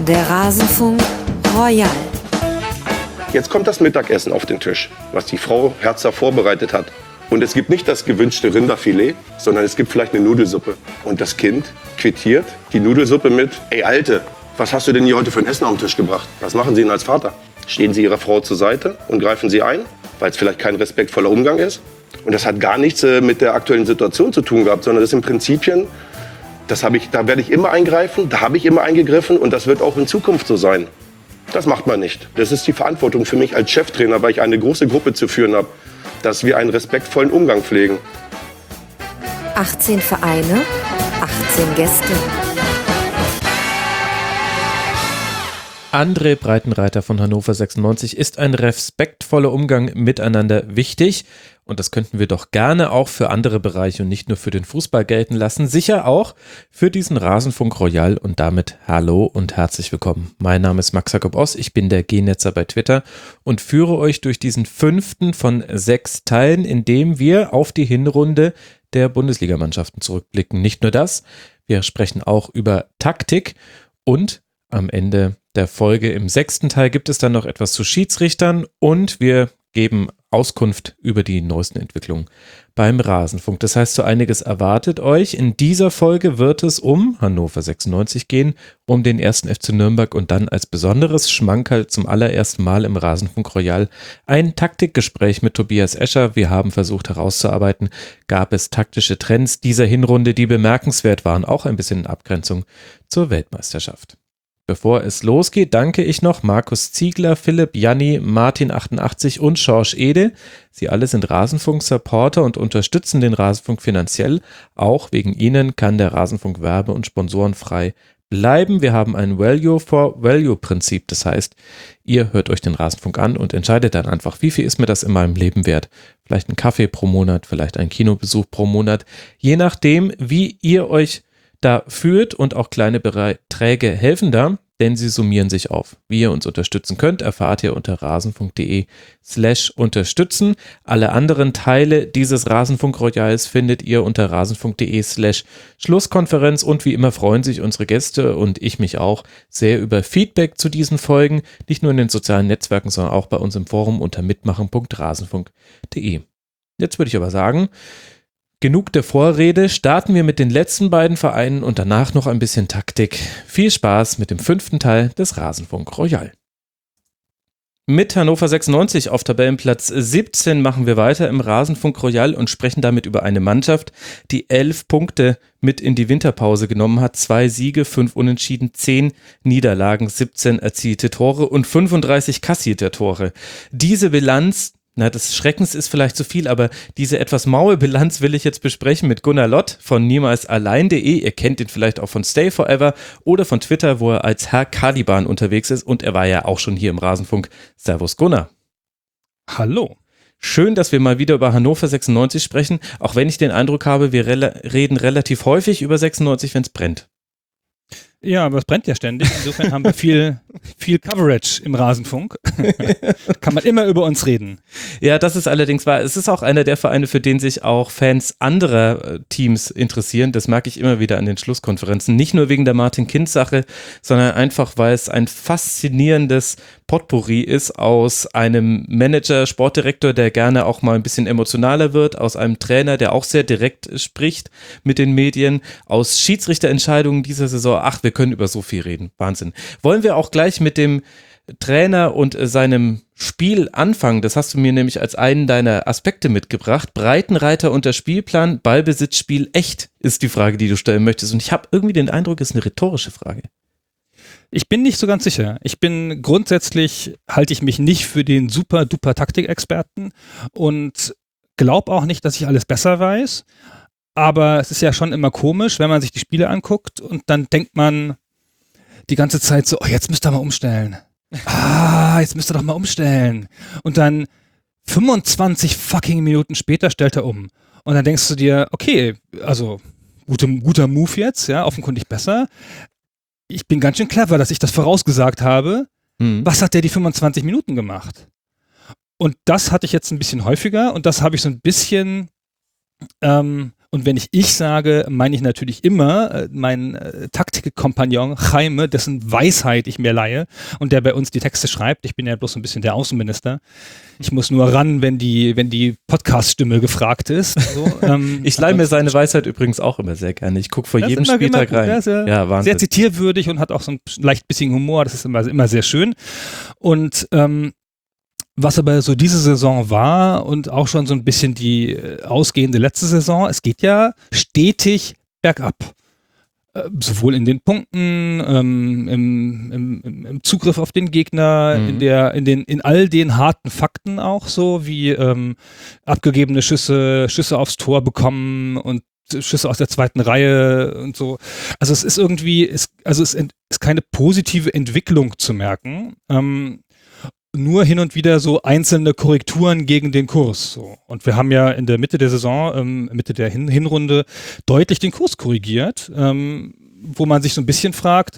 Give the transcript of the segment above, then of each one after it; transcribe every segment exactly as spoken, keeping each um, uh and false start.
Der Rasenfunk Royal. Jetzt kommt das Mittagessen auf den Tisch, was die Frau Herzer vorbereitet hat. Und es gibt nicht das gewünschte Rinderfilet, sondern es gibt vielleicht eine Nudelsuppe. Und das Kind quittiert die Nudelsuppe mit: Ey Alte, was hast du denn hier heute für ein Essen auf den Tisch gebracht? Was machen Sie denn als Vater? Stehen Sie Ihrer Frau zur Seite und greifen Sie ein, weil es vielleicht kein respektvoller Umgang ist? Und das hat gar nichts äh, mit der aktuellen Situation zu tun gehabt, sondern das sind Prinzipien, das habe ich, da werde ich immer eingreifen, da habe ich immer eingegriffen und das wird auch in Zukunft so sein. Das macht man nicht. Das ist die Verantwortung für mich als Cheftrainer, weil ich eine große Gruppe zu führen habe, dass wir einen respektvollen Umgang pflegen. achtzehn Vereine, achtzehn Gäste. André Breitenreiter von Hannover sechsundneunzig: Ist ein respektvoller Umgang miteinander wichtig? Und das könnten wir doch gerne auch für andere Bereiche und nicht nur für den Fußball gelten lassen. Sicher auch für diesen Rasenfunk Royal und damit hallo und herzlich willkommen. Mein Name ist Max Jakob Oss, ich bin der G-Netzer bei Twitter und führe euch durch diesen fünften von sechs Teilen, in dem wir auf die Hinrunde der Bundesligamannschaften zurückblicken. Nicht nur das, wir sprechen auch über Taktik und am Ende der Folge im sechsten Teil gibt es dann noch etwas zu Schiedsrichtern und wir geben Auskunft über die neuesten Entwicklungen beim Rasenfunk. Das heißt, so einiges erwartet euch. In dieser Folge wird es um Hannover sechsundneunzig gehen, um den ersten F C Nürnberg und dann als besonderes Schmankerl zum allerersten Mal im Rasenfunk Royal ein Taktikgespräch mit Tobias Escher. Wir haben versucht herauszuarbeiten, gab es taktische Trends dieser Hinrunde, die bemerkenswert waren, auch ein bisschen in Abgrenzung zur Weltmeisterschaft. Bevor es losgeht, danke ich noch Markus Ziegler, Philipp, Janni, Martin achtundachtzig und Schorsch Ede. Sie alle sind Rasenfunk-Supporter und unterstützen den Rasenfunk finanziell. Auch wegen ihnen kann der Rasenfunk werbe- und sponsorenfrei bleiben. Wir haben ein Value-for-Value-Prinzip. Das heißt, ihr hört euch den Rasenfunk an und entscheidet dann einfach, wie viel ist mir das in meinem Leben wert? Vielleicht ein Kaffee pro Monat, vielleicht ein Kinobesuch pro Monat. Je nachdem, wie ihr euch da führt, und auch kleine Beträge helfen da, denn sie summieren sich auf. Wie ihr uns unterstützen könnt, erfahrt ihr unter rasenfunk.de slash unterstützen. Alle anderen Teile dieses Rasenfunk Royals findet ihr unter rasenfunk.de slash Schlusskonferenz und wie immer freuen sich unsere Gäste und ich mich auch sehr über Feedback zu diesen Folgen, nicht nur in den sozialen Netzwerken, sondern auch bei uns im Forum unter mitmachen punkt rasenfunk punkt de. Jetzt würde ich aber sagen, genug der Vorrede, starten wir mit den letzten beiden Vereinen und danach noch ein bisschen Taktik. Viel Spaß mit dem fünften Teil des Rasenfunk Royal. Mit Hannover sechsundneunzig auf Tabellenplatz siebzehn machen wir weiter im Rasenfunk Royal und sprechen damit über eine Mannschaft, die elf Punkte mit in die Winterpause genommen hat. Zwei Siege, fünf Unentschieden, zehn Niederlagen, siebzehn erzielte Tore und fünfunddreißig kassierte Tore. Diese Bilanz, na, des Schreckens ist vielleicht zu viel, aber diese etwas maue Bilanz will ich jetzt besprechen mit Gunnar Lott von niemals allein punkt de. Ihr kennt ihn vielleicht auch von Stay Forever oder von Twitter, wo er als Herr Caliban unterwegs ist, und er war ja auch schon hier im Rasenfunk. Servus Gunnar. Hallo. Schön, dass wir mal wieder über Hannover sechsundneunzig sprechen, auch wenn ich den Eindruck habe, wir rela- reden relativ häufig über sechsundneunzig, wenn es brennt. Ja, aber es brennt ja ständig. Insofern haben wir viel, viel Coverage im Rasenfunk. Kann man immer über uns reden. Ja, das ist allerdings wahr. Es ist auch einer der Vereine, für den sich auch Fans anderer Teams interessieren. Das merke ich immer wieder an den Schlusskonferenzen. Nicht nur wegen der Martin-Kind-Sache, sondern einfach, weil es ein faszinierendes Potpourri ist aus einem Manager, Sportdirektor, der gerne auch mal ein bisschen emotionaler wird, aus einem Trainer, der auch sehr direkt spricht mit den Medien, aus Schiedsrichterentscheidungen dieser Saison. Ach, wir können über so viel reden. Wahnsinn. Wollen wir auch gleich mit dem Trainer und seinem Spiel anfangen? Das hast du mir nämlich als einen deiner Aspekte mitgebracht. Breitenreiter unter Spielplan, Ballbesitzspiel echt, ist die Frage, die du stellen möchtest. Und ich habe irgendwie den Eindruck, es ist eine rhetorische Frage. Ich bin nicht so ganz sicher. Ich bin grundsätzlich, halte ich mich nicht für den super duper Taktikexperten und glaube auch nicht, dass ich alles besser weiß. Aber es ist ja schon immer komisch, wenn man sich die Spiele anguckt und dann denkt man die ganze Zeit so, oh, jetzt müsst ihr mal umstellen. Ah, jetzt müsst ihr doch mal umstellen. Und dann fünfundzwanzig fucking Minuten später stellt er um. Und dann denkst du dir, okay, also gute, guter Move jetzt, ja, offenkundig besser. Ich bin ganz schön clever, dass ich das vorausgesagt habe. Mhm. Was hat der die fünfundzwanzig Minuten gemacht? Und das hatte ich jetzt ein bisschen häufiger und das habe ich so ein bisschen ähm, Und wenn ich ich sage, meine ich natürlich immer äh, meinen äh, Taktikkompagnon Jaime, dessen Weisheit ich mir leihe und der bei uns die Texte schreibt. Ich bin ja bloß ein bisschen der Außenminister. Ich muss nur ran, wenn die, wenn die Podcast-Stimme gefragt ist. So, ähm, ich leihe mir seine Weisheit übrigens auch immer sehr gerne. Ich gucke vor das jedem immer, Spieltag immer, rein. Ja, sehr, ja, Wahnsinn. Sehr zitierwürdig und hat auch so einen leicht bisschen Humor. Das ist immer, immer sehr schön. Und ähm, was aber so diese Saison war und auch schon so ein bisschen die äh, ausgehende letzte Saison, es geht ja stetig bergab. Äh, sowohl in den Punkten, ähm, im, im, im Zugriff auf den Gegner, mhm. in der, in den, in all den harten Fakten auch so, wie ähm, abgegebene Schüsse, Schüsse aufs Tor bekommen und Schüsse aus der zweiten Reihe und so. Also es ist irgendwie, es, also es ist keine positive Entwicklung zu merken. Ähm, nur hin und wieder so einzelne Korrekturen gegen den Kurs. So. Und wir haben ja in der Mitte der Saison, ähm, Mitte der Hin- Hinrunde deutlich den Kurs korrigiert, ähm, wo man sich so ein bisschen fragt,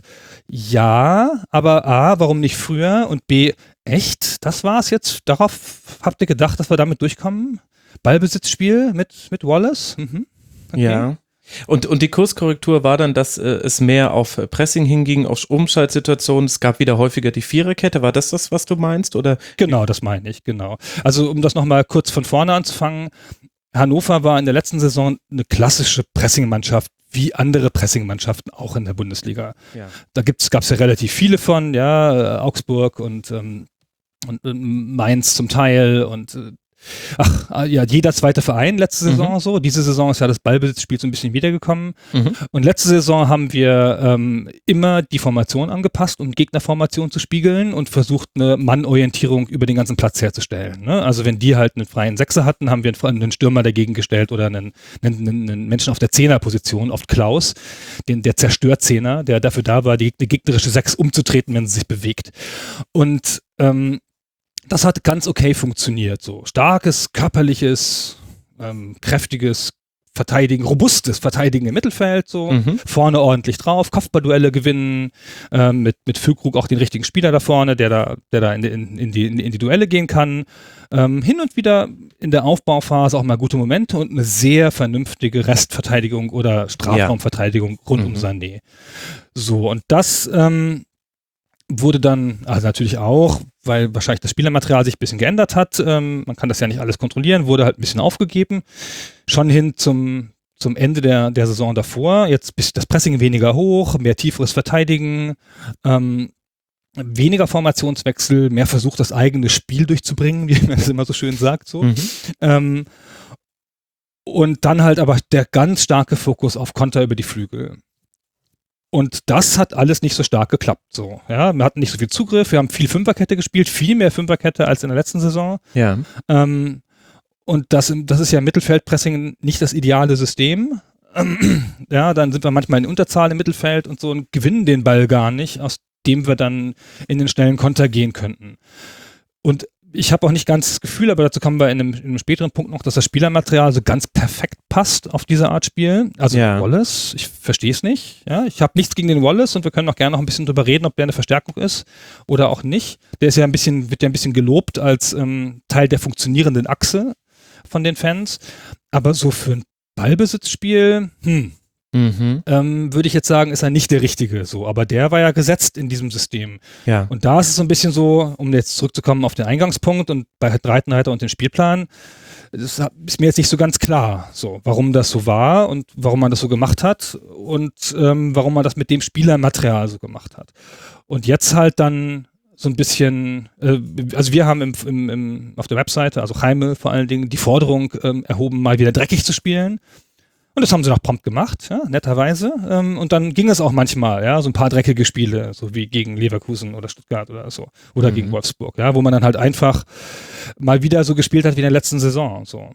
ja, aber A, warum nicht früher? Und B, echt? Das war's jetzt? Darauf habt ihr gedacht, dass wir damit durchkommen? Ballbesitzspiel mit, mit Wallace? Mhm. Okay. Ja. Und, und die Kurskorrektur war dann, dass äh, es mehr auf Pressing hinging, auf Umschaltsituationen. Es gab wieder häufiger die Viererkette. War das das, was du meinst? Oder? Genau, das meine ich, genau. Also um das nochmal kurz von vorne anzufangen. Hannover war in der letzten Saison eine klassische Pressingmannschaft, wie andere Pressingmannschaften auch in der Bundesliga. Ja. Da gab es ja relativ viele von, ja, Augsburg und, ähm, und, und Mainz zum Teil und äh, Ach, ja, jeder zweite Verein letzte Saison mhm. so. Diese Saison ist ja das Ballbesitzspiel so ein bisschen wiedergekommen. Mhm. Und letzte Saison haben wir ähm, immer die Formation angepasst, um Gegnerformation zu spiegeln und versucht, eine Mannorientierung über den ganzen Platz herzustellen. Ne? Also wenn die halt einen freien Sechser hatten, haben wir einen Stürmer dagegen gestellt oder einen, einen, einen Menschen auf der Zehnerposition, oft Klaus, den, der Zerstörzehner, der dafür da war, die, die gegnerische Sechs umzutreten, wenn sie sich bewegt. Und ähm, das hat ganz okay funktioniert. So starkes, körperliches, ähm, kräftiges Verteidigen, robustes Verteidigen im Mittelfeld, so mhm. vorne ordentlich drauf, Kopfballduelle gewinnen, ähm, mit mit Füllkrug auch den richtigen Spieler da vorne, der da der da in, in, in, die, in die Duelle gehen kann. Ähm, hin und wieder in der Aufbauphase auch mal gute Momente und eine sehr vernünftige Restverteidigung oder Strafraumverteidigung rund mhm. um Sané. So, und das ähm, wurde dann, also natürlich auch, weil wahrscheinlich das Spielermaterial sich ein bisschen geändert hat, ähm, man kann das ja nicht alles kontrollieren, wurde halt ein bisschen aufgegeben, schon hin zum, zum Ende der, der Saison davor, jetzt ist das Pressing weniger hoch, mehr tieferes Verteidigen, ähm, weniger Formationswechsel, mehr Versuch, das eigene Spiel durchzubringen, wie man das immer so schön sagt, so. Mhm. Ähm, und dann halt aber der ganz starke Fokus auf Konter über die Flügel. Und das hat alles nicht so stark geklappt. So, ja, wir hatten nicht so viel Zugriff, wir haben viel Fünferkette gespielt, viel mehr Fünferkette als in der letzten Saison. Ja. Ähm, und das, das ist ja im Mittelfeldpressing nicht das ideale System. Ja, dann sind wir manchmal in Unterzahl im Mittelfeld und so und gewinnen den Ball gar nicht, aus dem wir dann in den schnellen Konter gehen könnten. Und ich habe auch nicht ganz das Gefühl, aber dazu kommen wir in einem, in einem späteren Punkt noch, dass das Spielermaterial so ganz perfekt passt auf diese Art Spiel. Also ja. Wallace, ich verstehe es nicht. Ja? Ich habe nichts gegen den Wallace und wir können auch gerne noch ein bisschen drüber reden, ob der eine Verstärkung ist oder auch nicht. Der ist ja ein bisschen, wird ja ein bisschen gelobt als ähm, Teil der funktionierenden Achse von den Fans. Aber so für ein Ballbesitzspiel, hm, Mhm. Ähm, würde ich jetzt sagen, ist er nicht der Richtige, so. Aber der war ja gesetzt in diesem System. Ja. Und da ist es so ein bisschen so, um jetzt zurückzukommen auf den Eingangspunkt und bei Breitenreiter und den Spielplan, das ist mir jetzt nicht so ganz klar, so, warum das so war und warum man das so gemacht hat und ähm, warum man das mit dem Spielermaterial so gemacht hat. Und jetzt halt dann so ein bisschen, äh, also wir haben im, im, im, auf der Webseite, also Jaime vor allen Dingen, die Forderung ähm, erhoben, mal wieder dreckig zu spielen. Und das haben sie noch prompt gemacht, ja, netterweise. Ähm, und dann ging es auch manchmal, ja, so ein paar dreckige Spiele, so wie gegen Leverkusen oder Stuttgart oder so. Oder mhm. gegen Wolfsburg, ja, wo man dann halt einfach mal wieder so gespielt hat wie in der letzten Saison. So.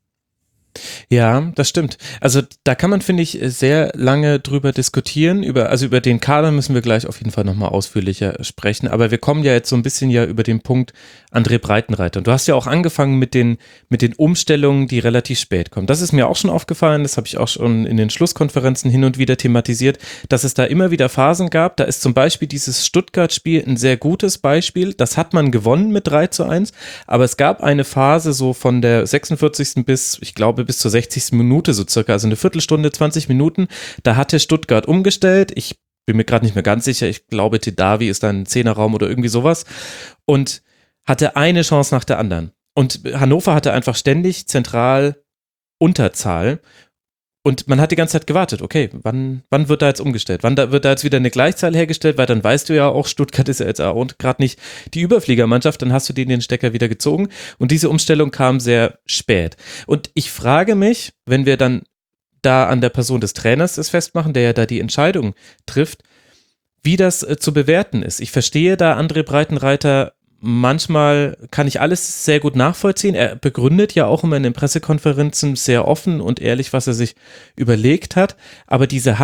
Ja, das stimmt. Also da kann man, finde ich, sehr lange drüber diskutieren. Über, also über den Kader müssen wir gleich auf jeden Fall nochmal ausführlicher sprechen. Aber wir kommen ja jetzt so ein bisschen ja über den Punkt André Breitenreiter. Und du hast ja auch angefangen mit den, mit den Umstellungen, die relativ spät kommen. Das ist mir auch schon aufgefallen. Das habe ich auch schon in den Schlusskonferenzen hin und wieder thematisiert, dass es da immer wieder Phasen gab. Da ist zum Beispiel dieses Stuttgart-Spiel ein sehr gutes Beispiel. Das hat man gewonnen mit drei zu eins. Aber es gab eine Phase so von der sechsundvierzigsten bis, ich glaube, bis zur sechzigsten fünfundsechzigsten Minute so circa, also eine Viertelstunde, zwanzig Minuten. Da hatte Stuttgart umgestellt. Ich bin mir gerade nicht mehr ganz sicher. Ich glaube, Tedavi ist dann ein Zehnerraum oder irgendwie sowas. Und hatte eine Chance nach der anderen. Und Hannover hatte einfach ständig zentral Unterzahl. Und man hat die ganze Zeit gewartet, okay, wann, wann wird da jetzt umgestellt? Wann da, wird da jetzt wieder eine Gleichzahl hergestellt? Weil dann weißt du ja auch, Stuttgart ist ja jetzt auch gerade nicht die Überfliegermannschaft, dann hast du denen den Stecker wieder gezogen. Und diese Umstellung kam sehr spät. Und ich frage mich, wenn wir dann da an der Person des Trainers es festmachen, der ja da die Entscheidung trifft, wie das äh, zu bewerten ist. Ich verstehe da André Breitenreiter, manchmal kann ich alles sehr gut nachvollziehen. Er begründet ja auch immer in den Pressekonferenzen sehr offen und ehrlich, was er sich überlegt hat. Aber diese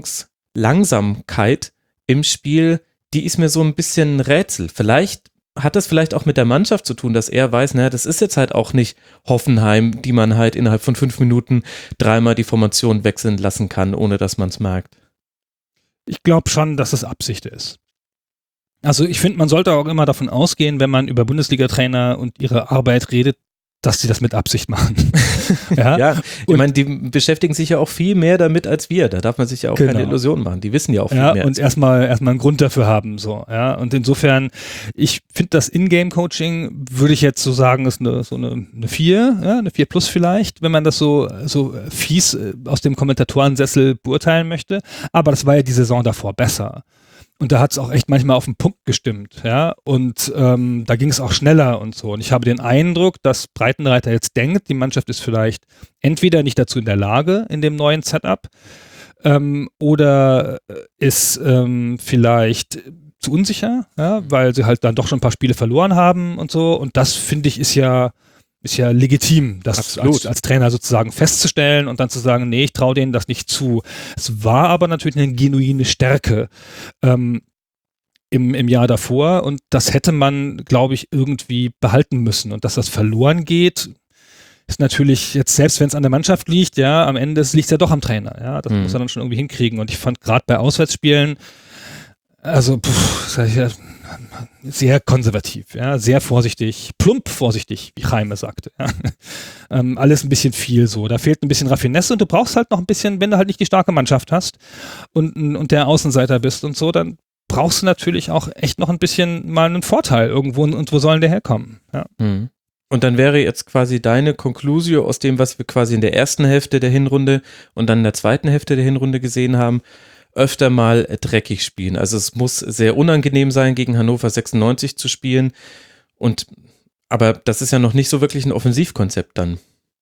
Handlungslangsamkeit im Spiel, die ist mir so ein bisschen ein Rätsel. Vielleicht hat das vielleicht auch mit der Mannschaft zu tun, dass er weiß, naja, das ist jetzt halt auch nicht Hoffenheim, die man halt innerhalb von fünf Minuten dreimal die Formation wechseln lassen kann, ohne dass man es merkt. Ich glaube schon, dass es Absicht ist. Also ich finde, man sollte auch immer davon ausgehen, wenn man über Bundesliga-Trainer und ihre Arbeit redet, dass sie das mit Absicht machen. ja, ja, ich meine, die beschäftigen sich ja auch viel mehr damit als wir. Da darf man sich ja auch genau. keine Illusionen machen. Die wissen ja auch viel ja, mehr. Und erstmal erstmal einen Grund dafür haben. So, ja. Und insofern, ich finde das In-Game-Coaching, würde ich jetzt so sagen, ist eine, so eine, eine vier, ja, eine vier plus vielleicht, wenn man das so, so fies aus dem Kommentatorensessel beurteilen möchte. Aber das war ja die Saison davor besser. Und da hat es auch echt manchmal auf den Punkt gestimmt, ja, und ähm, da ging es auch schneller und so. Und ich habe den Eindruck, dass Breitenreiter jetzt denkt, die Mannschaft ist vielleicht entweder nicht dazu in der Lage in dem neuen Setup ähm, oder ist ähm, vielleicht zu unsicher, ja, weil sie halt dann doch schon ein paar Spiele verloren haben und so. Und das, finde ich, ist ja ist ja legitim, das als, als Trainer sozusagen festzustellen und dann zu sagen, nee, ich traue denen das nicht zu. Es war aber natürlich eine genuine Stärke ähm, im, im Jahr davor und das hätte man, glaube ich, irgendwie behalten müssen. Und dass das verloren geht, ist natürlich jetzt, selbst wenn es an der Mannschaft liegt, ja, am Ende liegt es ja doch am Trainer. Ja, das mhm. muss er dann schon irgendwie hinkriegen. Und ich fand gerade bei Auswärtsspielen, also, pff, sag ich ja, sehr konservativ, ja, sehr vorsichtig, plump vorsichtig, wie Jaime sagte. Ja. Ähm, alles ein bisschen viel so. Da fehlt ein bisschen Raffinesse und du brauchst halt noch ein bisschen, wenn du halt nicht die starke Mannschaft hast und, und der Außenseiter bist und so, dann brauchst du natürlich auch echt noch ein bisschen mal einen Vorteil irgendwo und wo sollen der herkommen? Ja. Mhm. Und dann wäre jetzt quasi deine Conclusio aus dem, was wir quasi in der ersten Hälfte der Hinrunde und dann in der zweiten Hälfte der Hinrunde gesehen haben, öfter mal dreckig spielen. Also es muss sehr unangenehm sein, gegen Hannover sechsundneunzig zu spielen. Und aber das ist ja noch nicht so wirklich ein Offensivkonzept dann.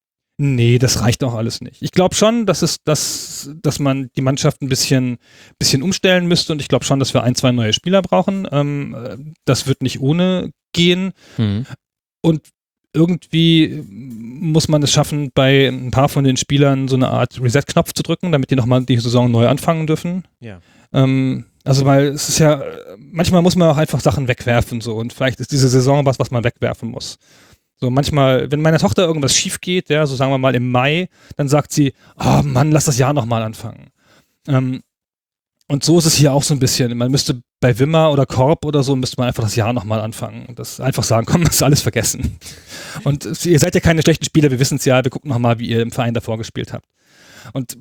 Nee, das reicht auch alles nicht. Ich glaube schon, dass es, dass, dass man die Mannschaft ein bisschen, bisschen umstellen müsste und ich glaube schon, dass wir ein, zwei neue Spieler brauchen. Ähm, das wird nicht ohne gehen. Mhm. Und irgendwie muss man es schaffen, bei ein paar von den Spielern so eine Art Reset-Knopf zu drücken, damit die nochmal die Saison neu anfangen dürfen. Ja. Ähm, also weil es ist ja, manchmal muss man auch einfach Sachen wegwerfen so und vielleicht ist diese Saison was, was man wegwerfen muss. So manchmal, wenn meiner Tochter irgendwas schief geht, ja, so sagen wir mal im Mai, dann sagt sie, oh Mann, lass das Jahr nochmal anfangen. Ähm, und so ist es hier auch so ein bisschen. Man müsste bei Wimmer oder Korb oder so, müsste man einfach das Jahr nochmal anfangen. Und das einfach sagen, komm, das ist alles vergessen. Und ihr seid ja keine schlechten Spieler, wir wissen es ja, wir gucken nochmal, wie ihr im Verein davor gespielt habt. Und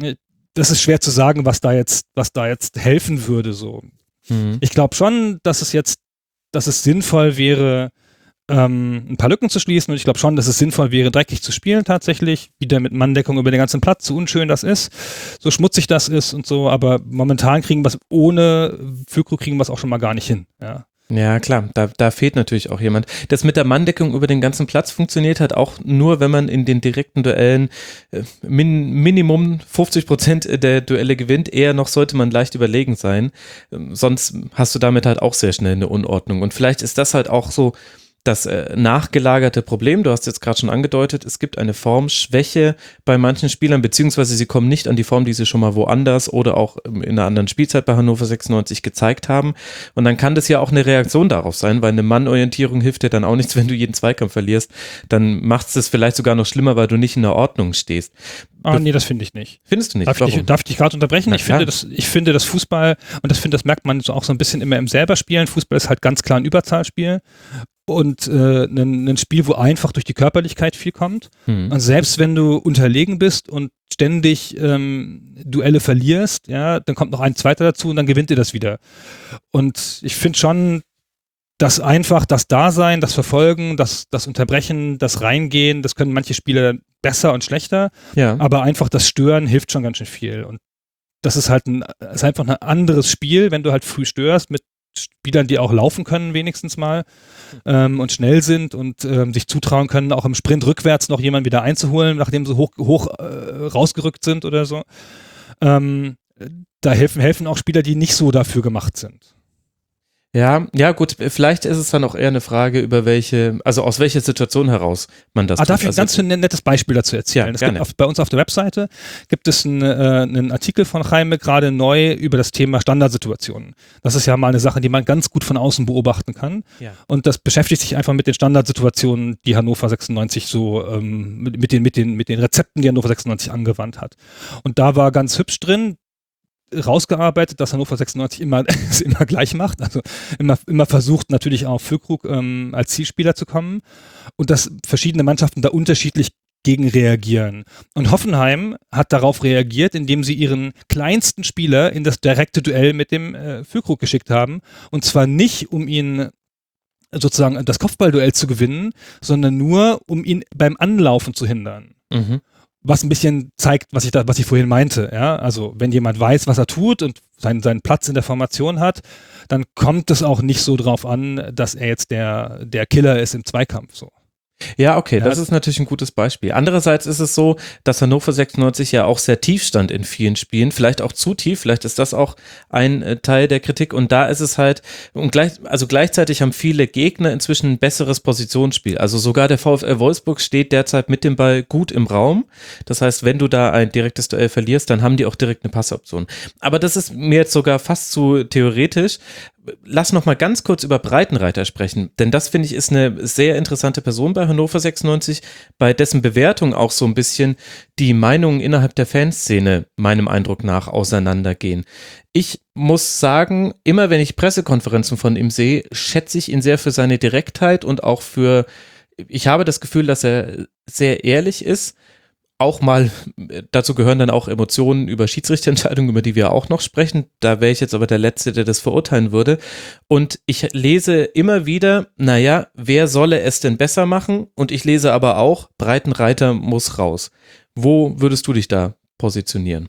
das ist schwer zu sagen, was da jetzt, was da jetzt helfen würde. So. Mhm. Ich glaube schon, dass es jetzt, dass es sinnvoll wäre, ähm, ein paar Lücken zu schließen. Und ich glaube schon, dass es sinnvoll wäre, dreckig zu spielen tatsächlich. Wieder mit Manndeckung über den ganzen Platz, so unschön das ist, so schmutzig das ist und so. Aber momentan kriegen wir es ohne Füllkrug kriegen wir es auch schon mal gar nicht hin. Ja. Ja, klar, da, da fehlt natürlich auch jemand. Das mit der Manndeckung über den ganzen Platz funktioniert halt auch nur, wenn man in den direkten Duellen äh, min, Minimum fünfzig Prozent der Duelle gewinnt. Eher noch sollte man leicht überlegen sein. Ähm, sonst hast du damit halt auch sehr schnell eine Unordnung. Und vielleicht ist das halt auch so das äh, nachgelagerte Problem. Du hast jetzt gerade schon angedeutet, es gibt eine Formschwäche bei manchen Spielern, beziehungsweise sie kommen nicht an die Form, die sie schon mal woanders oder auch in einer anderen Spielzeit bei Hannover sechsundneunzig gezeigt haben. Und dann kann das ja auch eine Reaktion darauf sein, weil eine Mannorientierung hilft dir dann auch nichts, wenn du jeden Zweikampf verlierst. Dann macht es das vielleicht sogar noch schlimmer, weil du nicht in der Ordnung stehst. Ah, nee, das finde ich nicht. Findest du nicht? Darf Warum? ich, darf ich dich gerade unterbrechen? Na, ich finde, das, ich finde, das Fußball, und das finde, das merkt man so auch so ein bisschen immer im selber Spielen. Fußball ist halt ganz klar ein Überzahlspiel. und äh, ein, ein Spiel, wo einfach durch die Körperlichkeit viel kommt. Mhm. Und selbst wenn du unterlegen bist und ständig ähm, Duelle verlierst, ja, dann kommt noch ein zweiter dazu und dann gewinnt ihr das wieder. Und ich finde schon, das einfach, das Dasein, das Verfolgen, das, das Unterbrechen, das Reingehen, das können manche Spieler besser und schlechter, Ja. aber einfach das Stören hilft schon ganz schön viel. Und das ist halt ein, ist einfach ein anderes Spiel, wenn du halt früh störst mit Spielern, die auch laufen können wenigstens mal ähm, und schnell sind und ähm, sich zutrauen können, auch im Sprint rückwärts noch jemanden wieder einzuholen, nachdem sie hoch, hoch äh, rausgerückt sind oder so. Ähm, da helfen, helfen auch Spieler, die nicht so dafür gemacht sind. Ja, ja gut, vielleicht ist es dann auch eher eine Frage, über welche, also aus welcher Situation heraus man das Ah, tut. darf ich ein Also, ganz ein nettes Beispiel dazu erzählen? Ja, es gerne. gibt auf, bei uns auf der Webseite gibt es einen, äh, einen Artikel von Jaime gerade neu über das Thema Standardsituationen. Das ist ja mal eine Sache, die man ganz gut von außen beobachten kann. Ja. Und das beschäftigt sich einfach mit den Standardsituationen, die Hannover sechsundneunzig so, ähm, mit, mit, den, mit, den, mit den Rezepten, die Hannover sechsundneunzig angewandt hat. Und da war ganz hübsch drin, rausgearbeitet, dass Hannover sechsundneunzig immer, es immer gleich macht, also immer, immer versucht natürlich auch Füllkrug ähm, als Zielspieler zu kommen und dass verschiedene Mannschaften da unterschiedlich gegen reagieren. Und Hoffenheim hat darauf reagiert, indem sie ihren kleinsten Spieler in das direkte Duell mit dem äh, Füllkrug geschickt haben und zwar nicht, um ihn sozusagen das Kopfballduell zu gewinnen, sondern nur, um ihn beim Anlaufen zu hindern. Mhm. Was ein bisschen zeigt, was ich da, was ich vorhin meinte, ja. Also, wenn jemand weiß, was er tut und seinen, seinen Platz in der Formation hat, dann kommt es auch nicht so drauf an, dass er jetzt der, der Killer ist im Zweikampf, so. Ja, okay, Ja, das ist natürlich ein gutes Beispiel. Andererseits ist es so, dass Hannover sechsundneunzig ja auch sehr tief stand in vielen Spielen, vielleicht auch zu tief, vielleicht ist das auch ein äh, Teil der Kritik und da ist es halt, und gleich, also gleichzeitig haben viele Gegner inzwischen ein besseres Positionsspiel, also sogar der VfL Wolfsburg steht derzeit mit dem Ball gut im Raum, das heißt, wenn du da ein direktes Duell verlierst, dann haben die auch direkt eine Passoption. Aber das ist mir jetzt sogar fast zu theoretisch. Lass noch mal ganz kurz über Breitenreiter sprechen, denn das finde ich ist eine sehr interessante Person bei Hannover sechsundneunzig, bei dessen Bewertung auch so ein bisschen die Meinungen innerhalb der Fanszene meinem Eindruck nach auseinandergehen. Ich muss sagen, immer wenn ich Pressekonferenzen von ihm sehe, schätze ich ihn sehr für seine Direktheit und auch für, ich habe das Gefühl, dass er sehr ehrlich ist. Auch mal, dazu gehören dann auch Emotionen über Schiedsrichterentscheidungen, über die wir auch noch sprechen. Da wäre ich jetzt aber der Letzte, der das verurteilen würde. Und ich lese immer wieder, naja, wer solle es denn besser machen? Und ich lese aber auch, Breitenreiter muss raus. Wo würdest du dich da positionieren?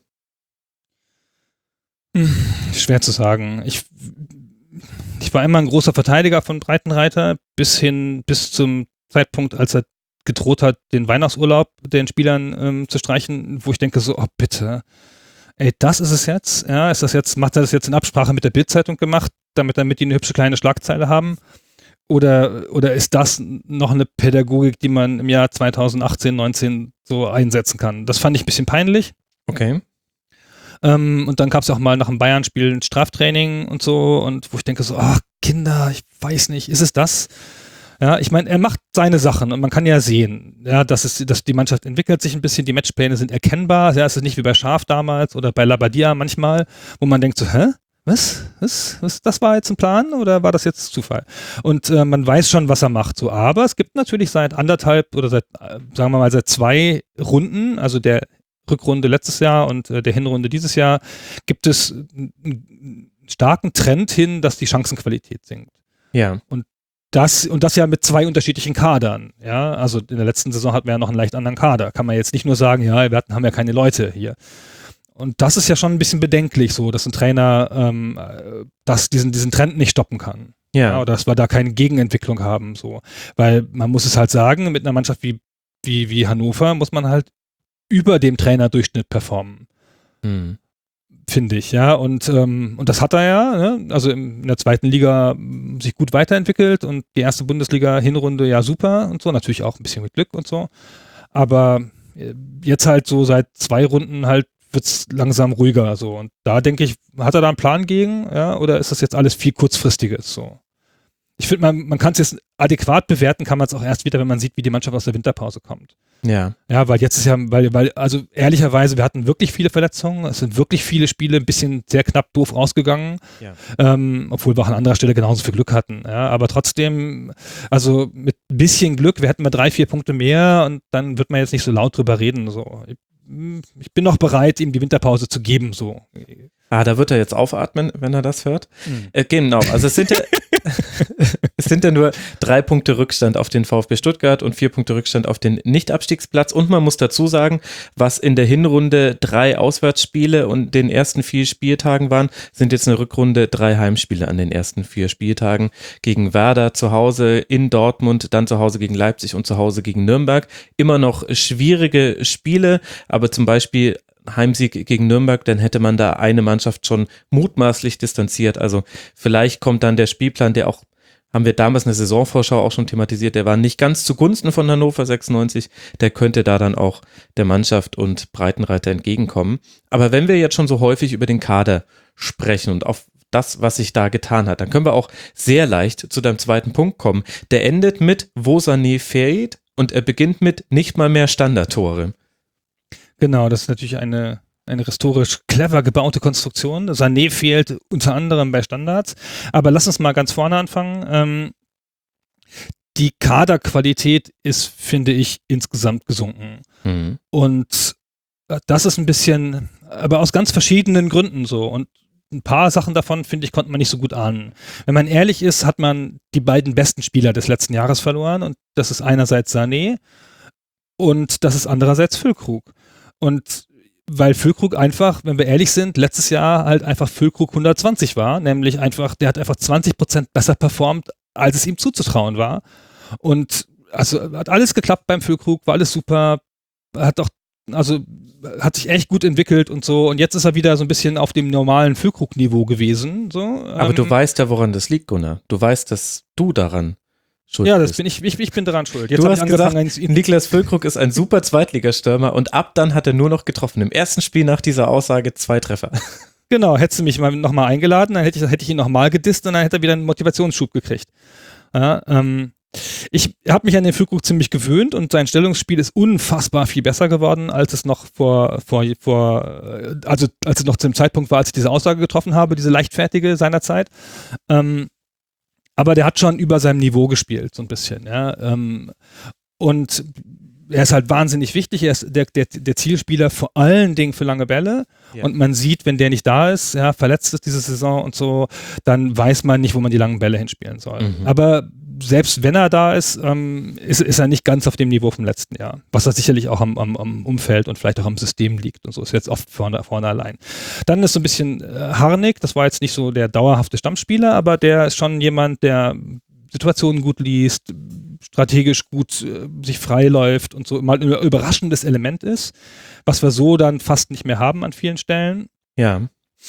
Schwer zu sagen. Ich, ich war immer ein großer Verteidiger von Breitenreiter bis hin, bis zum Zeitpunkt, als er gedroht hat, den Weihnachtsurlaub den Spielern ähm, zu streichen, wo ich denke so, oh bitte, ey, das ist es jetzt, ja, ist das jetzt, macht er das jetzt in Absprache mit der Bild-Zeitung gemacht, damit damit die eine hübsche kleine Schlagzeile haben? Oder, oder ist das noch eine Pädagogik, die man im Jahr zweitausendachtzehn, neunzehn so einsetzen kann? Das fand ich ein bisschen peinlich. Okay. Ähm, und dann gab es auch mal nach dem Bayern-Spiel ein Straftraining und so, und wo ich denke so, ach, Kinder, ich weiß nicht, ist es das? Ja, ich meine, er macht seine Sachen und man kann ja sehen, ja, dass es, dass die Mannschaft entwickelt sich ein bisschen, die Matchpläne sind erkennbar, ja, es ist nicht wie bei Schaf damals oder bei Labadia manchmal, wo man denkt so, hä? Was? Was? Was? Das war jetzt ein Plan oder war das jetzt Zufall? Und äh, man weiß schon, was er macht, so. Aber es gibt natürlich seit anderthalb oder seit, äh, sagen wir mal, seit zwei Runden, also der Rückrunde letztes Jahr und äh, der Hinrunde dieses Jahr, gibt es einen starken Trend hin, dass die Chancenqualität sinkt. Ja. Und Das, und das ja mit zwei unterschiedlichen Kadern. Ja, also in der letzten Saison hatten wir ja noch einen leicht anderen Kader. Kann man jetzt nicht nur sagen, ja, wir hatten, haben ja keine Leute hier. Und das ist ja schon ein bisschen bedenklich so, dass ein Trainer ähm, das, diesen, diesen Trend nicht stoppen kann. Ja. Ja, oder dass wir da keine Gegenentwicklung haben. So. Weil man muss es halt sagen, mit einer Mannschaft wie, wie, wie Hannover muss man halt über dem Trainerdurchschnitt performen. Hm. Finde ich, ja, und, ähm, und das hat er ja, ne? Also in der zweiten Liga sich gut weiterentwickelt und die erste Bundesliga-Hinrunde ja super und so, natürlich auch ein bisschen mit Glück und so, aber jetzt halt so seit zwei Runden halt wird es langsam ruhiger, so, und da denke ich, hat er da einen Plan gegen, ja, oder ist das jetzt alles viel kurzfristiges, so? Ich finde, man, man kann es jetzt adäquat bewerten, kann man es auch erst wieder, wenn man sieht, wie die Mannschaft aus der Winterpause kommt. Ja. Ja, weil jetzt ist ja, weil, weil, also ehrlicherweise, wir hatten wirklich viele Verletzungen, es sind wirklich viele Spiele ein bisschen sehr knapp doof ausgegangen, Ja. ähm, obwohl wir auch an anderer Stelle genauso viel Glück hatten. Ja, aber trotzdem, also mit ein bisschen Glück, wir hätten mal drei, vier Punkte mehr und dann wird man jetzt nicht so laut drüber reden. So. Ich, ich bin noch bereit, ihm die Winterpause zu geben. So. Ah, da wird er jetzt aufatmen, wenn er das hört. Mhm. Äh, genau, also es sind ja es sind ja nur drei Punkte Rückstand auf den VfB Stuttgart und vier Punkte Rückstand auf den Nicht-Abstiegsplatz. Und man muss dazu sagen, was in der Hinrunde drei Auswärtsspiele und den ersten vier Spieltagen waren, sind jetzt in der Rückrunde drei Heimspiele an den ersten vier Spieltagen. Gegen Werder zu Hause, in Dortmund, dann zu Hause gegen Leipzig und zu Hause gegen Nürnberg. Immer noch schwierige Spiele, aber zum Beispiel Heimsieg gegen Nürnberg, dann hätte man da eine Mannschaft schon mutmaßlich distanziert. Also vielleicht kommt dann der Spielplan, der auch, haben wir damals eine Saisonvorschau auch schon thematisiert, der war nicht ganz zugunsten von Hannover sechsundneunzig, der könnte da dann auch der Mannschaft und Breitenreiter entgegenkommen. Aber wenn wir jetzt schon so häufig über den Kader sprechen und auf das, was sich da getan hat, dann können wir auch sehr leicht zu deinem zweiten Punkt kommen. Der endet mit, wo Sané fehlt, und er beginnt mit nicht mal mehr Standardtore. Genau, das ist natürlich eine, eine historisch clever gebaute Konstruktion. Sané fehlt unter anderem bei Standards. Aber lass uns mal ganz vorne anfangen. Ähm, die Kaderqualität ist, finde ich, insgesamt gesunken. Mhm. Und das ist ein bisschen, aber aus ganz verschiedenen Gründen so. Und ein paar Sachen davon, finde ich, konnte man nicht so gut ahnen. Wenn man ehrlich ist, hat man die beiden besten Spieler des letzten Jahres verloren. Und das ist einerseits Sané und das ist andererseits Füllkrug. Und weil Füllkrug einfach, wenn wir ehrlich sind, letztes Jahr halt einfach Füllkrug hundertzwanzig war, nämlich einfach, der hat einfach zwanzig Prozent besser performt, als es ihm zuzutrauen war. Und also hat alles geklappt beim Füllkrug, war alles super, hat doch, also hat sich echt gut entwickelt und so. Und jetzt ist er wieder so ein bisschen auf dem normalen Füllkrug-Niveau gewesen. So. Aber ähm, du weißt ja, woran das liegt, Gunnar. Du weißt, dass du daran schuld ja, das bist. bin ich, ich, ich bin daran schuld. Jetzt Du hab hast ich angefangen, gesagt, ihn- Niklas Füllkrug ist ein super Zweitligastürmer und ab dann hat er nur noch getroffen. Im ersten Spiel nach dieser Aussage zwei Treffer. Genau, hättest du mich mal nochmal eingeladen, dann hätte ich, hätte ich ihn nochmal gedisst und dann hätte er wieder einen Motivationsschub gekriegt. Ja, ähm, ich habe mich an den Füllkrug ziemlich gewöhnt und sein Stellungsspiel ist unfassbar viel besser geworden, als es noch vor, vor, vor also als es noch zu dem Zeitpunkt war, als ich diese Aussage getroffen habe, diese leichtfertige seinerzeit. Ähm, aber der hat schon über seinem Niveau gespielt, so ein bisschen. Ja, ähm, und er ist halt wahnsinnig wichtig. Er ist der, der, der Zielspieler vor allen Dingen für lange Bälle. Ja. Und man sieht, wenn der nicht da ist, ja, verletzt ist diese Saison und so, dann weiß man nicht, wo man die langen Bälle hinspielen soll. Mhm. Aber selbst wenn er da ist, ähm, ist, ist er nicht ganz auf dem Niveau vom letzten Jahr. Was da sicherlich auch am, am, am Umfeld und vielleicht auch am System liegt und so. Ist jetzt oft vorne, vorne allein. Dann ist so ein bisschen äh, Harnik. Das war jetzt nicht so der dauerhafte Stammspieler, aber der ist schon jemand, der Situationen gut liest, strategisch gut äh, sich frei läuft und so mal ein überraschendes Element ist, was wir so dann fast nicht mehr haben an vielen Stellen. Ja.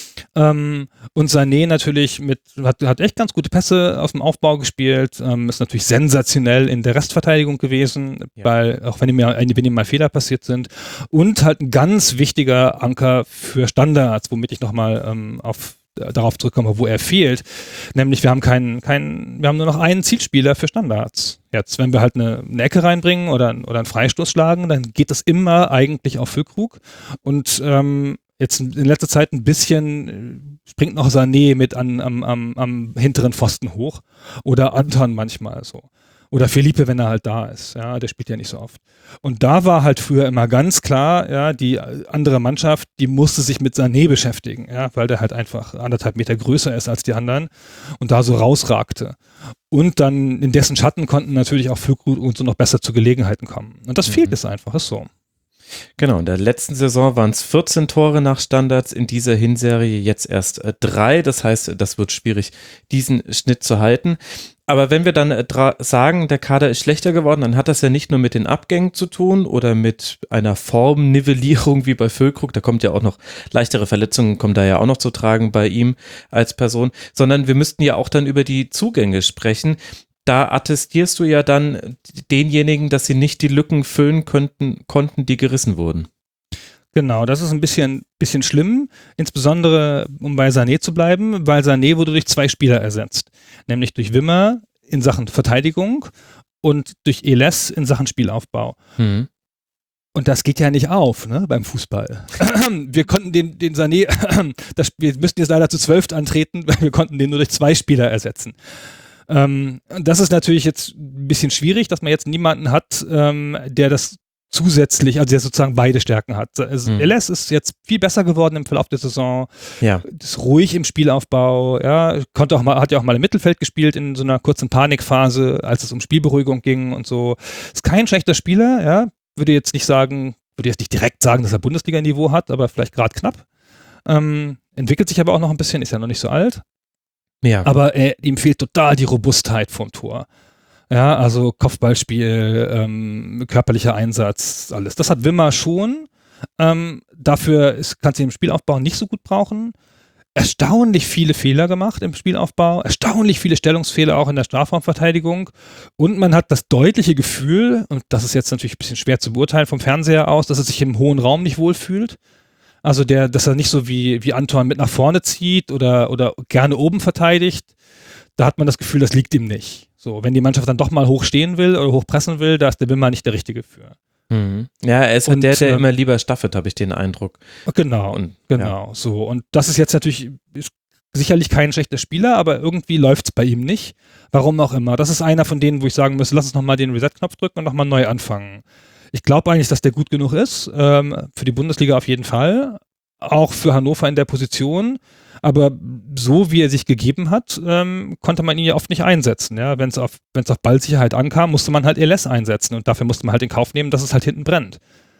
Ähm, und Sané natürlich mit, hat, hat echt ganz gute Pässe aus dem Aufbau gespielt, ähm, ist natürlich sensationell in der Restverteidigung gewesen, Ja. weil, auch wenn ihm, mal, wenn ihm mal Fehler passiert sind, und halt ein ganz wichtiger Anker für Standards, womit ich nochmal ähm, auf darauf zurückkomme, wo er fehlt. Nämlich wir haben keinen, keinen, wir haben nur noch einen Zielspieler für Standards. Jetzt, wenn wir halt eine, eine Ecke reinbringen oder, oder einen Freistoß schlagen, dann geht das immer eigentlich auf Füllkrug. Und ähm, jetzt in letzter Zeit ein bisschen springt noch Sané mit an, am, am, am hinteren Pfosten hoch. Oder Anton manchmal so. Oder Felipe, wenn er halt da ist. Ja, der spielt ja nicht so oft. Und da war halt früher immer ganz klar, ja, die andere Mannschaft, die musste sich mit Sané beschäftigen, ja, weil der halt einfach anderthalb Meter größer ist als die anderen und da so rausragte. Und dann in dessen Schatten konnten natürlich auch Füllkrug und so noch besser zu Gelegenheiten kommen. Und das mhm. fehlt es einfach, ist so. Genau, in der letzten Saison waren es vierzehn Tore nach Standards, in dieser Hinserie jetzt erst äh, drei. Das heißt, das wird schwierig, diesen Schnitt zu halten. Aber wenn wir dann äh, sagen, der Kader ist schlechter geworden, dann hat das ja nicht nur mit den Abgängen zu tun oder mit einer Formnivellierung wie bei Füllkrug, da kommt ja auch noch leichtere Verletzungen, kommen da ja auch noch zu tragen bei ihm als Person, sondern wir müssten ja auch dann über die Zugänge sprechen. Da attestierst du ja dann denjenigen, dass sie nicht die Lücken füllen könnten, konnten, die gerissen wurden. Genau, das ist ein bisschen, bisschen schlimm, insbesondere um bei Sané zu bleiben, weil Sané wurde durch zwei Spieler ersetzt, nämlich durch Wimmer in Sachen Verteidigung und durch Eles in Sachen Spielaufbau. Mhm. Und das geht ja nicht auf, ne, beim Fußball. Wir konnten den, den Sané, das, wir müssten jetzt leider zu zwölft antreten, weil wir konnten den nur durch zwei Spieler ersetzen. Ähm, das ist natürlich jetzt ein bisschen schwierig, dass man jetzt niemanden hat, ähm, der das zusätzlich, also der sozusagen beide Stärken hat. Also hm. L S ist jetzt viel besser geworden im Verlauf der Saison. Ja. Ist ruhig im Spielaufbau, ja, konnte auch mal, hat ja auch mal im Mittelfeld gespielt in so einer kurzen Panikphase, als es um Spielberuhigung ging und so. Ist kein schlechter Spieler, ja. Würde jetzt nicht sagen, würde jetzt nicht direkt sagen, dass er Bundesliga-Niveau hat, aber vielleicht gerade knapp. Ähm, entwickelt sich aber auch noch ein bisschen, ist ja noch nicht so alt. Ja. Aber äh, ihm fehlt total die Robustheit vom Tor. Ja, also Kopfballspiel, ähm, körperlicher Einsatz, alles. Das hat Wimmer schon. Ähm, dafür ist, kannst du ihn im Spielaufbau nicht so gut brauchen. Erstaunlich viele Fehler gemacht im Spielaufbau, erstaunlich viele Stellungsfehler auch in der Strafraumverteidigung und man hat das deutliche Gefühl, und das ist jetzt natürlich ein bisschen schwer zu beurteilen vom Fernseher aus, dass er sich im hohen Raum nicht wohlfühlt. Also der, dass er nicht so wie, wie Anton mit nach vorne zieht oder, oder gerne oben verteidigt. Da hat man das Gefühl, das liegt ihm nicht. So, wenn die Mannschaft dann doch mal hoch stehen will oder hoch pressen will, da ist der Wimmer nicht der Richtige für. Mhm. Ja, er ist Und, der, der äh, immer lieber staffet, habe ich den Eindruck. Genau, Und, genau, ja. So. Und das ist jetzt natürlich ist sicherlich kein schlechter Spieler, aber irgendwie läuft es bei ihm nicht. Warum auch immer. Das ist einer von denen, wo ich sagen muss, lass uns nochmal den Reset-Knopf drücken und nochmal neu anfangen. Ich glaube eigentlich, dass der gut genug ist, ähm, für die Bundesliga auf jeden Fall, auch für Hannover in der Position, aber so wie er sich gegeben hat, ähm, konnte man ihn ja oft nicht einsetzen. Ja? Wenn es auf, wenn's auf Ballsicherheit ankam, musste man halt L S einsetzen und dafür musste man halt in Kauf nehmen, dass es halt hinten brennt.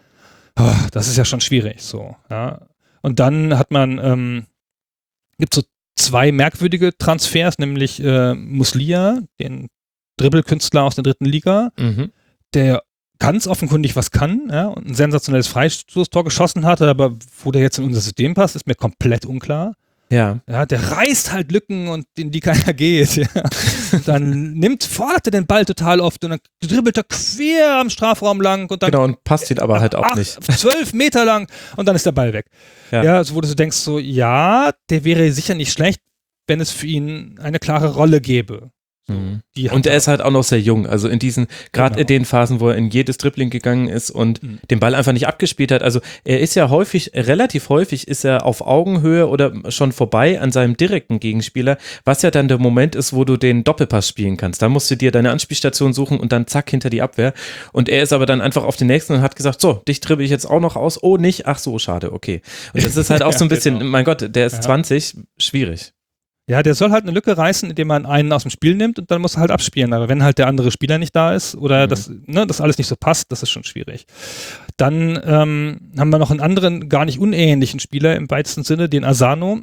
Oh, das ist ja schon schwierig. So, ja? Und dann hat man, ähm, gibt so zwei merkwürdige Transfers, nämlich äh, Muslia, den Dribbelkünstler aus der dritten Liga, Mhm. der ganz offenkundig was kann, ja, und ein sensationelles Freistoßtor geschossen hatte, aber wo der jetzt in unser System passt, ist mir komplett unklar. Ja. Ja, der reißt halt Lücken und in die keiner geht. Ja. Und dann nimmt, fordert er den Ball total oft und dann dribbelt er quer am Strafraum lang und dann Genau, und passt ihn aber halt auch acht, nicht. zwölf Meter lang und dann ist der Ball weg. Ja. Ja, also wo du so denkst, so, ja, der wäre sicher nicht schlecht, wenn es für ihn eine klare Rolle gäbe. So, Mhm. die hat Und er ist halt auch noch sehr jung, also in diesen, gerade Genau. in den Phasen, wo er in jedes Dribbling gegangen ist und Mhm. den Ball einfach nicht abgespielt hat. Also er ist ja häufig, relativ häufig ist er auf Augenhöhe oder schon vorbei an seinem direkten Gegenspieler, was ja dann der Moment ist, wo du den Doppelpass spielen kannst. Da musst du dir deine Anspielstation suchen und dann zack hinter die Abwehr. Und er ist aber dann einfach auf den nächsten und hat gesagt, so, dich dribbel ich jetzt auch noch aus. Oh, nicht? Ach so, schade, okay. Und das ist halt auch so ein Ja, bisschen, genau. mein Gott, der ist Ja. zwanzig, schwierig. Ja, der soll halt eine Lücke reißen, indem man einen aus dem Spiel nimmt und dann muss er halt abspielen. Aber wenn halt der andere Spieler nicht da ist oder Mhm. das, ne, das alles nicht so passt, das ist schon schwierig. Dann ähm, haben wir noch einen anderen, gar nicht unähnlichen Spieler im weitesten Sinne, den Asano,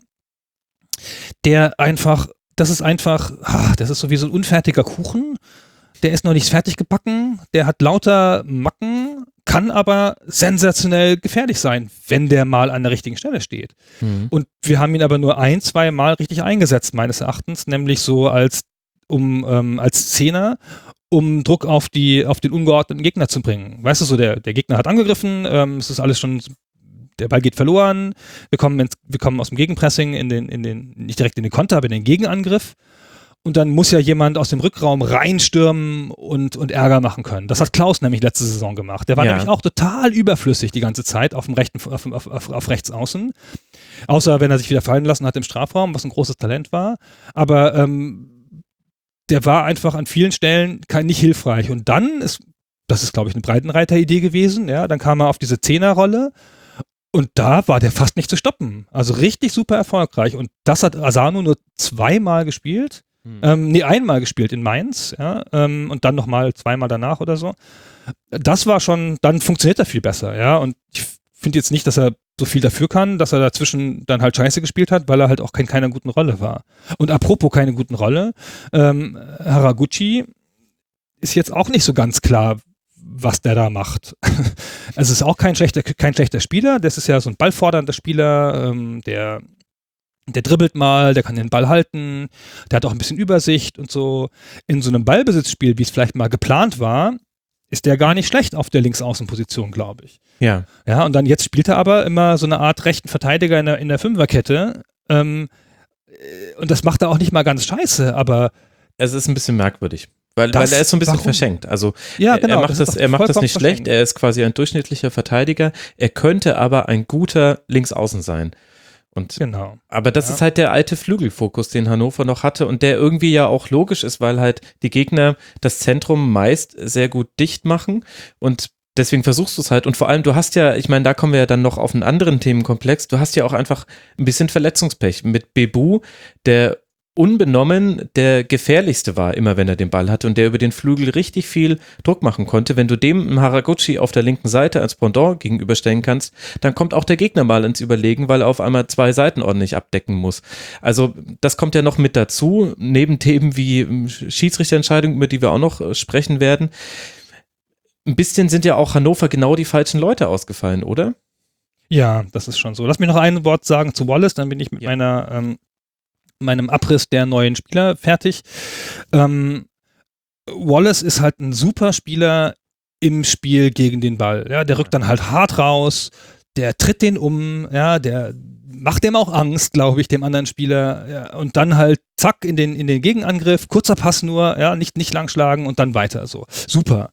der einfach, das ist einfach, ah, das ist so wie so ein unfertiger Kuchen. Der ist noch nicht fertig gebacken, der hat lauter Macken, kann aber sensationell gefährlich sein, wenn der mal an der richtigen Stelle steht. Mhm. Und wir haben ihn aber nur ein, zwei Mal richtig eingesetzt, meines Erachtens, nämlich so als, um, ähm, als Zehner, um Druck auf, die, auf den ungeordneten Gegner zu bringen. Weißt du, so der, der Gegner hat angegriffen, ähm, es ist alles schon, der Ball geht verloren, wir kommen, ins, wir kommen aus dem Gegenpressing in den, in den, nicht direkt in den Konter, aber in den Gegenangriff. Und dann muss ja jemand aus dem Rückraum reinstürmen und, und Ärger machen können. Das hat Klaus nämlich letzte Saison gemacht. Der war Ja. nämlich auch total überflüssig die ganze Zeit auf dem rechten, auf, auf, auf, auf rechts außen. Außer wenn er sich wieder fallen lassen hat im Strafraum, was ein großes Talent war. Aber ähm, der war einfach an vielen Stellen kein, nicht hilfreich. Und dann ist, das ist glaube ich eine Breitenreiter-Idee gewesen, ja, dann kam er auf diese Zehnerrolle. Und da war der fast nicht zu stoppen. Also richtig super erfolgreich. Und das hat Asano nur zweimal gespielt. Mhm. Ähm, nee, einmal gespielt in Mainz, ja, ähm, und dann nochmal zweimal danach oder so. Das war schon, dann funktioniert er viel besser, ja, und ich finde jetzt nicht, dass er so viel dafür kann, dass er dazwischen dann halt scheiße gespielt hat, weil er halt auch in keiner guten Rolle war. Und apropos keine guten Rolle, ähm, Haraguchi ist jetzt auch nicht so ganz klar, was der da macht. Es ist auch kein schlechter, kein schlechter Spieler, das ist ja so ein ballfordernder Spieler, ähm, der Der dribbelt mal, der kann den Ball halten, der hat auch ein bisschen Übersicht und so. In so einem Ballbesitzspiel, wie es vielleicht mal geplant war, ist der gar nicht schlecht auf der Linksaußenposition, glaube ich. Ja. Ja, und dann jetzt spielt er aber immer so eine Art rechten Verteidiger in der, in der Fünferkette. Ähm, und das macht er auch nicht mal ganz scheiße, aber Es ist ein bisschen merkwürdig. Weil, Das- weil er ist so ein bisschen warum? verschenkt. Also Ja, er- genau, er macht das das, ist doch er macht das vollkommen nicht schlecht. verschenkt. Er ist quasi ein durchschnittlicher Verteidiger. Er könnte aber ein guter Linksaußen sein. Und Genau. aber das Ja. ist halt der alte Flügelfokus, den Hannover noch hatte und der irgendwie ja auch logisch ist, weil halt die Gegner das Zentrum meist sehr gut dicht machen und deswegen versuchst du es halt. Und vor allem, du hast ja, ich meine, da kommen wir ja dann noch auf einen anderen Themenkomplex, du hast ja auch einfach ein bisschen Verletzungspech mit Bebu, der unbenommen der gefährlichste war, immer wenn er den Ball hatte und der über den Flügel richtig viel Druck machen konnte. Wenn du dem einen Haraguchi auf der linken Seite als Pendant gegenüberstellen kannst, dann kommt auch der Gegner mal ins Überlegen, weil er auf einmal zwei Seiten ordentlich abdecken muss. Also das kommt ja noch mit dazu, neben Themen wie ähm, Schiedsrichterentscheidungen, über die wir auch noch äh, sprechen werden. Ein bisschen sind ja auch Hannover genau die falschen Leute ausgefallen, oder? Ja, das ist schon so. Lass mich noch ein Wort sagen zu Wallace, dann bin ich mit Ja. meiner ähm, meinem Abriss der neuen Spieler fertig. Ähm, Wallace ist halt ein super Spieler im Spiel gegen den Ball. Ja, der rückt dann halt hart raus, der tritt den um, ja, der macht dem auch Angst, glaube ich, dem anderen Spieler. Ja, und dann halt zack in den, in den Gegenangriff, kurzer Pass nur, ja, nicht, nicht lang schlagen und dann weiter so. Super.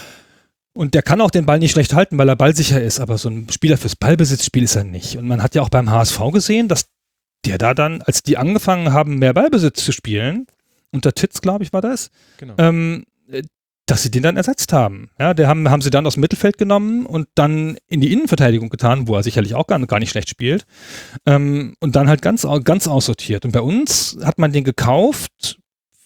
Und der kann auch den Ball nicht schlecht halten, weil er ballsicher ist, aber so ein Spieler fürs Ballbesitzspiel ist er nicht. Und man hat ja auch beim H S V gesehen, dass der da dann, als die angefangen haben, mehr Ballbesitz zu spielen, unter Titz, glaube ich, war das, Genau. ähm, dass sie den dann ersetzt haben. Ja, der haben, haben sie dann aus dem Mittelfeld genommen und dann in die Innenverteidigung getan, wo er sicherlich auch gar, gar nicht schlecht spielt, ähm, und dann halt ganz, au- ganz aussortiert. Und bei uns hat man den gekauft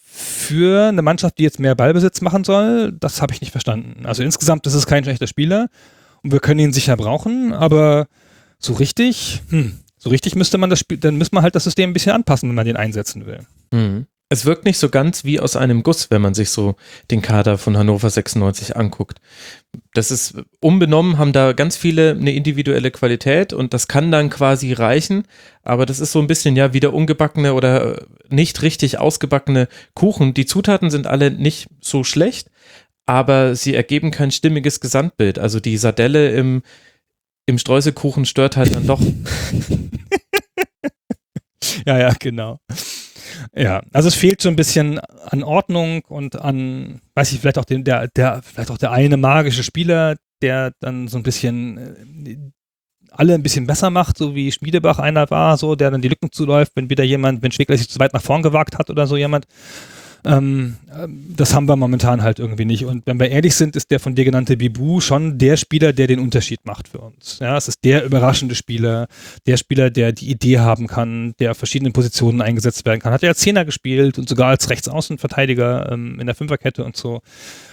für eine Mannschaft, die jetzt mehr Ballbesitz machen soll. Das habe ich nicht verstanden. Also insgesamt ist es kein schlechter Spieler und wir können ihn sicher brauchen, aber so richtig, hm, so richtig müsste man das Spiel, dann müsste man halt das System ein bisschen anpassen, wenn man den einsetzen will. Mhm. Es wirkt nicht so ganz wie aus einem Guss, wenn man sich so den Kader von Hannover sechsundneunzig anguckt. Das ist unbenommen, haben da ganz viele eine individuelle Qualität und das kann dann quasi reichen, aber das ist so ein bisschen ja wieder ungebackene oder nicht richtig ausgebackene Kuchen. Die Zutaten sind alle nicht so schlecht, aber sie ergeben kein stimmiges Gesamtbild. Also die Sardelle im, im Streuselkuchen stört halt dann doch. Ja, ja, genau. Ja, also es fehlt so ein bisschen an Ordnung und an, weiß ich, vielleicht auch den, der, der, vielleicht auch der eine magische Spieler, der dann so ein bisschen äh, alle ein bisschen besser macht, so wie Schmiedebach einer war, so, der dann die Lücken zuläuft, wenn wieder jemand, wenn Schwegler sich zu weit nach vorn gewagt hat oder so jemand. Ähm, das haben wir momentan halt irgendwie nicht. Und wenn wir ehrlich sind, ist der von dir genannte Bibu schon der Spieler, der den Unterschied macht für uns. Ja, es ist der überraschende Spieler, der Spieler, der die Idee haben kann, der auf verschiedenen Positionen eingesetzt werden kann. Hat er als Zehner gespielt und sogar als Rechtsaußenverteidiger ähm, in der Fünferkette und so.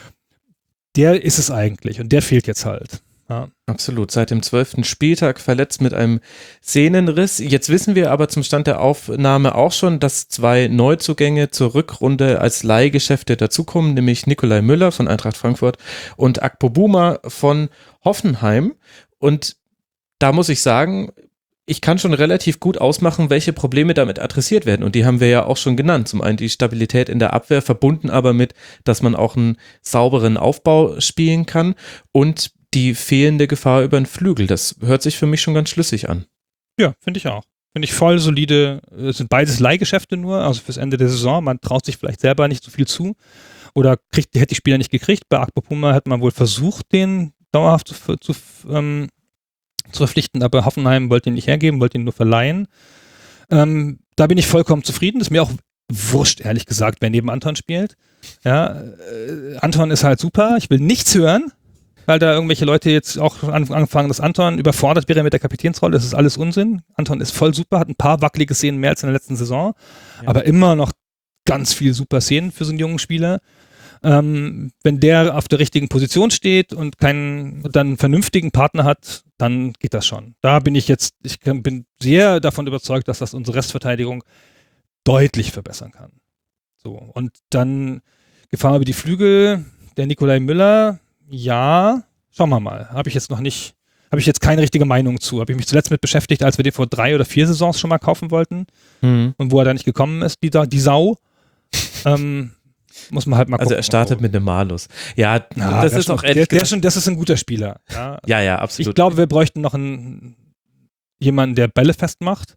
Der ist es eigentlich und der fehlt jetzt halt. Ja. Absolut, seit dem zwölften Spieltag verletzt mit einem Sehnenriss. Jetzt wissen wir aber zum Stand der Aufnahme auch schon, dass zwei Neuzugänge zur Rückrunde als Leihgeschäfte dazukommen, nämlich Nikolai Müller von Eintracht Frankfurt und Akpo Buma von Hoffenheim. Und da muss ich sagen, ich kann schon relativ gut ausmachen, welche Probleme damit adressiert werden. Und die haben wir ja auch schon genannt. Zum einen die Stabilität in der Abwehr, verbunden aber mit, dass man auch einen sauberen Aufbau spielen kann und die fehlende Gefahr über den Flügel. Das hört sich für mich schon ganz schlüssig an. Ja, finde ich auch. Finde ich voll solide. Es sind beides Leihgeschäfte nur, also fürs Ende der Saison. Man traut sich vielleicht selber nicht so viel zu oder kriegt, hätte die Spieler nicht gekriegt. Bei Akpo Puma hat man wohl versucht, den dauerhaft zu, zu, ähm, zu verpflichten, aber Hoffenheim wollte ihn nicht hergeben, wollte ihn nur verleihen. Ähm, da bin ich vollkommen zufrieden. Ist mir auch wurscht, ehrlich gesagt, wer neben Anton spielt. Ja, äh, Anton ist halt super. Ich will nichts hören, weil da irgendwelche Leute jetzt auch anfangen, dass Anton überfordert wäre mit der Kapitänsrolle. Das ist alles Unsinn. Anton ist voll super, hat ein paar wackelige Szenen mehr als in der letzten Saison, Ja. aber immer noch ganz viel super Szenen für so einen jungen Spieler. Ähm, wenn der auf der richtigen Position steht und keinen, dann einen vernünftigen Partner hat, dann geht das schon. Da bin ich jetzt, ich bin sehr davon überzeugt, dass das unsere Restverteidigung deutlich verbessern kann. So, und dann Gefahr über die Flügel, der Nikolai Müller, ja, schauen wir mal. Habe ich jetzt noch nicht, habe ich jetzt keine richtige Meinung zu. Habe ich mich zuletzt mit beschäftigt, als wir den vor drei oder vier Saisons schon mal kaufen wollten Mhm. und wo er da nicht gekommen ist, die, die Sau. ähm, muss man halt mal gucken. Also er startet mit einem Malus. Ja, Ja, das der ist schon, auch der, ehrlich der gesagt- schon, das ist ein guter Spieler. Ja. Ja, ja, Ich absolut. glaube, wir bräuchten noch einen, jemanden, der Bälle festmacht.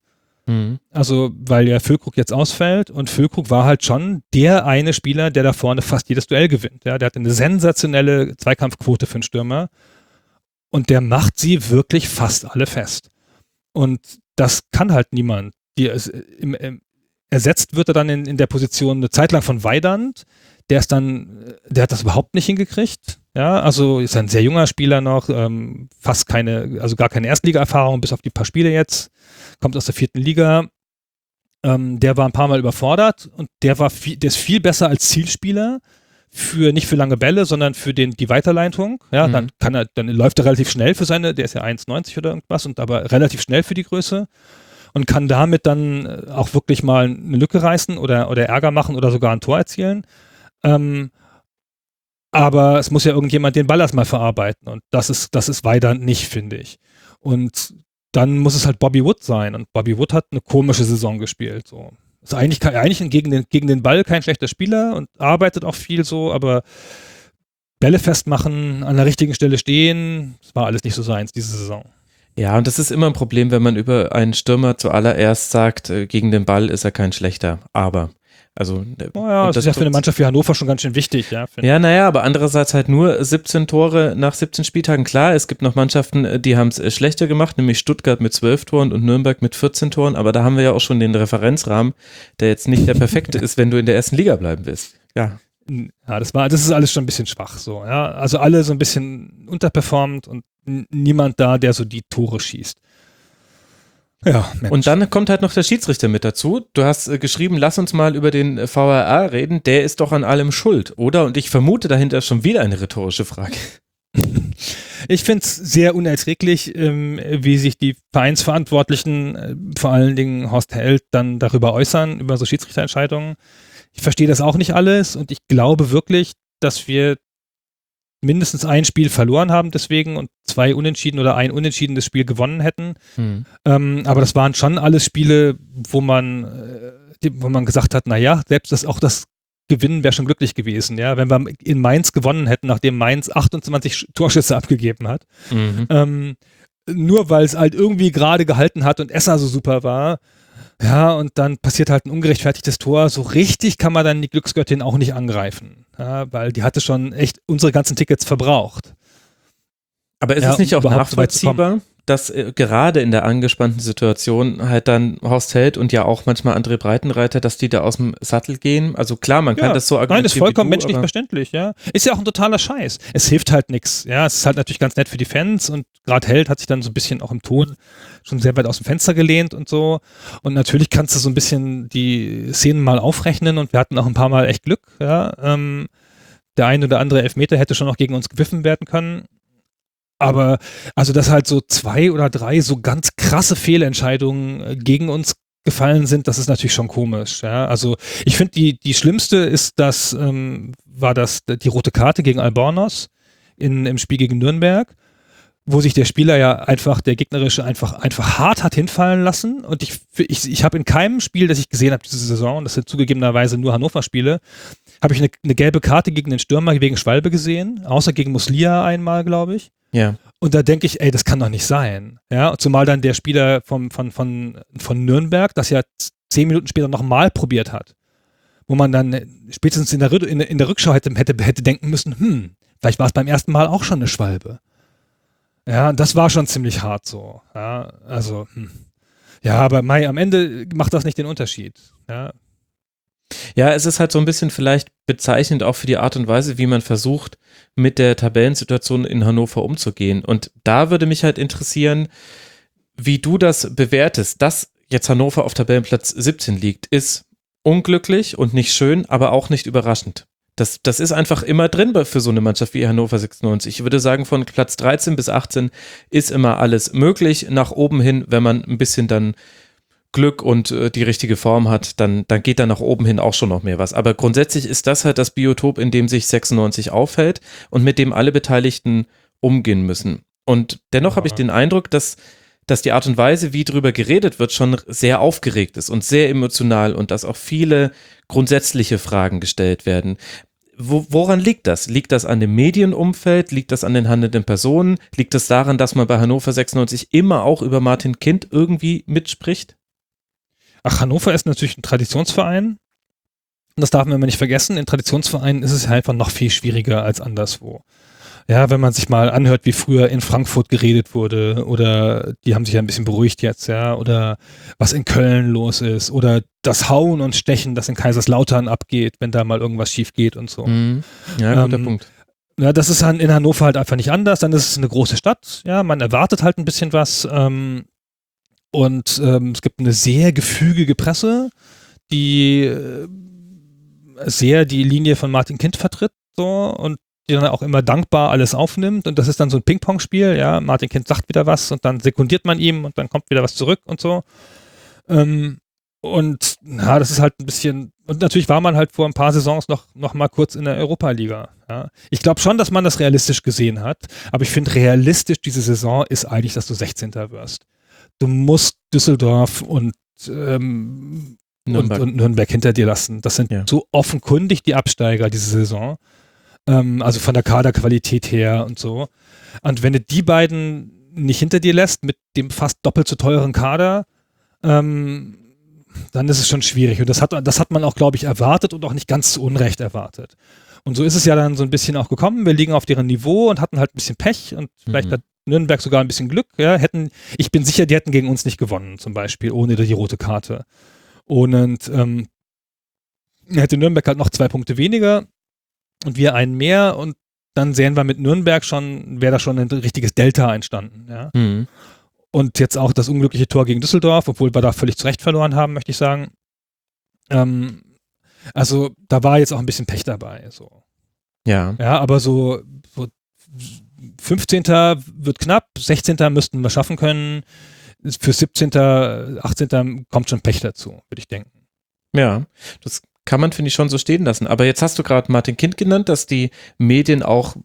Mhm. Also, weil ja Füllkrug jetzt ausfällt und Füllkrug war halt schon der eine Spieler, der da vorne fast jedes Duell gewinnt. Ja, der hat eine sensationelle Zweikampfquote für einen Stürmer und der macht sie wirklich fast alle fest. Und das kann halt niemand. Die, im, im, ersetzt wird er dann in, in der Position eine Zeit lang von Weidand. Der ist dann, der hat das überhaupt nicht hingekriegt. Ja, also ist ein sehr junger Spieler noch, ähm, fast keine, also gar keine Erstliga-Erfahrung, bis auf die paar Spiele jetzt. Kommt aus der vierten Liga. Ähm, der war ein paar Mal überfordert und der war viel, der ist viel besser als Zielspieler für nicht für lange Bälle, sondern für den, die Weiterleitung. Ja, Mhm. dann kann er, dann läuft er relativ schnell für seine, der ist ja eins neunzig oder irgendwas und aber relativ schnell für die Größe und kann damit dann auch wirklich mal eine Lücke reißen oder, oder Ärger machen oder sogar ein Tor erzielen. Ähm, aber es muss ja irgendjemand den Ball erstmal verarbeiten und das ist, das ist weiter nicht, finde ich. Und dann muss es halt Bobby Wood sein und Bobby Wood hat eine komische Saison gespielt. So. Ist eigentlich, kein- eigentlich gegen den, gegen den Ball kein schlechter Spieler und arbeitet auch viel so, aber Bälle festmachen, an der richtigen Stelle stehen, das war alles nicht so seins diese Saison. Ja, und das ist immer ein Problem, wenn man über einen Stürmer zuallererst sagt, äh, gegen den Ball ist er kein schlechter, aber also äh, Oh ja, und das ist ja für eine tut- Mannschaft wie Hannover schon ganz schön wichtig. Ja, finde Ja, naja, aber andererseits halt nur siebzehn Tore nach siebzehn Spieltagen. Klar, es gibt noch Mannschaften, äh, die haben es äh, schlechter gemacht, nämlich Stuttgart mit zwölf Toren und Nürnberg mit vierzehn Toren, aber da haben wir ja auch schon den Referenzrahmen, der jetzt nicht der perfekte ist, wenn du in der ersten Liga bleiben willst. Ja. Ja, das war, das ist alles schon ein bisschen schwach so, ja. Also alle so ein bisschen unterperformt und n- niemand da, der so die Tore schießt. Ja, Mensch. Und dann kommt halt noch der Schiedsrichter mit dazu. Du hast äh, geschrieben, lass uns mal über den äh, V A R reden, der ist doch an allem schuld, oder? Und ich vermute, dahinter ist schon wieder eine rhetorische Frage. Ich finde es sehr unerträglich, ähm, wie sich die Vereinsverantwortlichen, äh, vor allen Dingen Horst Held, dann darüber äußern, über so Schiedsrichterentscheidungen. Ich verstehe das auch nicht alles und ich glaube wirklich, dass wir mindestens ein Spiel verloren haben deswegen und zwei Unentschieden oder ein unentschiedenes Spiel gewonnen hätten. Hm. Ähm, aber das waren schon alles Spiele, wo man, äh, die, wo man gesagt hat, naja, selbst das auch das Gewinnen wäre schon glücklich gewesen, ja, wenn wir in Mainz gewonnen hätten, nachdem Mainz achtundzwanzig Torschüsse abgegeben hat. Mhm. Ähm, nur weil es halt irgendwie gerade gehalten hat und Esser so super war. Ja, und dann passiert halt ein ungerechtfertigtes Tor. So richtig kann man dann die Glücksgöttin auch nicht angreifen. Ja, weil die hatte schon echt unsere ganzen Tickets verbraucht. Aber ist Ja, es nicht um auch überhaupt so weit zu nachvollziehbar, dass äh, gerade in der angespannten Situation halt dann Horst Held und ja auch manchmal André Breitenreiter, dass die da aus dem Sattel gehen? Also klar, man kann Ja, das so argumentieren. Nein, ist vollkommen wie du, menschlich aber- verständlich, ja. Ist ja auch ein totaler Scheiß. Es hilft halt nichts. Ja, es ist halt natürlich ganz nett für die Fans und gerade Held hat sich dann so ein bisschen auch im Ton schon sehr weit aus dem Fenster gelehnt und so. Und natürlich kannst du so ein bisschen die Szenen mal aufrechnen und wir hatten auch ein paar Mal echt Glück, ja. Ähm, der eine oder andere Elfmeter hätte schon auch gegen uns gepfiffen werden können. Aber also, dass halt so zwei oder drei so ganz krasse Fehlentscheidungen äh, gegen uns gefallen sind, das ist natürlich schon komisch. Ja? Also ich finde, die, die schlimmste ist das, ähm, war das die rote Karte gegen Albornoz in, im Spiel gegen Nürnberg, wo sich der Spieler ja einfach, der gegnerische, einfach, einfach hart hat hinfallen lassen. Und ich, ich, ich habe in keinem Spiel, das ich gesehen habe diese Saison, und das sind zugegebenerweise nur Hannover-Spiele, habe ich eine, eine gelbe Karte gegen den Stürmer wegen Schwalbe gesehen, außer gegen Muslia einmal, glaube ich. Ja. Und da denke ich, ey, das kann doch nicht sein. Ja, zumal dann der Spieler vom, von, von, von Nürnberg das ja zehn Minuten später nochmal probiert hat. Wo man dann spätestens in der, in, in der Rückschau hätte, hätte, hätte denken müssen, hm, vielleicht war es beim ersten Mal auch schon eine Schwalbe. Ja, und das war schon ziemlich hart so. Ja, also, hm. Ja, aber Mai, am Ende macht das nicht den Unterschied. Ja. Ja, es ist halt so ein bisschen vielleicht bezeichnend auch für die Art und Weise, wie man versucht, mit der Tabellensituation in Hannover umzugehen. Und da würde mich halt interessieren, wie du das bewertest. Dass jetzt Hannover auf Tabellenplatz siebzehn liegt, ist unglücklich und nicht schön, aber auch nicht überraschend. Das, das ist einfach immer drin für so eine Mannschaft wie Hannover sechsundneunzig. Ich würde sagen, von Platz dreizehn bis achtzehn ist immer alles möglich. Nach oben hin, wenn man ein bisschen dann Glück und äh, die richtige Form hat, dann, dann geht da nach oben hin auch schon noch mehr was. Aber grundsätzlich ist das halt das Biotop, in dem sich sechsundneunzig aufhält und mit dem alle Beteiligten umgehen müssen. Und dennoch ja. habe ich den Eindruck, dass, dass die Art und Weise, wie drüber geredet wird, schon sehr aufgeregt ist und sehr emotional und dass auch viele grundsätzliche Fragen gestellt werden. Wo, woran liegt das? Liegt das an dem Medienumfeld? Liegt das an den handelnden Personen? Liegt das daran, dass man bei Hannover sechsundneunzig immer auch über Martin Kind irgendwie mitspricht? Ach, Hannover ist natürlich ein Traditionsverein. Das darf man immer nicht vergessen. In Traditionsvereinen ist es halt einfach noch viel schwieriger als anderswo. Ja, wenn man sich mal anhört, wie früher in Frankfurt geredet wurde, oder die haben sich ja ein bisschen beruhigt jetzt, ja, oder was in Köln los ist, oder das Hauen und Stechen, das in Kaiserslautern abgeht, wenn da mal irgendwas schief geht und so. Mhm. Ja, guter ähm, Punkt. Ja, das ist in Hannover halt einfach nicht anders. Dann ist es eine große Stadt, ja, man erwartet halt ein bisschen was, ähm, und ähm, es gibt eine sehr gefügige Presse, die äh, sehr die Linie von Martin Kind vertritt, so, und die dann auch immer dankbar alles aufnimmt, und das ist dann so ein Ping-Pong-Spiel, ja, Martin Kind sagt wieder was und dann sekundiert man ihm und dann kommt wieder was zurück und so. Ähm, und ja, das ist halt ein bisschen, und natürlich war man halt vor ein paar Saisons noch, noch mal kurz in der Europa-Liga. Ja. Ich glaube schon, dass man das realistisch gesehen hat, aber ich finde, realistisch diese Saison ist eigentlich, dass du sechzehnter wirst. Du musst Düsseldorf und ähm, Nürnberg. Und, und Nürnberg hinter dir lassen. Das sind ja so offenkundig die Absteiger diese Saison. Ähm, also von der Kaderqualität her und so. Und wenn du die beiden nicht hinter dir lässt, mit dem fast doppelt so teuren Kader, ähm, dann ist es schon schwierig. Und das hat, das hat man auch, glaube ich, erwartet und auch nicht ganz zu Unrecht erwartet. Und so ist es ja dann so ein bisschen auch gekommen. Wir liegen auf deren Niveau und hatten halt ein bisschen Pech und vielleicht mhm. hat Nürnberg sogar ein bisschen Glück. Ja, hätten, ich bin sicher, die hätten gegen uns nicht gewonnen, zum Beispiel, ohne die rote Karte. Und ähm, hätte Nürnberg halt noch zwei Punkte weniger und wir einen mehr, und dann sehen wir mit Nürnberg schon, wäre da schon ein richtiges Delta entstanden. Ja? Mhm. Und jetzt auch das unglückliche Tor gegen Düsseldorf, obwohl wir da völlig zu Recht verloren haben, möchte ich sagen. Ähm, also da war jetzt auch ein bisschen Pech dabei. So. Ja. Ja, aber so, so fünfzehnter wird knapp, sechzehnter müssten wir schaffen können. Für siebzehnter, achtzehnter kommt schon Pech dazu, würde ich denken. Ja, das kann man, finde ich, schon so stehen lassen. Aber jetzt hast du gerade Martin Kind genannt, dass die Medien auch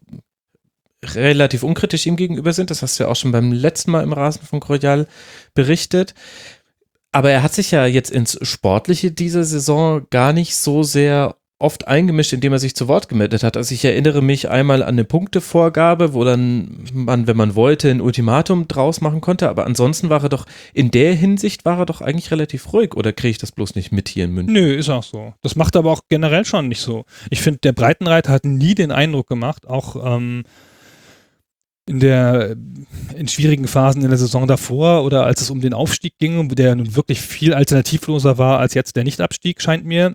relativ unkritisch ihm gegenüber sind. Das hast du ja auch schon beim letzten Mal im Rasenfunk Royal berichtet. Aber er hat sich ja jetzt ins Sportliche dieser Saison gar nicht so sehr oft eingemischt, indem er sich zu Wort gemeldet hat. Also ich erinnere mich einmal an eine Punktevorgabe, wo dann man, wenn man wollte, ein Ultimatum draus machen konnte, aber ansonsten war er doch, in der Hinsicht war er doch eigentlich relativ ruhig, oder kriege ich das bloß nicht mit hier in München? Nö, ist auch so. Das macht aber auch generell schon nicht so. Ich finde, der Breitenreiter hat nie den Eindruck gemacht, auch ähm, in der, in schwierigen Phasen in der Saison davor oder als es um den Aufstieg ging, der nun wirklich viel alternativloser war als jetzt der Nichtabstieg, scheint mir,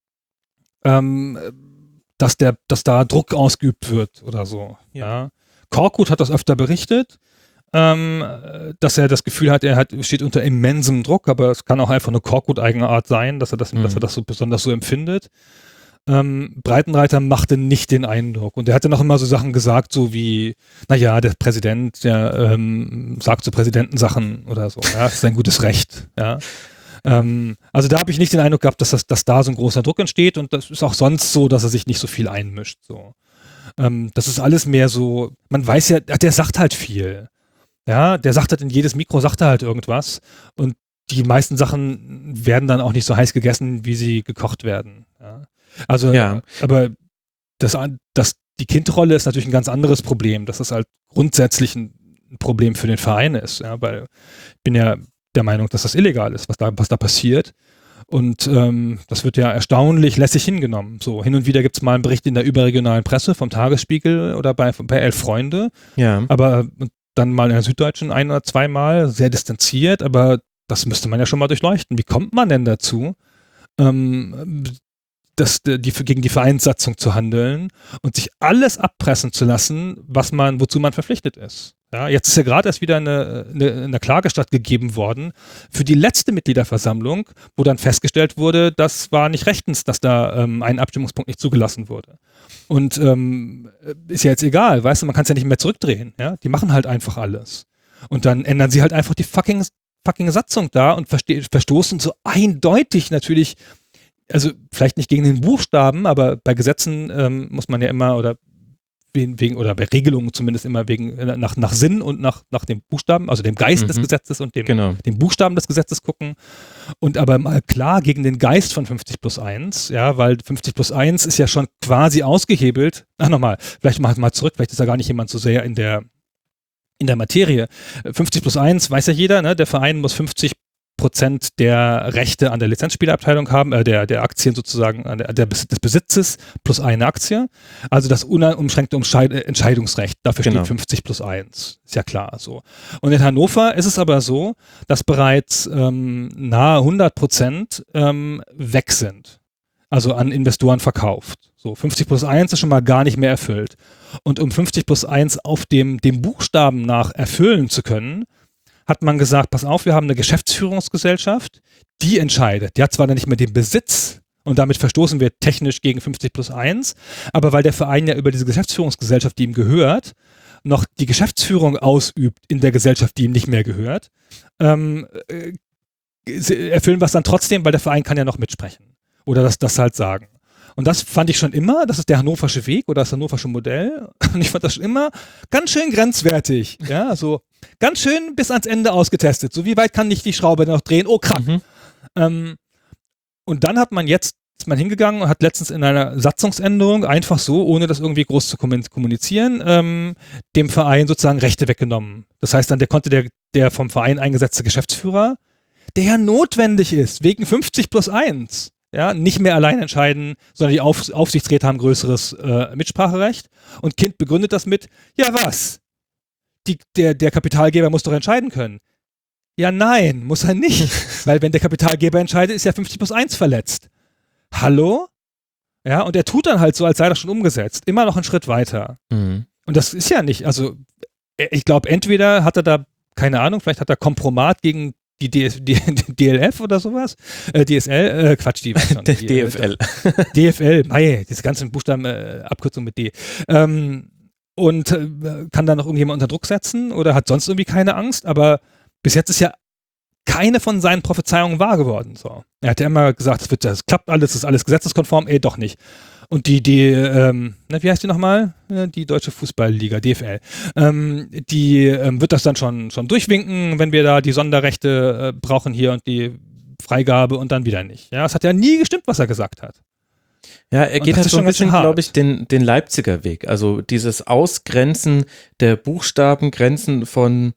Ähm, dass der, dass da Druck ausgeübt wird oder so. Ja. Ja. Korkut hat das öfter berichtet, ähm, dass er das Gefühl hat, er hat, steht unter immensem Druck, aber es kann auch einfach eine Korkut-eigene Art sein, dass er das, mhm. dass er das so besonders so empfindet. Ähm, Breitenreiter machte nicht den Eindruck. Und er hatte noch immer so Sachen gesagt, so wie, naja, der Präsident, der ähm, sagt zu Präsidenten Sachen oder so. Ja, das ist ein gutes Recht. Ja. Ähm, also da habe ich nicht den Eindruck gehabt, dass, das, dass da so ein großer Druck entsteht, und das ist auch sonst so, dass er sich nicht so viel einmischt. So. Ähm, das ist alles mehr so, man weiß ja, der sagt halt viel. Ja, der sagt halt in jedes Mikro, sagt er halt irgendwas, und die meisten Sachen werden dann auch nicht so heiß gegessen, wie sie gekocht werden. Ja. Also, ja. aber das, das, die Kindrolle ist natürlich ein ganz anderes Problem, dass das halt grundsätzlich ein Problem für den Verein ist, ja, weil ich bin ja der Meinung, dass das illegal ist, was da, was da passiert. Und ähm, das wird ja erstaunlich lässig hingenommen. So, hin und wieder gibt es mal einen Bericht in der überregionalen Presse vom Tagesspiegel oder bei, bei Elf Freunde. Ja. Aber dann mal in der Süddeutschen ein oder zweimal, sehr distanziert, aber das müsste man ja schon mal durchleuchten. Wie kommt man denn dazu, ähm, das, die, gegen die Vereinssatzung zu handeln und sich alles abpressen zu lassen, was man, wozu man verpflichtet ist? Ja, jetzt ist ja gerade erst wieder eine, eine, eine Klage stattgegeben worden für die letzte Mitgliederversammlung, wo dann festgestellt wurde, das war nicht rechtens, dass da ähm, ein Abstimmungspunkt nicht zugelassen wurde. Und ähm, ist ja jetzt egal, weißt du, man kann es ja nicht mehr zurückdrehen. Ja? Die machen halt einfach alles. Und dann ändern sie halt einfach die fucking, fucking Satzung da und verste- verstoßen so eindeutig natürlich, also vielleicht nicht gegen den Buchstaben, aber bei Gesetzen ähm, muss man ja immer, oder wegen, oder bei Regelungen zumindest immer wegen, nach, nach Sinn und nach, nach dem Buchstaben, also dem Geist mhm. des Gesetzes und dem, genau. dem Buchstaben des Gesetzes gucken. Und aber mal klar gegen den Geist von fünfzig plus eins, ja, weil fünfzig plus eins ist ja schon quasi ausgehebelt. Ach, nochmal, vielleicht mal, mal zurück, vielleicht ist da gar nicht jemand so sehr in der, in der Materie. fünfzig plus eins weiß ja jeder, ne, der Verein muss fünfzig Prozent der Rechte an der Lizenzspielerabteilung haben, äh, der, der Aktien sozusagen, an der, der, des Besitzes plus eine Aktie. Also das unumschränkte Umscheid- Entscheidungsrecht. Dafür Genau. steht fünfzig plus eins. Ist ja klar so. Und in Hannover ist es aber so, dass bereits ähm, nahe hundert Prozent ähm, weg sind. Also an Investoren verkauft. So, fünfzig plus eins ist schon mal gar nicht mehr erfüllt. Und um fünfzig plus eins auf dem, dem Buchstaben nach erfüllen zu können, hat man gesagt, pass auf, wir haben eine Geschäftsführungsgesellschaft, die entscheidet. Die hat zwar dann nicht mehr den Besitz und damit verstoßen wir technisch gegen fünfzig plus eins, aber weil der Verein ja über diese Geschäftsführungsgesellschaft, die ihm gehört, noch die Geschäftsführung ausübt in der Gesellschaft, die ihm nicht mehr gehört, ähm, äh, erfüllen wir es dann trotzdem, weil der Verein kann ja noch mitsprechen oder das, das halt sagen. Und das fand ich schon immer, das ist der hannoversche Weg oder das hannoversche Modell. Und ich fand das schon immer ganz schön grenzwertig. Ja, so ganz schön bis ans Ende ausgetestet. So wie weit kann ich die Schraube noch drehen? Oh, krass. Mhm. Ähm, und dann hat man jetzt, ist man hingegangen und hat letztens in einer Satzungsänderung einfach so, ohne das irgendwie groß zu kommunizieren, ähm, dem Verein sozusagen Rechte weggenommen. Das heißt dann, der konnte der, der vom Verein eingesetzte Geschäftsführer, der ja notwendig ist, wegen fünfzig plus eins, ja, nicht mehr allein entscheiden, sondern die Auf- Aufsichtsräte haben größeres äh, Mitspracherecht. Und Kind begründet das mit, ja was? Die, der, der Kapitalgeber muss doch entscheiden können. Ja, nein, muss er nicht. Weil wenn der Kapitalgeber entscheidet, ist ja fünfzig plus eins verletzt. Hallo? Ja, und er tut dann halt so, als sei das schon umgesetzt. Immer noch einen Schritt weiter. Mhm. Und das ist ja nicht, also ich glaube, entweder hat er da, keine Ahnung, vielleicht hat er Kompromat gegen die D S, die, die D L F oder sowas, äh, D S L, äh, Quatsch, die, schon, die D F L. D F L, mei, diese ganzen Buchstaben, äh, Abkürzung mit D. Ähm, und äh, kann da noch irgendjemand unter Druck setzen oder hat sonst irgendwie keine Angst, aber bis jetzt ist ja keine von seinen Prophezeiungen wahr geworden. So. Er hat ja immer gesagt, das, wird, das klappt alles, das ist alles gesetzeskonform, ey, doch nicht. Und die, die, ähm, na, wie heißt die nochmal? Die Deutsche Fußballliga, D F L. Ähm, die ähm, wird das dann schon, schon durchwinken, wenn wir da die Sonderrechte äh, brauchen hier und die Freigabe und dann wieder nicht. Ja, es hat ja nie gestimmt, was er gesagt hat. Ja, er Und geht das halt ist so ein schon ganz bisschen, schön hart. glaube ich, den, den Leipziger Weg. Also dieses Ausgrenzen der Buchstabengrenzen von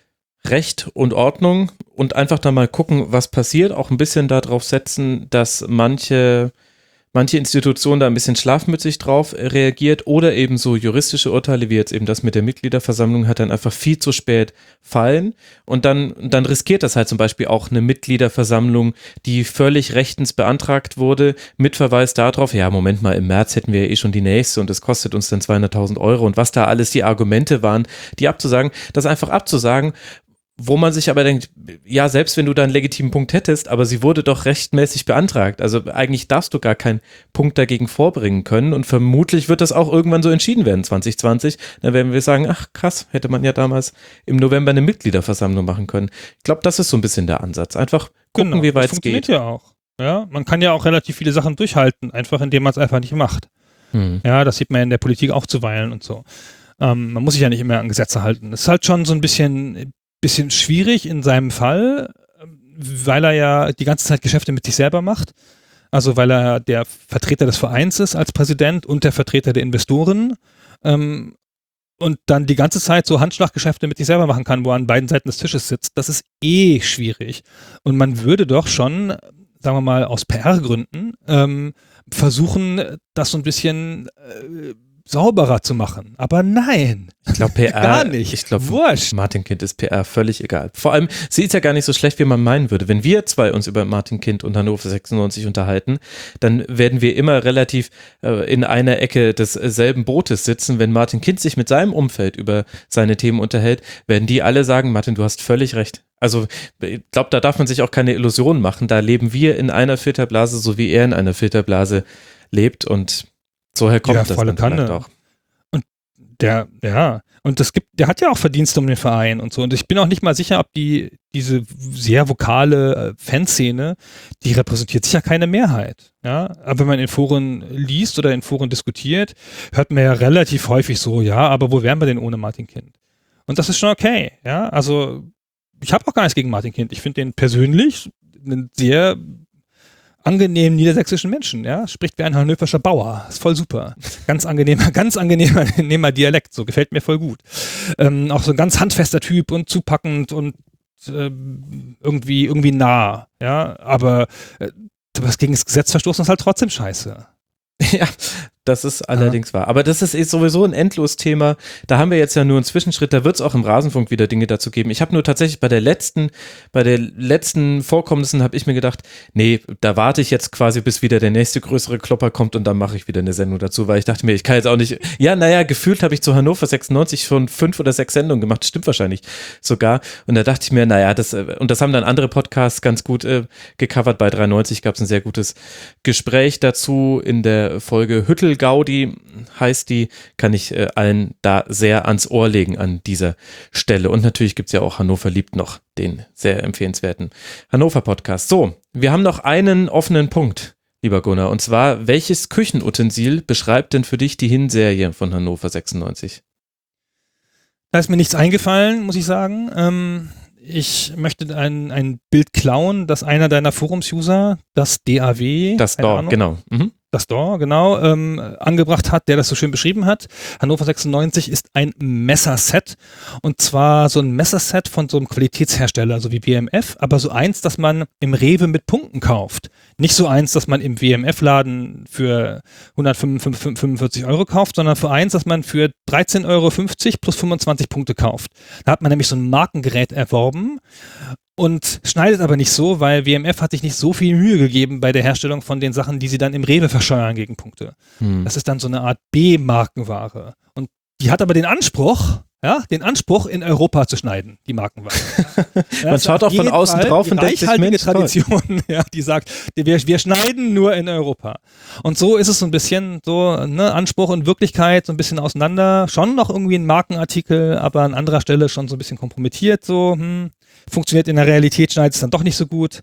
Recht und Ordnung und einfach da mal gucken, was passiert. Auch ein bisschen darauf setzen, dass manche manche Institutionen da ein bisschen schlafmützig drauf reagiert oder eben so juristische Urteile wie jetzt eben das mit der Mitgliederversammlung hat dann einfach viel zu spät fallen und dann, dann riskiert das halt zum Beispiel auch eine Mitgliederversammlung, die völlig rechtens beantragt wurde, mit Verweis darauf, ja Moment mal, im März hätten wir ja eh schon die nächste und es kostet uns dann zweihunderttausend Euro und was da alles die Argumente waren, die abzusagen, das einfach abzusagen, wo man sich aber denkt, ja, selbst wenn du da einen legitimen Punkt hättest, aber sie wurde doch rechtmäßig beantragt. Also eigentlich darfst du gar keinen Punkt dagegen vorbringen können und vermutlich wird das auch irgendwann so entschieden werden, zwanzig zwanzig. Dann werden wir sagen, ach krass, hätte man ja damals im November eine Mitgliederversammlung machen können. Ich glaube, das ist so ein bisschen der Ansatz. Einfach gucken, Genau, wie weit das es geht. funktioniert ja auch. Ja, man kann ja auch relativ viele Sachen durchhalten, einfach indem man es einfach nicht macht. Hm. Ja, das sieht man in der Politik auch zuweilen und so. Ähm, man muss sich ja nicht immer an Gesetze halten. Es ist halt schon so ein bisschen bisschen schwierig in seinem Fall, weil er ja die ganze Zeit Geschäfte mit sich selber macht. Also weil er der Vertreter des Vereins ist als Präsident und der Vertreter der Investoren ähm, und dann die ganze Zeit so Handschlaggeschäfte mit sich selber machen kann, wo er an beiden Seiten des Tisches sitzt. Das ist eh schwierig. Und man würde doch schon, sagen wir mal, aus P R-Gründen ähm, versuchen, das so ein bisschen äh, sauberer zu machen. Aber nein. Ich glaube, P R. Gar nicht. Ich glaube, Wurscht. Martin Kind ist P R völlig egal. Vor allem, sie ist ja gar nicht so schlecht, wie man meinen würde. Wenn wir zwei uns über Martin Kind und Hannover sechsundneunzig unterhalten, dann werden wir immer relativ äh, in einer Ecke desselben Bootes sitzen. Wenn Martin Kind sich mit seinem Umfeld über seine Themen unterhält, werden die alle sagen, Martin, du hast völlig recht. Also ich glaube, da darf man sich auch keine Illusionen machen. Da leben wir in einer Filterblase, so wie er in einer Filterblase lebt und so kommt ja, das volle dann vielleicht Kanne. auch. Und der, ja, und das gibt, der hat ja auch Verdienste um den Verein und so. Und ich bin auch nicht mal sicher, ob die, diese sehr vokale Fanszene, die repräsentiert sicher keine Mehrheit. Ja, aber wenn man in Foren liest oder in Foren diskutiert, hört man ja relativ häufig so, ja, aber wo wären wir denn ohne Martin Kind? Und das ist schon okay, ja. Also, ich habe auch gar nichts gegen Martin Kind. Ich finde den persönlich einen sehr angenehmen niedersächsischen Menschen, ja, spricht wie ein hannoverscher Bauer, ist voll super, ganz angenehmer, ganz angenehmer, angenehmer Dialekt, so gefällt mir voll gut, ähm, auch so ein ganz handfester Typ und zupackend und äh, irgendwie, irgendwie nah. Ja, aber äh, was gegen das Gesetz verstoßen ist halt trotzdem scheiße. Ja, das ist allerdings wahr. Aber das ist eh sowieso ein Endlos-Thema. Da haben wir jetzt ja nur einen Zwischenschritt. Da wird es auch im Rasenfunk wieder Dinge dazu geben. Ich habe nur tatsächlich bei der letzten, bei der letzten Vorkommnissen habe ich mir gedacht, nee, da warte ich jetzt quasi, bis wieder der nächste größere Klopper kommt und dann mache ich wieder eine Sendung dazu, weil ich dachte mir, ich kann jetzt auch nicht, ja, naja, gefühlt habe ich zu Hannover sechsundneunzig schon fünf oder sechs Sendungen gemacht. Stimmt wahrscheinlich sogar. Und da dachte ich mir, naja, das, und das haben dann andere Podcasts ganz gut äh, gecovert. Bei dreiundneunzig gab es ein sehr gutes Gespräch dazu in der Folge Hüttel-Gaudi heißt die, kann ich äh, allen da sehr ans Ohr legen an dieser Stelle. Und natürlich gibt es ja auch Hannover liebt noch, den sehr empfehlenswerten Hannover-Podcast. So, wir haben noch einen offenen Punkt, lieber Gunnar, und zwar, welches Küchenutensil beschreibt denn für dich die Hinserie von Hannover sechsundneunzig? Da ist mir nichts eingefallen, muss ich sagen. Ähm, ich möchte ein, ein Bild klauen, das einer deiner Forums-User, das D A W, Das dort, genau. Mhm. das Door, genau, ähm, angebracht hat, der das so schön beschrieben hat. Hannover sechsundneunzig ist ein Messerset, und zwar so ein Messerset von so einem Qualitätshersteller, so wie W M F, aber so eins, das man im Rewe mit Punkten kauft. Nicht so eins, das man im W M F-Laden für hundertfünfundvierzig Euro kauft, sondern für eins, das man für dreizehn Euro fünfzig plus fünfundzwanzig Punkte kauft. Da hat man nämlich so ein Markengerät erworben und schneidet aber nicht so, weil W M F hat sich nicht so viel Mühe gegeben bei der Herstellung von den Sachen, die sie dann im Rewe verscheuern gegen Punkte. Hm. Das ist dann so eine Art B-Markenware. Und die hat aber den Anspruch, ja, den Anspruch, in Europa zu schneiden, die Markenware. Ja, Man schaut auch von außen Fall drauf und denkt sich, Mensch, Tradition, ja, die sagt, wir, wir schneiden nur in Europa. Und so ist es so ein bisschen so, ne, Anspruch und Wirklichkeit so ein bisschen auseinander. Schon noch irgendwie ein Markenartikel, aber an anderer Stelle schon so ein bisschen kompromittiert, so, hm. Funktioniert in der Realität, schneidet es dann doch nicht so gut.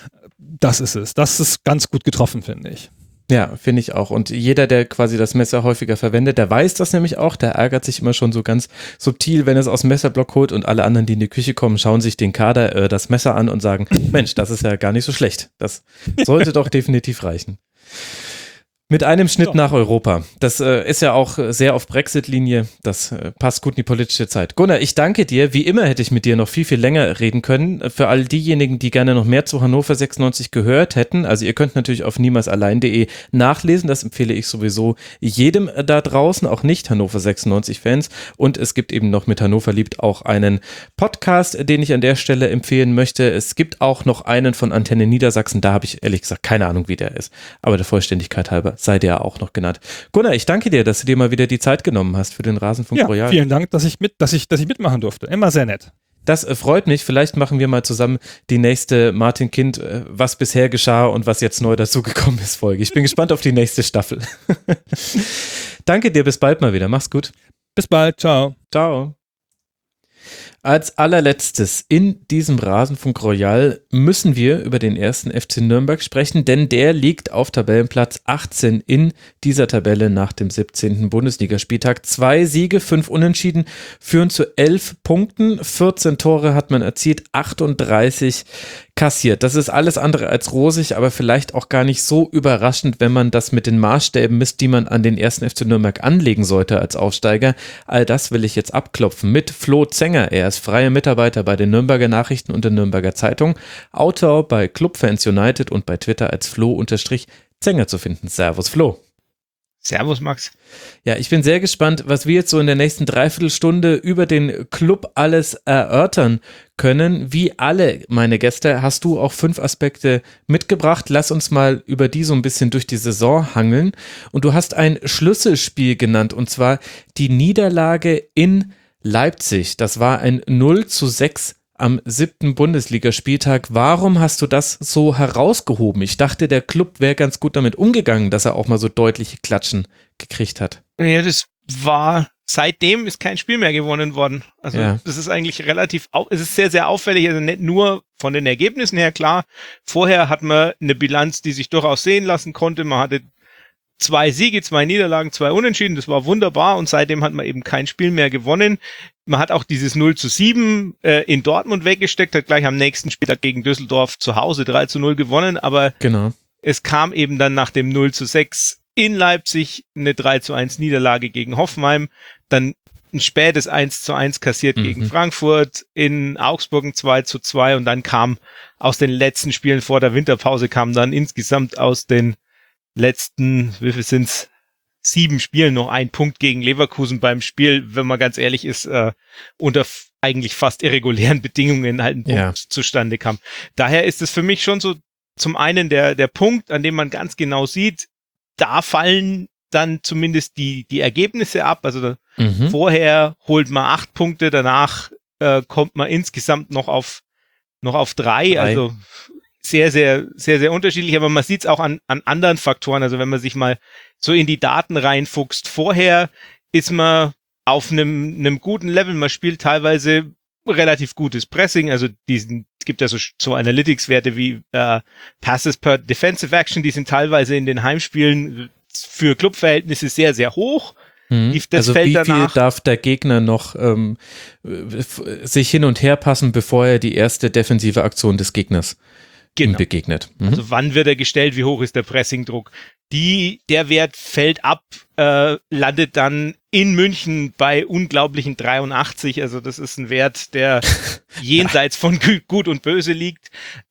Das ist es. Das ist ganz gut getroffen, finde ich. Ja, finde ich auch. Und jeder, der quasi das Messer häufiger verwendet, der weiß das nämlich auch. Der ärgert sich immer schon so ganz subtil, wenn er es aus dem Messerblock holt, und alle anderen, die in die Küche kommen, schauen sich den Kader, äh, das Messer an und sagen, Mensch, das ist ja gar nicht so schlecht. Das sollte doch definitiv reichen. Mit einem Schnitt nach Europa. Das äh, ist ja auch sehr auf Brexit-Linie. Das äh, passt gut in die politische Zeit. Gunnar, ich danke dir. Wie immer hätte ich mit dir noch viel, viel länger reden können. Für all diejenigen, die gerne noch mehr zu Hannover sechsundneunzig gehört hätten, also ihr könnt natürlich auf niemalsallein punkt de nachlesen. Das empfehle ich sowieso jedem da draußen, auch nicht Hannover sechsundneunzig-Fans. Und es gibt eben noch mit Hannover liebt auch einen Podcast, den ich an der Stelle empfehlen möchte. Es gibt auch noch einen von Antenne Niedersachsen. Da habe ich ehrlich gesagt keine Ahnung, wie der ist. Aber der Vollständigkeit halber sei der auch noch genannt. Gunnar, ich danke dir, dass du dir mal wieder die Zeit genommen hast für den Rasenfunk ja, Royal. Vielen Dank, dass ich mit, dass ich, dass ich mitmachen durfte. Immer sehr nett. Das äh, freut mich. Vielleicht machen wir mal zusammen die nächste Martin Kind, äh, was bisher geschah und was jetzt neu dazugekommen ist, Folge. Ich bin gespannt auf die nächste Staffel. Danke dir, bis bald mal wieder. Mach's gut. Bis bald. Ciao. Ciao. Als allerletztes in diesem Rasenfunk Royal müssen wir über den ersten F C Nürnberg sprechen, denn der liegt auf Tabellenplatz achtzehn in dieser Tabelle nach dem siebzehnten Bundesligaspieltag. Zwei Siege, fünf Unentschieden führen zu elf Punkten, vierzehn Tore hat man erzielt, achtunddreißig kassiert. Das ist alles andere als rosig, aber vielleicht auch gar nicht so überraschend, wenn man das mit den Maßstäben misst, die man an den ersten F C Nürnberg anlegen sollte als Aufsteiger. All das will ich jetzt abklopfen mit Flo Zenger. Er ist freier Mitarbeiter bei den Nürnberger Nachrichten und der Nürnberger Zeitung, Autor bei Clubfans United und bei Twitter als Flo-Zenger zu finden. Servus Flo. Servus Max. Ja, ich bin sehr gespannt, was wir jetzt so in der nächsten Dreiviertelstunde über den Club alles erörtern können. Wie alle meine Gäste hast du auch fünf Aspekte mitgebracht. Lass uns mal über die so ein bisschen durch die Saison hangeln. Und du hast ein Schlüsselspiel genannt, und zwar die Niederlage in Leipzig. Das war ein null zu sechs am siebten Bundesligaspieltag. Warum hast du das so herausgehoben? Ich dachte, der Club wäre ganz gut damit umgegangen, dass er auch mal so deutliche Klatschen gekriegt hat. Ja, das war, seitdem ist kein Spiel mehr gewonnen worden. Also ja. Das ist eigentlich relativ, au- es ist sehr, sehr auffällig, also nicht nur von den Ergebnissen her, klar. Vorher hat man eine Bilanz, die sich durchaus sehen lassen konnte. Man hatte zwei Siege, zwei Niederlagen, zwei Unentschieden, das war wunderbar, und seitdem hat man eben kein Spiel mehr gewonnen. Man hat auch dieses null zu sieben äh, in Dortmund weggesteckt, hat gleich am nächsten Spieltag gegen Düsseldorf zu Hause drei zu null gewonnen, aber genau. Es kam eben dann nach dem null zu sechs in Leipzig eine drei zu eins Niederlage gegen Hoffenheim. Dann ein spätes eins zu eins kassiert Mhm. gegen Frankfurt, in Augsburg ein zwei zu zwei und dann kam aus den letzten Spielen vor der Winterpause kam dann insgesamt aus den letzten, wie viel sind's? Sieben Spielen noch ein Punkt gegen Leverkusen beim Spiel, wenn man ganz ehrlich ist, äh, unter f- eigentlich fast irregulären Bedingungen halt ein Punkt Ja. zustande kam. Daher ist es für mich schon so zum einen der, der Punkt, an dem man ganz genau sieht, da fallen dann zumindest die, die Ergebnisse ab. Also da, Mhm. vorher holt man acht Punkte, danach äh, kommt man insgesamt noch auf, noch auf drei. Drei. Also sehr, sehr, sehr, sehr unterschiedlich, aber man sieht es auch an, an anderen Faktoren. Also wenn man sich mal so in die Daten reinfuchst, vorher ist man auf einem, einem guten Level, man spielt teilweise relativ gutes Pressing, also diesen, es gibt ja so, so Analytics-Werte wie äh, Passes per Defensive Action, die sind teilweise in den Heimspielen für Clubverhältnisse sehr, sehr hoch. Mhm. Die- das also fällt wie viel danach- darf der Gegner noch ähm, f- sich hin und her passen, bevor er die erste defensive Aktion des Gegners ihm Genau. begegnet? Mhm. Also wann wird er gestellt, wie hoch ist der Pressingdruck? Die, der Wert fällt ab, äh, landet dann in München bei unglaublichen dreiundachtzig. Also das ist ein Wert, der jenseits von Gü- Gut und Böse liegt.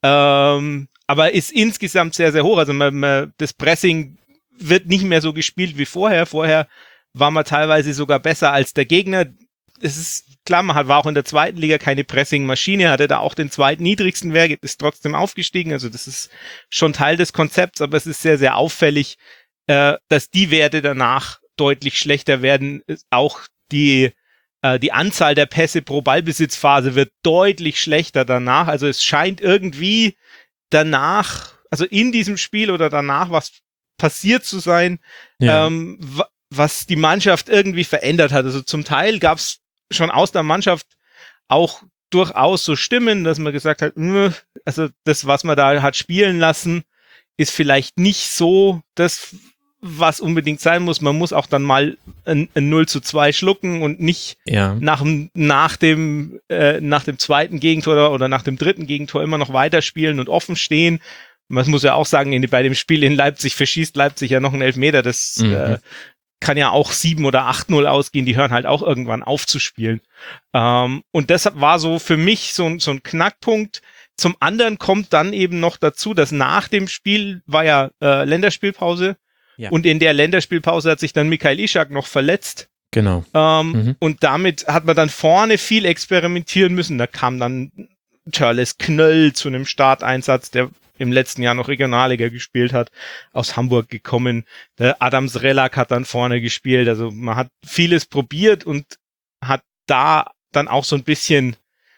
Ähm, aber ist insgesamt sehr, sehr hoch. Also man, man, das Pressing wird nicht mehr so gespielt wie vorher. Vorher war man teilweise sogar besser als der Gegner. Es ist klar, man hat, war auch in der zweiten Liga keine Pressing-Maschine, hatte da auch den zweitniedrigsten Wert, ist trotzdem aufgestiegen. Also das ist schon Teil des Konzepts, aber es ist sehr, sehr auffällig, äh, dass die Werte danach deutlich schlechter werden. Auch die, äh, die Anzahl der Pässe pro Ballbesitzphase wird deutlich schlechter danach. Also es scheint irgendwie danach, also in diesem Spiel oder danach was passiert zu sein, Ja. ähm, wa- was die Mannschaft irgendwie verändert hat. Also zum Teil gab es schon aus der Mannschaft auch durchaus so Stimmen, dass man gesagt hat, "Mh, also das, was man da hat spielen lassen, ist vielleicht nicht so das, was unbedingt sein muss. Man muss auch dann mal ein, ein null zu zwei schlucken und nicht ja. nach dem, nach dem, äh, nach dem zweiten Gegentor oder nach dem dritten Gegentor immer noch weiterspielen und offen stehen. Man muss ja auch sagen, in, bei dem Spiel in Leipzig verschießt Leipzig ja noch einen Elfmeter. Das Mhm. äh, kann ja auch sieben oder acht null ausgehen. Die hören halt auch irgendwann auf zu spielen. Ähm, und deshalb war so für mich so, ein- so ein Knackpunkt. Zum anderen kommt dann eben noch dazu, dass nach dem Spiel war ja äh, Länderspielpause. Ja. Und in der Länderspielpause hat sich dann Mikhail Ishak noch verletzt. Genau. Ähm, Mhm. Und damit hat man dann vorne viel experimentieren müssen. Da kam dann Charles Knöll zu einem Starteinsatz, der im letzten Jahr noch Regionalliga gespielt hat, aus Hamburg gekommen. Der Adams Relak hat dann vorne gespielt. Also man hat vieles probiert und hat da dann auch so ein bisschen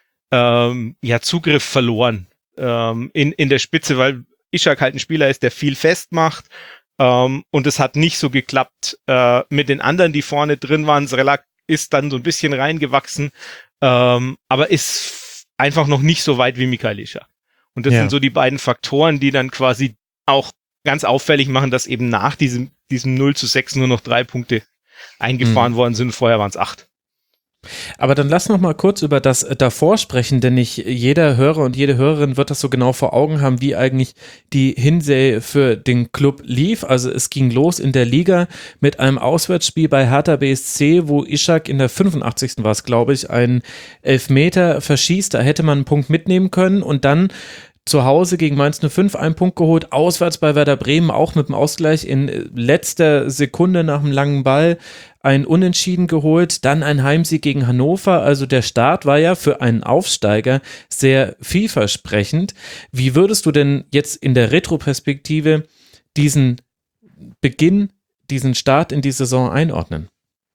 ähm, ja, Zugriff verloren ähm, in, in der Spitze, weil Ishak halt ein Spieler ist, der viel festmacht. Ähm, und es hat nicht so geklappt äh, mit den anderen, die vorne drin waren. Srelak ist dann so ein bisschen reingewachsen, ähm, aber ist einfach noch nicht so weit wie Mikhail Ishak. Und das Ja. sind so die beiden Faktoren, die dann quasi auch ganz auffällig machen, dass eben nach diesem, diesem null zu sechs nur noch drei Punkte eingefahren worden sind. Vorher waren es acht. Aber dann lass noch mal kurz über das davor sprechen, denn nicht jeder Hörer und jede Hörerin wird das so genau vor Augen haben, wie eigentlich die Hinserie für den Club lief. Also es ging los in der Liga mit einem Auswärtsspiel bei Hertha B S C, wo Ishak in der fünfundachtzigsten war es, glaube ich, einen Elfmeter verschießt. Da hätte man einen Punkt mitnehmen können und dann zu Hause gegen Mainz null fünf einen Punkt geholt, auswärts bei Werder Bremen auch mit dem Ausgleich in letzter Sekunde nach dem langen Ball ein Unentschieden geholt, dann ein Heimsieg gegen Hannover. Also der Start war ja für einen Aufsteiger sehr vielversprechend. Wie würdest du denn jetzt in der Retroperspektive diesen Beginn, diesen Start in die Saison einordnen?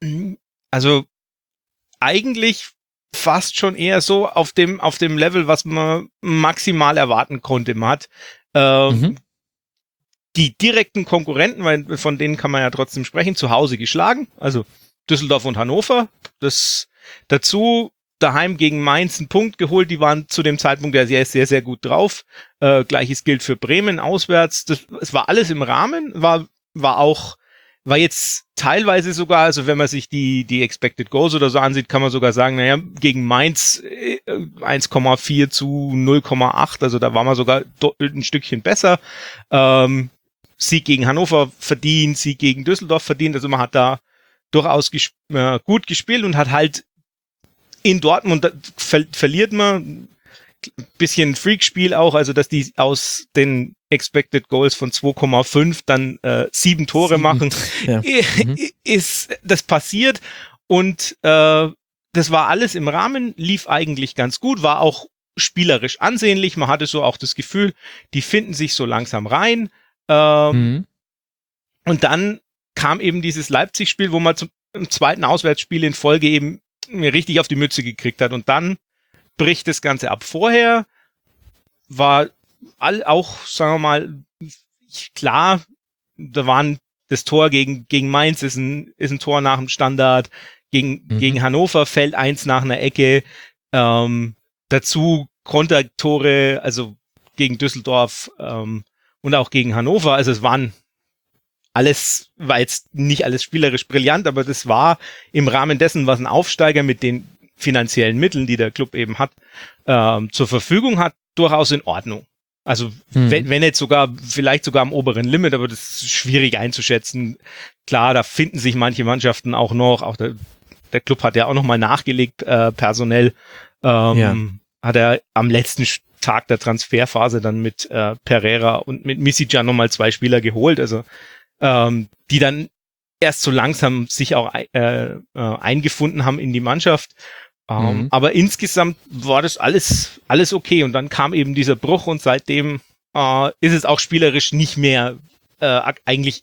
Also eigentlich fast schon eher so auf dem, auf dem Level, was man maximal erwarten konnte. Man hat ähm, Mhm. die direkten Konkurrenten, weil von denen kann man ja trotzdem sprechen, zu Hause geschlagen. Also Düsseldorf und Hannover. Das dazu daheim gegen Mainz einen Punkt geholt. Die waren zu dem Zeitpunkt ja sehr, sehr, sehr gut drauf. Äh, Gleiches gilt für Bremen auswärts. Das, es war alles im Rahmen, war, war auch war jetzt teilweise sogar, also wenn man sich die, die Expected Goals oder so ansieht, kann man sogar sagen, naja, gegen Mainz äh, eins Komma vier zu null Komma acht, also da war man sogar do- ein Stückchen besser. Ähm, Sieg gegen Hannover verdient, Sieg gegen Düsseldorf verdient, also man hat da durchaus gesp- äh, gut gespielt und hat halt in Dortmund ver- verliert man ein bisschen Freakspiel auch, also dass die aus den Expected Goals von zwei Komma fünf dann äh, sieben Tore Sieben. machen, Ja. Mhm. ist das passiert und äh, das war alles im Rahmen, lief eigentlich ganz gut, war auch spielerisch ansehnlich, man hatte so auch das Gefühl, die finden sich so langsam rein ähm, Mhm. und dann kam eben dieses Leipzig-Spiel, wo man zum im zweiten Auswärtsspiel in Folge eben richtig auf die Mütze gekriegt hat und dann bricht das Ganze ab. Vorher war all, auch, sagen wir mal, klar, da waren das Tor gegen, gegen Mainz ist ein, ist ein Tor nach dem Standard, gegen, Mhm. gegen Hannover fällt eins nach einer Ecke, ähm, dazu Kontertore, also gegen Düsseldorf ähm, und auch gegen Hannover, also es waren alles, war jetzt nicht alles spielerisch brillant, aber das war im Rahmen dessen, was ein Aufsteiger mit den finanziellen Mitteln, die der Club eben hat, ähm, zur Verfügung hat, durchaus in Ordnung. Also Mhm. wenn, wenn jetzt sogar, vielleicht sogar am oberen Limit, aber das ist schwierig einzuschätzen. Klar, da finden sich manche Mannschaften auch noch, auch der, der Club hat ja auch nochmal nachgelegt, äh, personell, ähm, Ja. hat er am letzten Tag der Transferphase dann mit äh, Pereira und mit Misic nochmal zwei Spieler geholt, also ähm, die dann erst so langsam sich auch äh, äh, eingefunden haben in die Mannschaft. Ähm, Mhm. Aber insgesamt war das alles, alles okay. Und dann kam eben dieser Bruch und seitdem äh, ist es auch spielerisch nicht mehr, äh, ak- eigentlich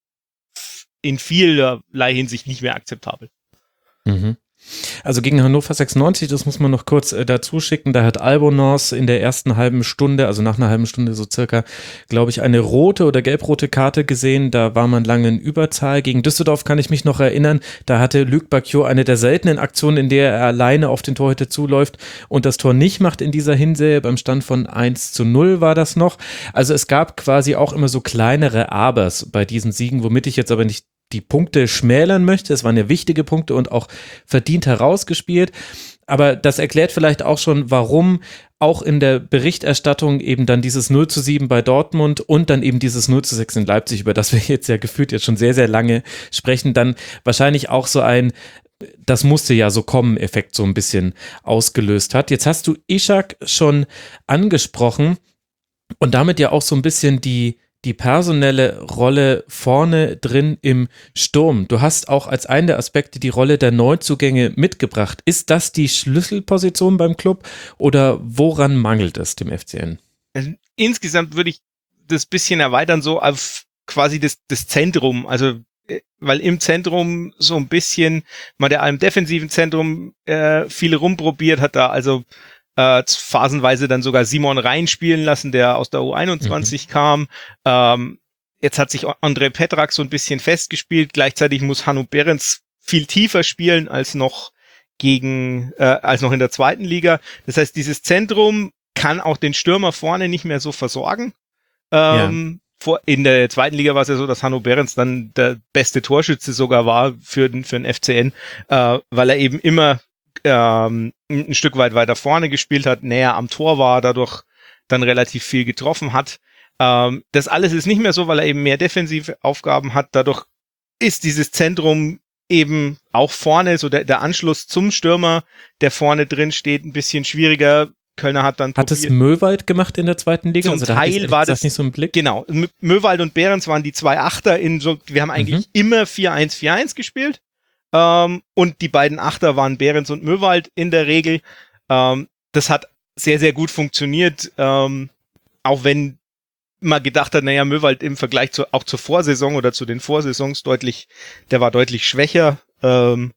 in vielerlei Hinsicht nicht mehr akzeptabel. Mhm. Also gegen Hannover sechsundneunzig, das muss man noch kurz äh, dazu schicken, da hat Albonos in der ersten halben Stunde, also nach einer halben Stunde so circa, glaube ich, eine rote oder gelbrote Karte gesehen, da war man lange in Überzahl. Gegen Düsseldorf kann ich mich noch erinnern, da hatte Luc Bacchio eine der seltenen Aktionen, in der er alleine auf den Torhüter zuläuft und das Tor nicht macht in dieser Hinserie, beim Stand von eins zu null war das noch. Also es gab quasi auch immer so kleinere Abers bei diesen Siegen, womit ich jetzt aber nicht die Punkte schmälern möchte. Es waren ja wichtige Punkte und auch verdient herausgespielt. Aber das erklärt vielleicht auch schon, warum auch in der Berichterstattung eben dann dieses null zu sieben bei Dortmund und dann eben dieses null zu sechs in Leipzig, über das wir jetzt ja gefühlt jetzt schon sehr, sehr lange sprechen, dann wahrscheinlich auch so ein das musste ja so kommen Effekt so ein bisschen ausgelöst hat. Jetzt hast du Ishak schon angesprochen und damit ja auch so ein bisschen die die personelle Rolle vorne drin im Sturm. Du hast auch als einen der Aspekte die Rolle der Neuzugänge mitgebracht. Ist das die Schlüsselposition beim Club oder woran mangelt es dem F C N? Also insgesamt würde ich das bisschen erweitern, so auf quasi das, das Zentrum, also äh, weil im Zentrum so ein bisschen, man der im defensiven Zentrum äh, viel rumprobiert hat, da also äh, phasenweise dann sogar Simon reinspielen lassen, der aus der U einundzwanzig mhm. kam. Ähm, jetzt hat sich André Petrak so ein bisschen festgespielt. Gleichzeitig muss Hanno Behrens viel tiefer spielen als noch gegen, äh, als noch in der zweiten Liga. Das heißt, dieses Zentrum kann auch den Stürmer vorne nicht mehr so versorgen. Ähm, ja. vor, in der zweiten Liga war es ja so, dass Hanno Behrens dann der beste Torschütze sogar war für den, für den F C N, äh, weil er eben immer ähm, ein Stück weit weiter vorne gespielt hat, näher am Tor war, dadurch dann relativ viel getroffen hat. Ähm, das alles ist nicht mehr so, weil er eben mehr defensive Aufgaben hat. Dadurch ist dieses Zentrum eben auch vorne, so der, der Anschluss zum Stürmer, der vorne drin steht, ein bisschen schwieriger. Kölner hat dann Hat probiert. es Möwald gemacht in der zweiten Liga? Zum also, Teil da war das das nicht so im Blick. Genau. M- Möwald und Behrens waren die zwei Achter in so, wir haben eigentlich Mhm. immer vier eins vier eins gespielt. Ähm, und die beiden Achter waren Behrens und Möwald in der Regel. Ähm, das hat sehr, sehr gut funktioniert. Ähm, auch wenn man gedacht hat, naja, Möwald im Vergleich zu, auch zur Vorsaison oder zu den Vorsaisons deutlich, der war deutlich schwächer. Ähm,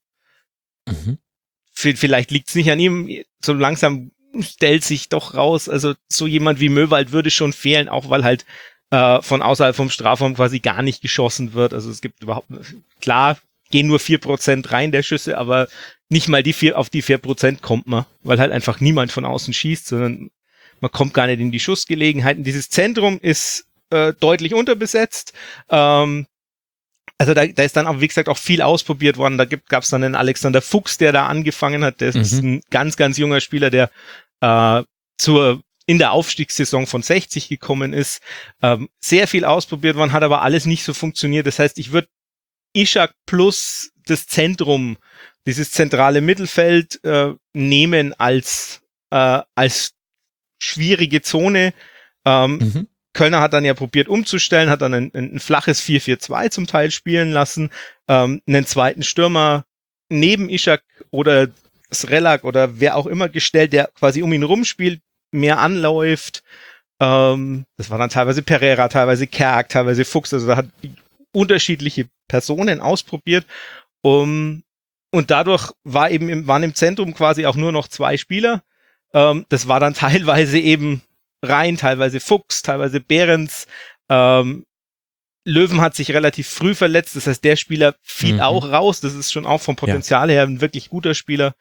Mhm. Vielleicht liegt es nicht an ihm. So langsam stellt sich doch raus, also so jemand wie Möwald würde schon fehlen, auch weil halt äh, von außerhalb vom Strafraum quasi gar nicht geschossen wird. Also es gibt überhaupt, klar, gehen nur vier Prozent rein der Schüsse, aber nicht mal die vier, auf die vier Prozent kommt man, weil halt einfach niemand von außen schießt, sondern man kommt gar nicht in die Schussgelegenheiten. Dieses Zentrum ist äh, deutlich unterbesetzt. Ähm, also da, da ist dann auch, wie gesagt, auch viel ausprobiert worden. Da gab es dann einen Alexander Fuchs, der da angefangen hat. Der mhm. ist ein ganz, ganz junger Spieler, der äh, zur in der Aufstiegssaison von sechzig gekommen ist. Ähm, sehr viel ausprobiert worden, hat aber alles nicht so funktioniert. Das heißt, ich würde Ishak plus das Zentrum, dieses zentrale Mittelfeld äh, nehmen als, äh, als schwierige Zone. Ähm, Mhm. Kölner hat dann ja probiert umzustellen, hat dann ein, ein, ein flaches vier vier zwei zum Teil spielen lassen, ähm, einen zweiten Stürmer neben Ishak oder Srelak oder wer auch immer gestellt, der quasi um ihn rumspielt, mehr anläuft. Ähm, das war dann teilweise Pereira, teilweise Kerk, teilweise Fuchs, also da hat unterschiedliche Personen ausprobiert. Um, und dadurch war eben im, waren im Zentrum quasi auch nur noch zwei Spieler. Ähm, das war dann teilweise eben Rhein, teilweise Fuchs, teilweise Behrens. Ähm, Löwen hat sich relativ früh verletzt, das heißt, der Spieler fiel Mhm. auch raus. Das ist schon auch vom Potenzial her ein wirklich guter Spieler.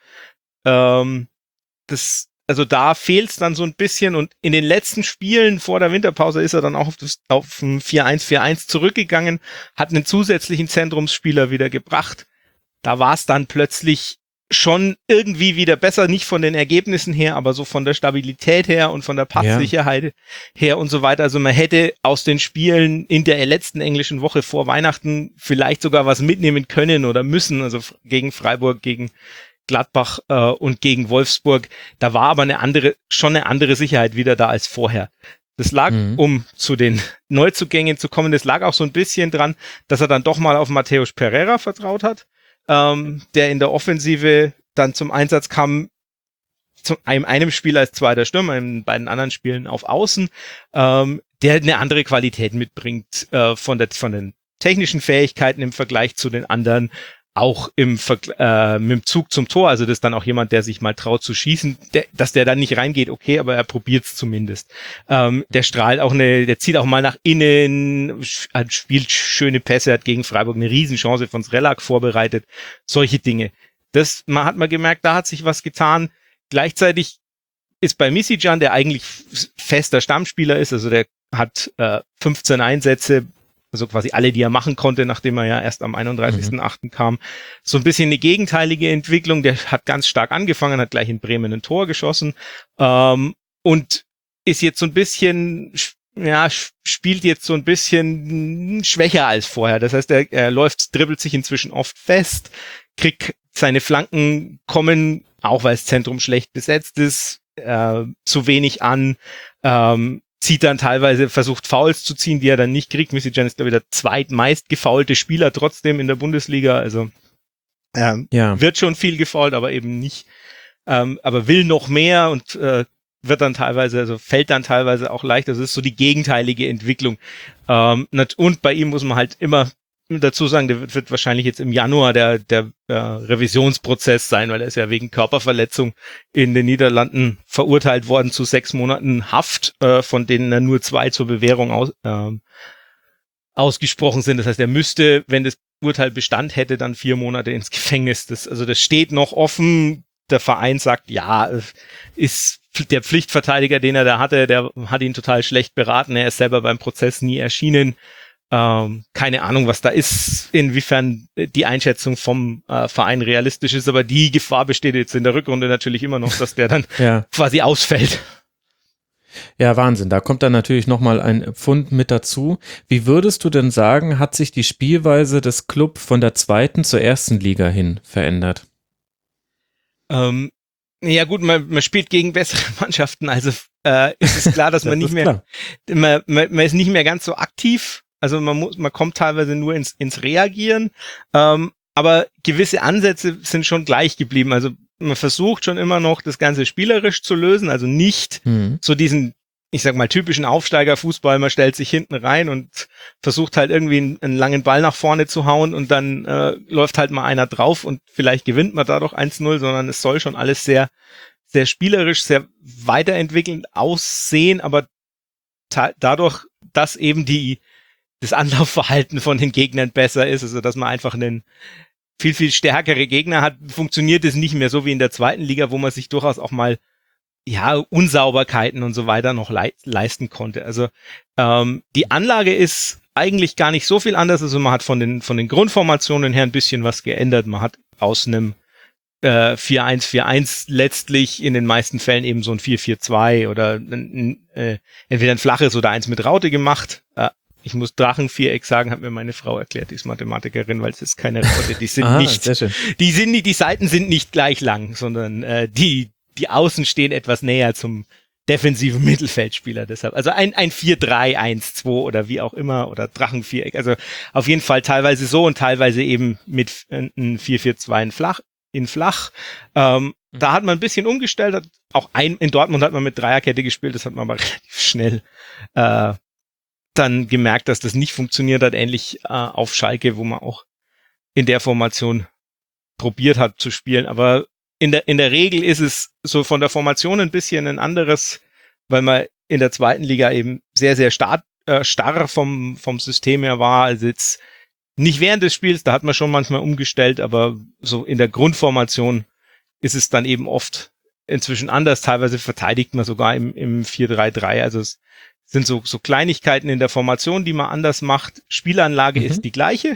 Ähm, das, also da fehlt's dann so ein bisschen und in den letzten Spielen vor der Winterpause ist er dann auch auf, das, auf ein vier eins vier eins zurückgegangen, hat einen zusätzlichen Zentrumsspieler wieder gebracht. Da war's dann plötzlich schon irgendwie wieder besser, nicht von den Ergebnissen her, aber so von der Stabilität her und von der Passsicherheit her und so weiter. Also man hätte aus den Spielen in der letzten englischen Woche vor Weihnachten vielleicht sogar was mitnehmen können oder müssen, also gegen Freiburg, gegen Gladbach äh, und gegen Wolfsburg. Da war aber eine andere, schon eine andere Sicherheit wieder da als vorher. Das lag, Mhm. um zu den Neuzugängen zu kommen, das lag auch so ein bisschen dran, dass er dann doch mal auf Matthäus Pereira vertraut hat, ähm, der in der Offensive dann zum Einsatz kam, zu einem, einem Spiel als zweiter Stürmer, in beiden anderen Spielen auf Außen, ähm, der eine andere Qualität mitbringt äh, von, der, von den technischen Fähigkeiten im Vergleich zu den anderen, auch im Vergl- äh, mit dem Zug zum Tor, also das ist dann auch jemand, der sich mal traut zu schießen, der, dass der dann nicht reingeht, okay, aber er probiert es zumindest. Ähm, der strahlt auch eine, der zieht auch mal nach innen, hat, spielt schöne Pässe, hat gegen Freiburg eine Riesenchance von Srelak vorbereitet, solche Dinge. Das man hat man gemerkt, da hat sich was getan. Gleichzeitig ist bei Misijan, der eigentlich fester Stammspieler ist, also der hat äh, fünfzehn Einsätze, also quasi alle, die er machen konnte, nachdem er ja erst am einunddreißigsten achten kam. So ein bisschen eine gegenteilige Entwicklung. Der hat ganz stark angefangen, hat gleich in Bremen ein Tor geschossen ähm, und ist jetzt so ein bisschen, ja, spielt jetzt so ein bisschen schwächer als vorher. Das heißt, er, er läuft, dribbelt sich inzwischen oft fest, kriegt seine Flanken kommen, auch weil das Zentrum schlecht besetzt ist, äh, zu wenig an, ähm, zieht dann teilweise, versucht Fouls zu ziehen, die er dann nicht kriegt. Misijan ist, glaube ich, der zweitmeist gefoulte Spieler trotzdem in der Bundesliga. Also ähm, Ja. wird schon viel gefoult, aber eben nicht, ähm, aber will noch mehr und äh, wird dann teilweise, also fällt dann teilweise auch leicht. Das ist so die gegenteilige Entwicklung. Ähm, und bei ihm muss man halt immer dazu sagen, der wird, wird wahrscheinlich jetzt im Januar der, der äh, Revisionsprozess sein, weil er ist ja wegen Körperverletzung in den Niederlanden verurteilt worden zu sechs Monaten Haft, äh, von denen er nur zwei zur Bewährung aus, äh, ausgesprochen sind. Das heißt, er müsste, wenn das Urteil Bestand hätte, dann vier Monate ins Gefängnis. Das, also das steht noch offen. Der Verein sagt, ja, ist der Pflichtverteidiger, den er da hatte, der hat ihn total schlecht beraten. Er ist selber beim Prozess nie erschienen. Ähm, keine Ahnung, was da ist, inwiefern die Einschätzung vom äh, Verein realistisch ist, aber die Gefahr besteht jetzt in der Rückrunde natürlich immer noch, dass der dann Ja. quasi ausfällt. Ja, Wahnsinn. Da kommt dann natürlich nochmal ein Pfund mit dazu. Wie würdest du denn sagen, hat sich die Spielweise des Club von der zweiten zur ersten Liga hin verändert? Ähm, ja gut, man, man spielt gegen bessere Mannschaften, also äh, ist es klar, dass man Das nicht ist mehr, klar. man, man, man ist nicht mehr ganz so aktiv. Also man muss, man kommt teilweise nur ins, ins Reagieren, ähm, aber gewisse Ansätze sind schon gleich geblieben. Also man versucht schon immer noch, das Ganze spielerisch zu lösen, also nicht Mhm. so diesen, ich sag mal, typischen Aufsteigerfußball, man stellt sich hinten rein und versucht halt irgendwie einen, einen langen Ball nach vorne zu hauen und dann äh, läuft halt mal einer drauf und vielleicht gewinnt man dadurch eins null, sondern es soll schon alles sehr, sehr spielerisch, sehr weiterentwickelnd aussehen, aber ta- dadurch, dass eben die das Anlaufverhalten von den Gegnern besser ist, also dass man einfach einen viel, viel stärkere Gegner hat, funktioniert es nicht mehr so wie in der zweiten Liga, wo man sich durchaus auch mal ja Unsauberkeiten und so weiter noch le- leisten konnte. Also ähm, die Anlage ist eigentlich gar nicht so viel anders, also man hat von den von den Grundformationen her ein bisschen was geändert. Man hat aus einem äh, vier eins vier eins letztlich in den meisten Fällen eben so ein vier vier zwei oder ein, ein, äh, entweder ein flaches oder eins mit Raute gemacht. Äh, ich muss Drachenviereck sagen, hat mir meine Frau erklärt, die ist Mathematikerin, weil es ist keine Raute, die sind Ah, nicht, sehr schön. die sind nicht, die Seiten sind nicht gleich lang, sondern äh, die, die Außen stehen etwas näher zum defensiven Mittelfeldspieler, deshalb, also ein, ein vier drei eins zwei oder wie auch immer, oder Drachenviereck, also auf jeden Fall teilweise so und teilweise eben mit ein vier vier zwei in flach, in flach, ähm, mhm. Da hat man ein bisschen umgestellt, hat auch ein, in Dortmund hat man mit Dreierkette gespielt, das hat man aber relativ schnell, äh, dann gemerkt, dass das nicht funktioniert hat, ähnlich äh, auf Schalke, wo man auch in der Formation probiert hat zu spielen, aber in der in der Regel ist es so von der Formation ein bisschen ein anderes, weil man in der zweiten Liga eben sehr, sehr starr, äh, starr vom vom System her war, also jetzt nicht während des Spiels, da hat man schon manchmal umgestellt, aber so in der Grundformation ist es dann eben oft inzwischen anders, teilweise verteidigt man sogar im im vier drei drei, also es sind so so Kleinigkeiten in der Formation, die man anders macht. Spielanlage mhm. ist die gleiche,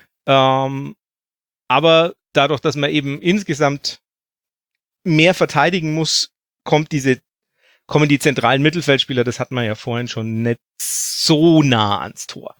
ähm, aber dadurch, dass man eben insgesamt mehr verteidigen muss, kommt diese, kommen die zentralen Mittelfeldspieler, das hat man ja vorhin schon, nicht so nah ans Tor.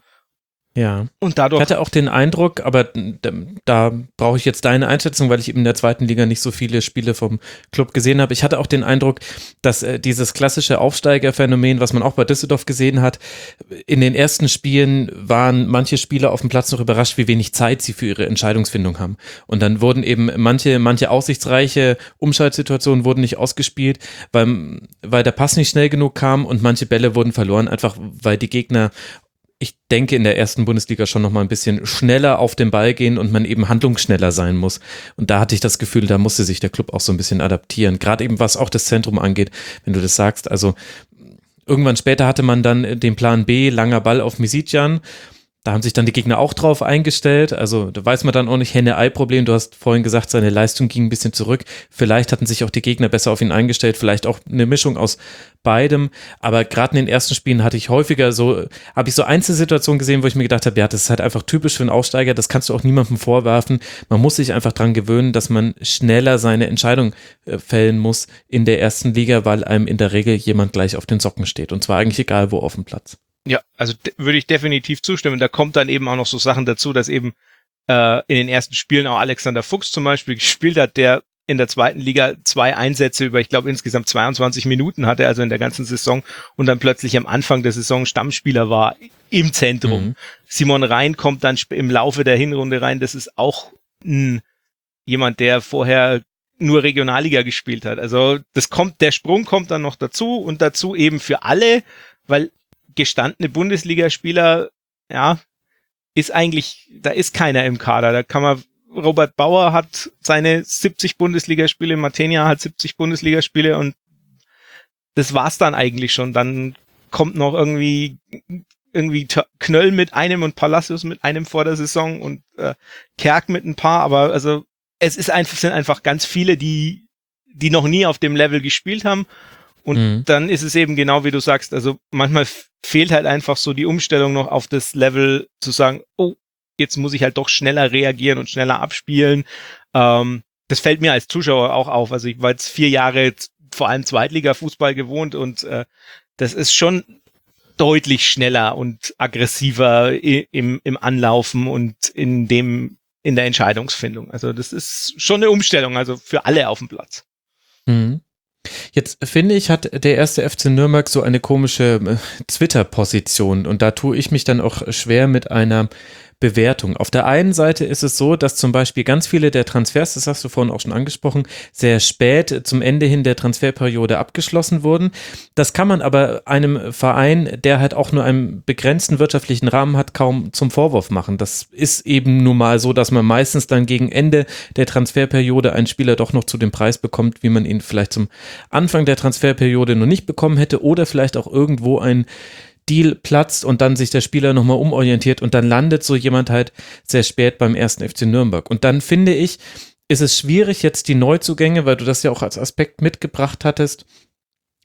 Ja. Und dadurch. Ich hatte auch den Eindruck, aber da, da brauche ich jetzt deine Einschätzung, weil ich eben in der zweiten Liga nicht so viele Spiele vom Club gesehen habe. Ich hatte auch den Eindruck, dass äh, dieses klassische Aufsteigerphänomen, was man auch bei Düsseldorf gesehen hat, in den ersten Spielen waren manche Spieler auf dem Platz noch überrascht, wie wenig Zeit sie für ihre Entscheidungsfindung haben. Und dann wurden eben manche, manche aussichtsreiche Umschaltsituationen wurden nicht ausgespielt, weil, weil der Pass nicht schnell genug kam, und manche Bälle wurden verloren, einfach weil die Gegner, ich denke, in der ersten Bundesliga schon noch mal ein bisschen schneller auf den Ball gehen und man eben handlungsschneller sein muss. Und da hatte ich das Gefühl, da musste sich der Club auch so ein bisschen adaptieren. Gerade eben, was auch das Zentrum angeht, wenn du das sagst. Also irgendwann später hatte man dann den Plan B, langer Ball auf Misitjan. Da haben sich dann die Gegner auch drauf eingestellt. Also da weiß man dann auch nicht, Henne-Ei-Problem. Du hast vorhin gesagt, seine Leistung ging ein bisschen zurück. Vielleicht hatten sich auch die Gegner besser auf ihn eingestellt. Vielleicht auch eine Mischung aus beidem. Aber gerade in den ersten Spielen hatte ich häufiger so, habe ich so Einzelsituationen gesehen, wo ich mir gedacht habe, ja, das ist halt einfach typisch für einen Aufsteiger. Das kannst du auch niemandem vorwerfen. Man muss sich einfach dran gewöhnen, dass man schneller seine Entscheidung äh, fällen muss in der ersten Liga, weil einem in der Regel jemand gleich auf den Socken steht. Und zwar eigentlich egal wo auf dem Platz. Ja, also de- würde ich definitiv zustimmen. Da kommt dann eben auch noch so Sachen dazu, dass eben äh, in den ersten Spielen auch Alexander Fuchs zum Beispiel gespielt hat, der in der zweiten Liga zwei Einsätze über, ich glaube, insgesamt zweiundzwanzig Minuten hatte, also in der ganzen Saison, und dann plötzlich am Anfang der Saison Stammspieler war im Zentrum. Mhm. Simon Rhein kommt dann sp- im Laufe der Hinrunde rein. Das ist auch ein, jemand, der vorher nur Regionalliga gespielt hat. Also das kommt, der Sprung kommt dann noch dazu, und dazu eben für alle, weil gestandene Bundesligaspieler, ja, ist eigentlich, da ist keiner im Kader. Da kann man, Robert Bauer hat seine siebzig Bundesligaspiele, Matenia hat siebzig Bundesligaspiele, und das war's dann eigentlich schon. Dann kommt noch irgendwie irgendwie Knöll mit einem und Palacios mit einem vor der Saison und äh, Kerk mit ein paar, aber also es ist einfach, sind einfach ganz viele, die die noch nie auf dem Level gespielt haben. Und mhm. dann ist es eben genau wie du sagst, also manchmal f- fehlt halt einfach so die Umstellung noch auf das Level zu sagen, oh, jetzt muss ich halt doch schneller reagieren und schneller abspielen. Ähm, das fällt mir als Zuschauer auch auf. Also ich war jetzt vier Jahre jetzt vor allem Zweitliga-Fußball gewohnt, und äh, das ist schon deutlich schneller und aggressiver i- im, im Anlaufen und in dem, in der Entscheidungsfindung. Also das ist schon eine Umstellung, also für alle auf dem Platz. Mhm. Jetzt finde ich, hat der erste F C Nürnberg so eine komische äh, Twitter-Position, und da tue ich mich dann auch schwer mit einer Bewertung. Auf der einen Seite ist es so, dass zum Beispiel ganz viele der Transfers, das hast du vorhin auch schon angesprochen, sehr spät zum Ende hin der Transferperiode abgeschlossen wurden. Das kann man aber einem Verein, der halt auch nur einen begrenzten wirtschaftlichen Rahmen hat, kaum zum Vorwurf machen. Das ist eben nun mal so, dass man meistens dann gegen Ende der Transferperiode einen Spieler doch noch zu dem Preis bekommt, wie man ihn vielleicht zum Anfang der Transferperiode noch nicht bekommen hätte, oder vielleicht auch irgendwo ein Deal platzt und dann sich der Spieler nochmal umorientiert, und dann landet so jemand halt sehr spät beim ersten F C Nürnberg. Und dann finde ich, ist es schwierig jetzt die Neuzugänge, weil du das ja auch als Aspekt mitgebracht hattest,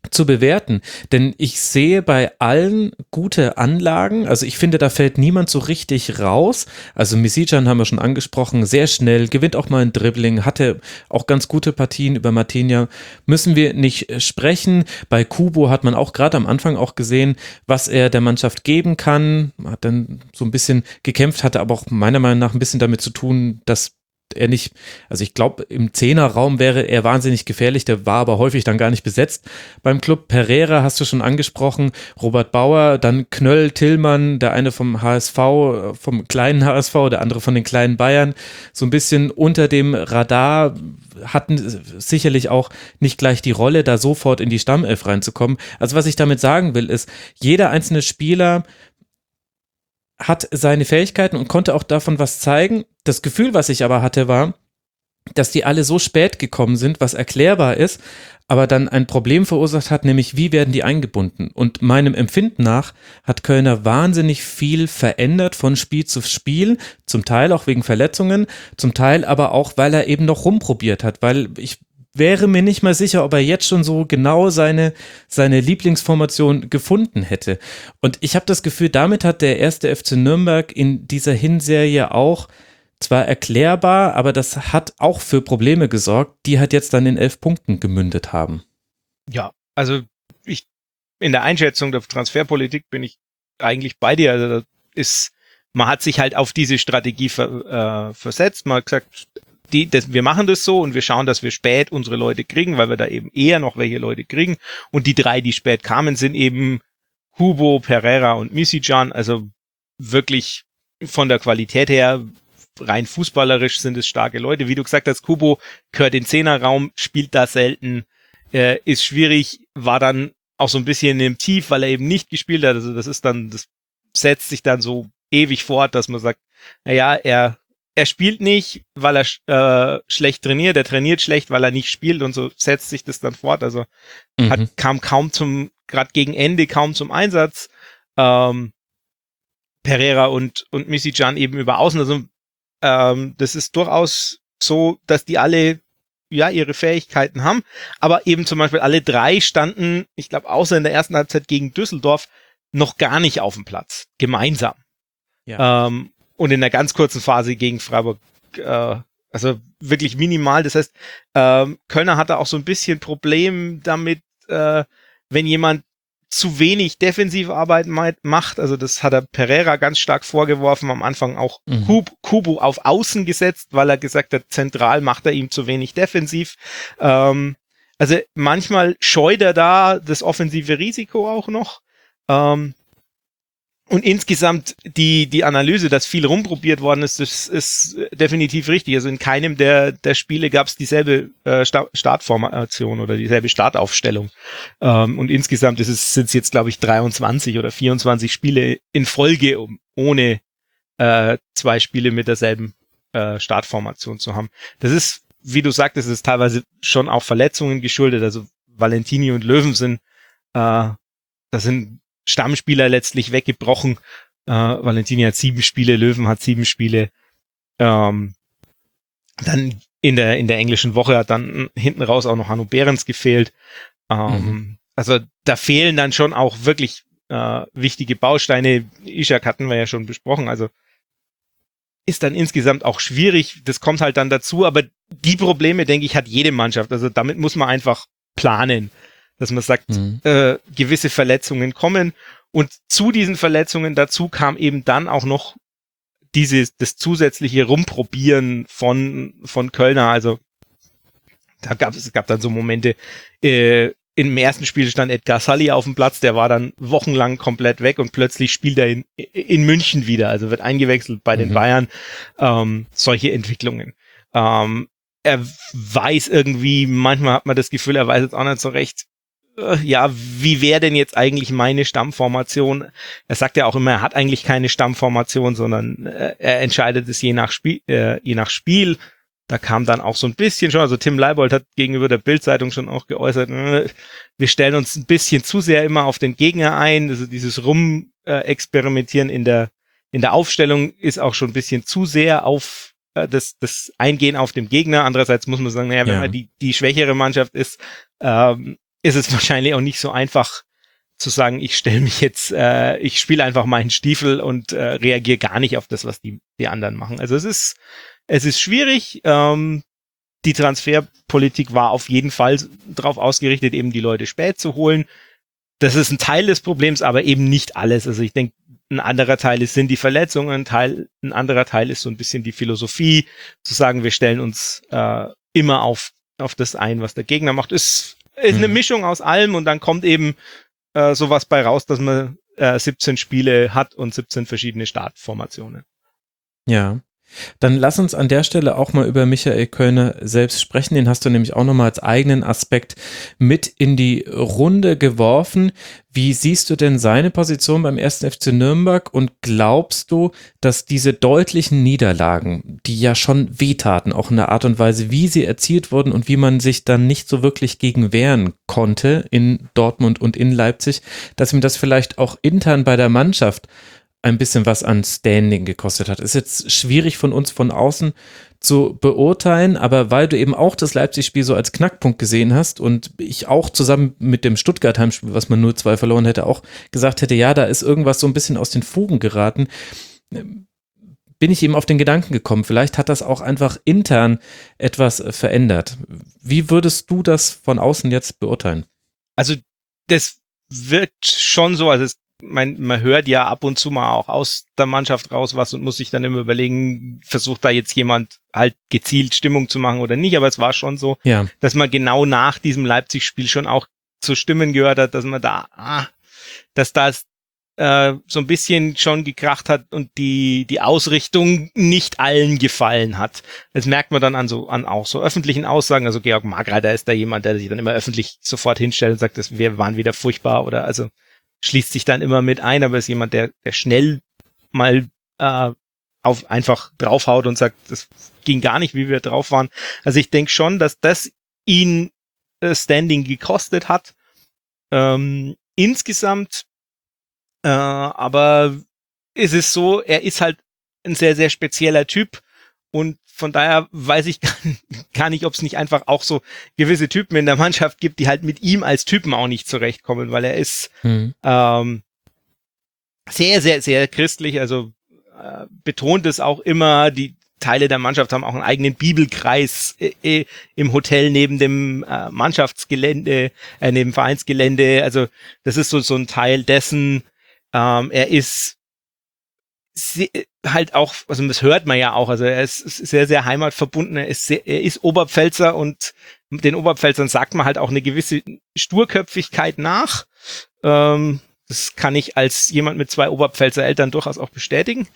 zu bewerten, denn ich sehe bei allen gute Anlagen, also ich finde, da fällt niemand so richtig raus, also Misicjan haben wir schon angesprochen, sehr schnell, gewinnt auch mal ein Dribbling, hatte auch ganz gute Partien, über Martinia müssen wir nicht sprechen, bei Kubo hat man auch gerade am Anfang auch gesehen, was er der Mannschaft geben kann, hat dann so ein bisschen gekämpft, hatte aber auch meiner Meinung nach ein bisschen damit zu tun, dass er nicht, also ich glaube, im Zehnerraum wäre er wahnsinnig gefährlich, der war aber häufig dann gar nicht besetzt beim Club. Pereira hast du schon angesprochen, Robert Bauer, dann Knöll, Tillmann, der eine vom H S V, vom kleinen H S V, der andere von den kleinen Bayern, so ein bisschen unter dem Radar, hatten sicherlich auch nicht gleich die Rolle, da sofort in die Stammelf reinzukommen. Also was ich damit sagen will, ist, jeder einzelne Spieler hat seine Fähigkeiten und konnte auch davon was zeigen. Das Gefühl, was ich aber hatte, war, dass die alle so spät gekommen sind, was erklärbar ist, aber dann ein Problem verursacht hat, nämlich wie werden die eingebunden? Und meinem Empfinden nach hat Kölner wahnsinnig viel verändert von Spiel zu Spiel, zum Teil auch wegen Verletzungen, zum Teil aber auch, weil er eben noch rumprobiert hat, weil ich wäre mir nicht mal sicher, ob er jetzt schon so genau seine, seine Lieblingsformation gefunden hätte. Und ich habe das Gefühl, damit hat der erste F C Nürnberg in dieser Hinserie auch zwar erklärbar, aber das hat auch für Probleme gesorgt, die halt jetzt dann in elf Punkten gemündet haben. Ja, also ich in der Einschätzung der Transferpolitik bin ich eigentlich bei dir. Also das ist, man hat sich halt auf diese Strategie ver, äh, versetzt. Man hat gesagt, Die, das, wir machen das so und wir schauen, dass wir spät unsere Leute kriegen, weil wir da eben eher noch welche Leute kriegen. Und die drei, die spät kamen, sind eben Kubo, Pereira und Misicjan. Also wirklich von der Qualität her, rein fußballerisch sind es starke Leute. Wie du gesagt hast, Kubo gehört in den Zehnerraum, spielt da selten, äh, ist schwierig, war dann auch so ein bisschen im Tief, weil er eben nicht gespielt hat. Also das ist dann, das setzt sich dann so ewig fort, dass man sagt, naja, er Er spielt nicht, weil er äh, schlecht trainiert, er trainiert schlecht, weil er nicht spielt und so setzt sich das dann fort. Also Mhm. hat, kam kaum zum, gerade gegen Ende kaum zum Einsatz. Ähm, Pereira und, und Misicjan eben über Außen. Also ähm, das ist durchaus so, dass die alle ja ihre Fähigkeiten haben, aber eben zum Beispiel alle drei standen, ich glaube außer in der ersten Halbzeit gegen Düsseldorf, noch gar nicht auf dem Platz, gemeinsam. Ja. Ähm, Und in der ganz kurzen Phase gegen Freiburg, äh, also wirklich minimal. Das heißt, ähm, Kölner hatte auch so ein bisschen Problem damit, äh, wenn jemand zu wenig Defensivarbeit macht. Also das hat er Pereira ganz stark vorgeworfen, am Anfang auch Mhm. Kub, Kubu auf Außen gesetzt, weil er gesagt hat, zentral macht er ihm zu wenig defensiv. Ähm, also manchmal scheut er da das offensive Risiko auch noch. Ähm, Und insgesamt die, die Analyse, dass viel rumprobiert worden ist, das ist definitiv richtig. Also in keinem der, der Spiele gab es dieselbe äh, Sta- Startformation oder dieselbe Startaufstellung. Ähm, und insgesamt ist es, sind es jetzt, glaube ich, dreiundzwanzig oder vierundzwanzig Spiele in Folge, um, ohne äh, zwei Spiele mit derselben äh, Startformation zu haben. Das ist, wie du sagtest, ist teilweise schon auch Verletzungen geschuldet. Also Valentini und Löwen sind, äh, das sind Stammspieler letztlich weggebrochen. Äh, Valentini hat sieben Spiele, Löwen hat sieben Spiele. Ähm, dann in der in der englischen Woche hat dann hinten raus auch noch Hanno Behrens gefehlt. Ähm, Mhm. Also da fehlen dann schon auch wirklich äh, wichtige Bausteine. Ishak hatten wir ja schon besprochen. Also ist dann insgesamt auch schwierig. Das kommt halt dann dazu. Aber die Probleme, denke ich, hat jede Mannschaft. Also damit muss man einfach planen. Dass man sagt, Mhm. äh, gewisse Verletzungen kommen und zu diesen Verletzungen dazu kam eben dann auch noch dieses, das zusätzliche Rumprobieren von, von Kölner. Also da gab es, es gab dann so Momente, äh, im ersten Spiel stand Edgar Sully auf dem Platz, der war dann wochenlang komplett weg und plötzlich spielt er in, in München wieder, also wird eingewechselt bei den Mhm. Bayern. Ähm, solche Entwicklungen. Ähm, er weiß irgendwie, manchmal hat man das Gefühl, er weiß jetzt auch nicht so recht, ja, wie wäre denn jetzt eigentlich meine Stammformation? Er sagt ja auch immer, er hat eigentlich keine Stammformation, sondern äh, er entscheidet es je nach Spiel, äh, je nach Spiel. Da kam dann auch so ein bisschen schon, also Tim Leibold hat gegenüber der Bild-Zeitung schon auch geäußert, äh, wir stellen uns ein bisschen zu sehr immer auf den Gegner ein. Also dieses Rum-Experimentieren in der in der Aufstellung ist auch schon ein bisschen zu sehr auf äh, das das Eingehen auf dem Gegner. Andererseits muss man sagen, naja, wenn Ja. man die die schwächere Mannschaft ist, ähm, ist es wahrscheinlich auch nicht so einfach zu sagen, ich stelle mich jetzt, äh, ich spiele einfach meinen Stiefel und äh, reagiere gar nicht auf das, was die, die anderen machen. Also es ist, es ist schwierig. Ähm, die Transferpolitik war auf jeden Fall darauf ausgerichtet, eben die Leute spät zu holen. Das ist ein Teil des Problems, aber eben nicht alles. Also ich denke, ein anderer Teil ist, sind die Verletzungen, ein Teil, ein anderer Teil ist so ein bisschen die Philosophie, zu sagen, wir stellen uns äh, immer auf, auf das ein, was der Gegner macht. Ist, ist mhm. eine Mischung aus allem und dann kommt eben äh, sowas bei raus, dass man äh, siebzehn Spiele hat und siebzehn verschiedene Startformationen. Ja. Dann lass uns an der Stelle auch mal über Michael Kölner selbst sprechen. Den hast du nämlich auch nochmal als eigenen Aspekt mit in die Runde geworfen. Wie siehst du denn seine Position beim ersten F C Nürnberg und glaubst du, dass diese deutlichen Niederlagen, die ja schon wehtaten, auch in der Art und Weise, wie sie erzielt wurden und wie man sich dann nicht so wirklich gegen wehren konnte in Dortmund und in Leipzig, dass ihm das vielleicht auch intern bei der Mannschaft ein bisschen was an Standing gekostet hat? Ist jetzt schwierig von uns von außen zu beurteilen, aber weil du eben auch das Leipzig-Spiel so als Knackpunkt gesehen hast und ich auch zusammen mit dem Stuttgart-Heimspiel, was man null zwei verloren hätte, auch gesagt hätte, ja, da ist irgendwas so ein bisschen aus den Fugen geraten, bin ich eben auf den Gedanken gekommen, vielleicht hat das auch einfach intern etwas verändert. Wie würdest du das von außen jetzt beurteilen? Also das wirkt schon so, also es Man, man hört ja ab und zu mal auch aus der Mannschaft raus was und muss sich dann immer überlegen, versucht da jetzt jemand halt gezielt Stimmung zu machen oder nicht, aber es war schon so, ja. dass man genau nach diesem Leipzig-Spiel schon auch zu Stimmen gehört hat, dass man da, ah, dass das äh, so ein bisschen schon gekracht hat und die die Ausrichtung nicht allen gefallen hat. Das merkt man dann an so an auch so öffentlichen Aussagen, also Georg Margreiter ist da jemand, der sich dann immer öffentlich sofort hinstellt und sagt, dass wir waren wieder furchtbar oder also schließt sich dann immer mit ein, aber ist jemand, der, der schnell mal äh, auf einfach draufhaut und sagt, das ging gar nicht, wie wir drauf waren. Also ich denke schon, dass das ihn äh, Standing gekostet hat. Ähm, insgesamt, äh, aber ist es so, er ist halt ein sehr, sehr spezieller Typ und von daher weiß ich gar, gar nicht, ob es nicht einfach auch so gewisse Typen in der Mannschaft gibt, die halt mit ihm als Typen auch nicht zurechtkommen, weil er ist mhm. ähm, sehr, sehr, sehr christlich, also äh, betont es auch immer, die Teile der Mannschaft haben auch einen eigenen Bibelkreis äh, äh, im Hotel neben dem äh, Mannschaftsgelände, äh, neben dem Vereinsgelände, also das ist so, so ein Teil dessen, ähm, er ist halt auch, also das hört man ja auch, also er ist sehr, sehr heimatverbunden, er ist, sehr, er ist Oberpfälzer und den Oberpfälzern sagt man halt auch eine gewisse Sturköpfigkeit nach. Ähm, das kann ich als jemand mit zwei Oberpfälzer Eltern durchaus auch bestätigen.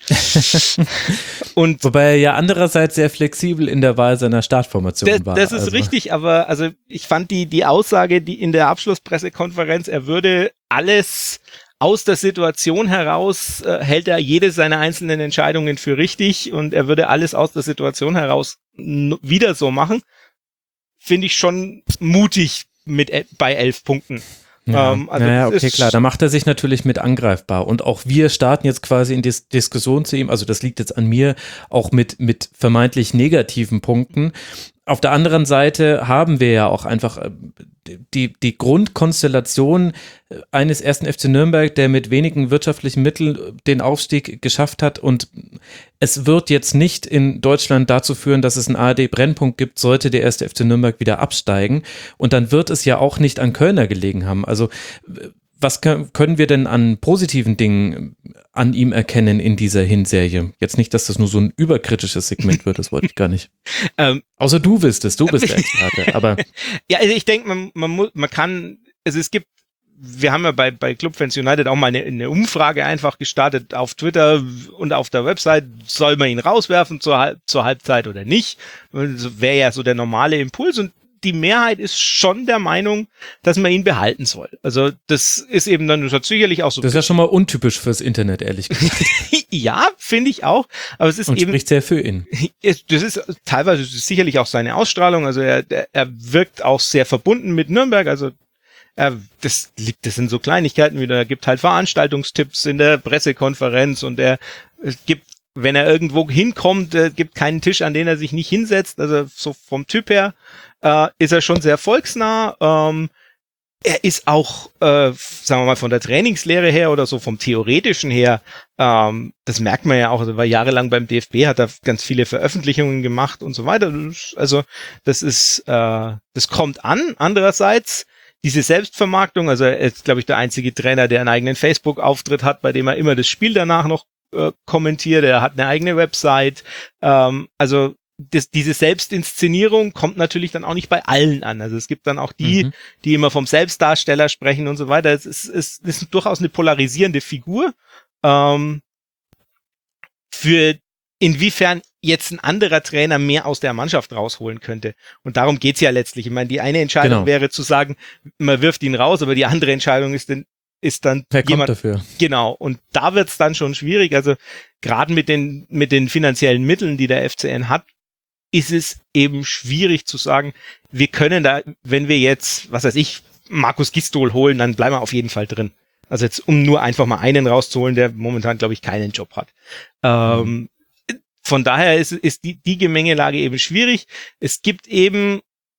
Und wobei er ja andererseits sehr flexibel in der Wahl seiner Startformation das, war. Das ist also richtig, aber also ich fand die, die Aussage, die in der Abschlusspressekonferenz, er würde alles aus der Situation heraus äh, hält er jede seiner einzelnen Entscheidungen für richtig und er würde alles aus der Situation heraus n- wieder so machen. Finde ich schon mutig mit e- bei elf Punkten. Ja, ähm, also naja, okay, ist klar, da macht er sich natürlich mit angreifbar und auch wir starten jetzt quasi in Dis- Diskussion zu ihm, also das liegt jetzt an mir, auch mit, mit vermeintlich negativen Punkten. Auf der anderen Seite haben wir ja auch einfach die, die Grundkonstellation eines ersten F C Nürnberg, der mit wenigen wirtschaftlichen Mitteln den Aufstieg geschafft hat und es wird jetzt nicht in Deutschland dazu führen, dass es einen A R D-Brennpunkt gibt, sollte der erste F C Nürnberg wieder absteigen und dann wird es ja auch nicht an Kölner gelegen haben. Also was können wir denn an positiven Dingen an ihm erkennen in dieser Hinserie? Jetzt nicht, dass das nur so ein überkritisches Segment wird, das wollte ich gar nicht. ähm, Außer du bist es, du bist der Experte. Aber ja, also ich denke, man, man, muss, man kann, also es gibt, wir haben ja bei, bei Clubfans United auch mal eine, eine Umfrage einfach gestartet auf Twitter und auf der Website, soll man ihn rauswerfen zur, Halb, zur Halbzeit oder nicht? Das wäre ja so der normale Impuls und die Mehrheit ist schon der Meinung, dass man ihn behalten soll. Also das ist eben dann das hat sicherlich auch so. Das ist ja schon mal untypisch fürs Internet, ehrlich gesagt. Ja, finde ich auch. Aber es ist und eben spricht sehr für ihn. Das ist teilweise das ist sicherlich auch seine Ausstrahlung. Also er, er wirkt auch sehr verbunden mit Nürnberg. Also er, das liegt, das sind so Kleinigkeiten wie er gibt halt Veranstaltungstipps in der Pressekonferenz und er gibt, wenn er irgendwo hinkommt, äh, gibt keinen Tisch, an den er sich nicht hinsetzt. Also so vom Typ her. Uh, ist er schon sehr volksnah. Ähm, er ist auch, äh, sagen wir mal, von der Trainingslehre her oder so vom Theoretischen her, ähm, das merkt man ja auch, also war jahrelang beim D F B, hat er ganz viele Veröffentlichungen gemacht und so weiter. Also das ist, äh, das kommt an. Andererseits diese Selbstvermarktung, also er ist, glaube ich, der einzige Trainer, der einen eigenen Facebook-Auftritt hat, bei dem er immer das Spiel danach noch äh, kommentiert. Er hat eine eigene Website. Ähm, also das, diese Selbstinszenierung kommt natürlich dann auch nicht bei allen an. Also es gibt dann auch die, mhm. die immer vom Selbstdarsteller sprechen und so weiter. Es ist, es ist durchaus eine polarisierende Figur. Ähm, für inwiefern jetzt ein anderer Trainer mehr aus der Mannschaft rausholen könnte. Und darum geht's ja letztlich. Ich meine, die eine Entscheidung genau. wäre zu sagen, man wirft ihn raus, aber die andere Entscheidung ist dann, ist dann Wer jemand, kommt dafür? Genau. Und da wird's dann schon schwierig. Also gerade mit den, mit den finanziellen Mitteln, die der F C N hat, ist es eben schwierig zu sagen, wir können da, wenn wir jetzt, was weiß ich, Markus Gistol holen, dann bleiben wir auf jeden Fall drin. Also jetzt, um nur einfach mal einen rauszuholen, der momentan, glaube ich, keinen Job hat. Ähm, Von daher ist, ist die, die Gemengelage eben schwierig. Es gibt eben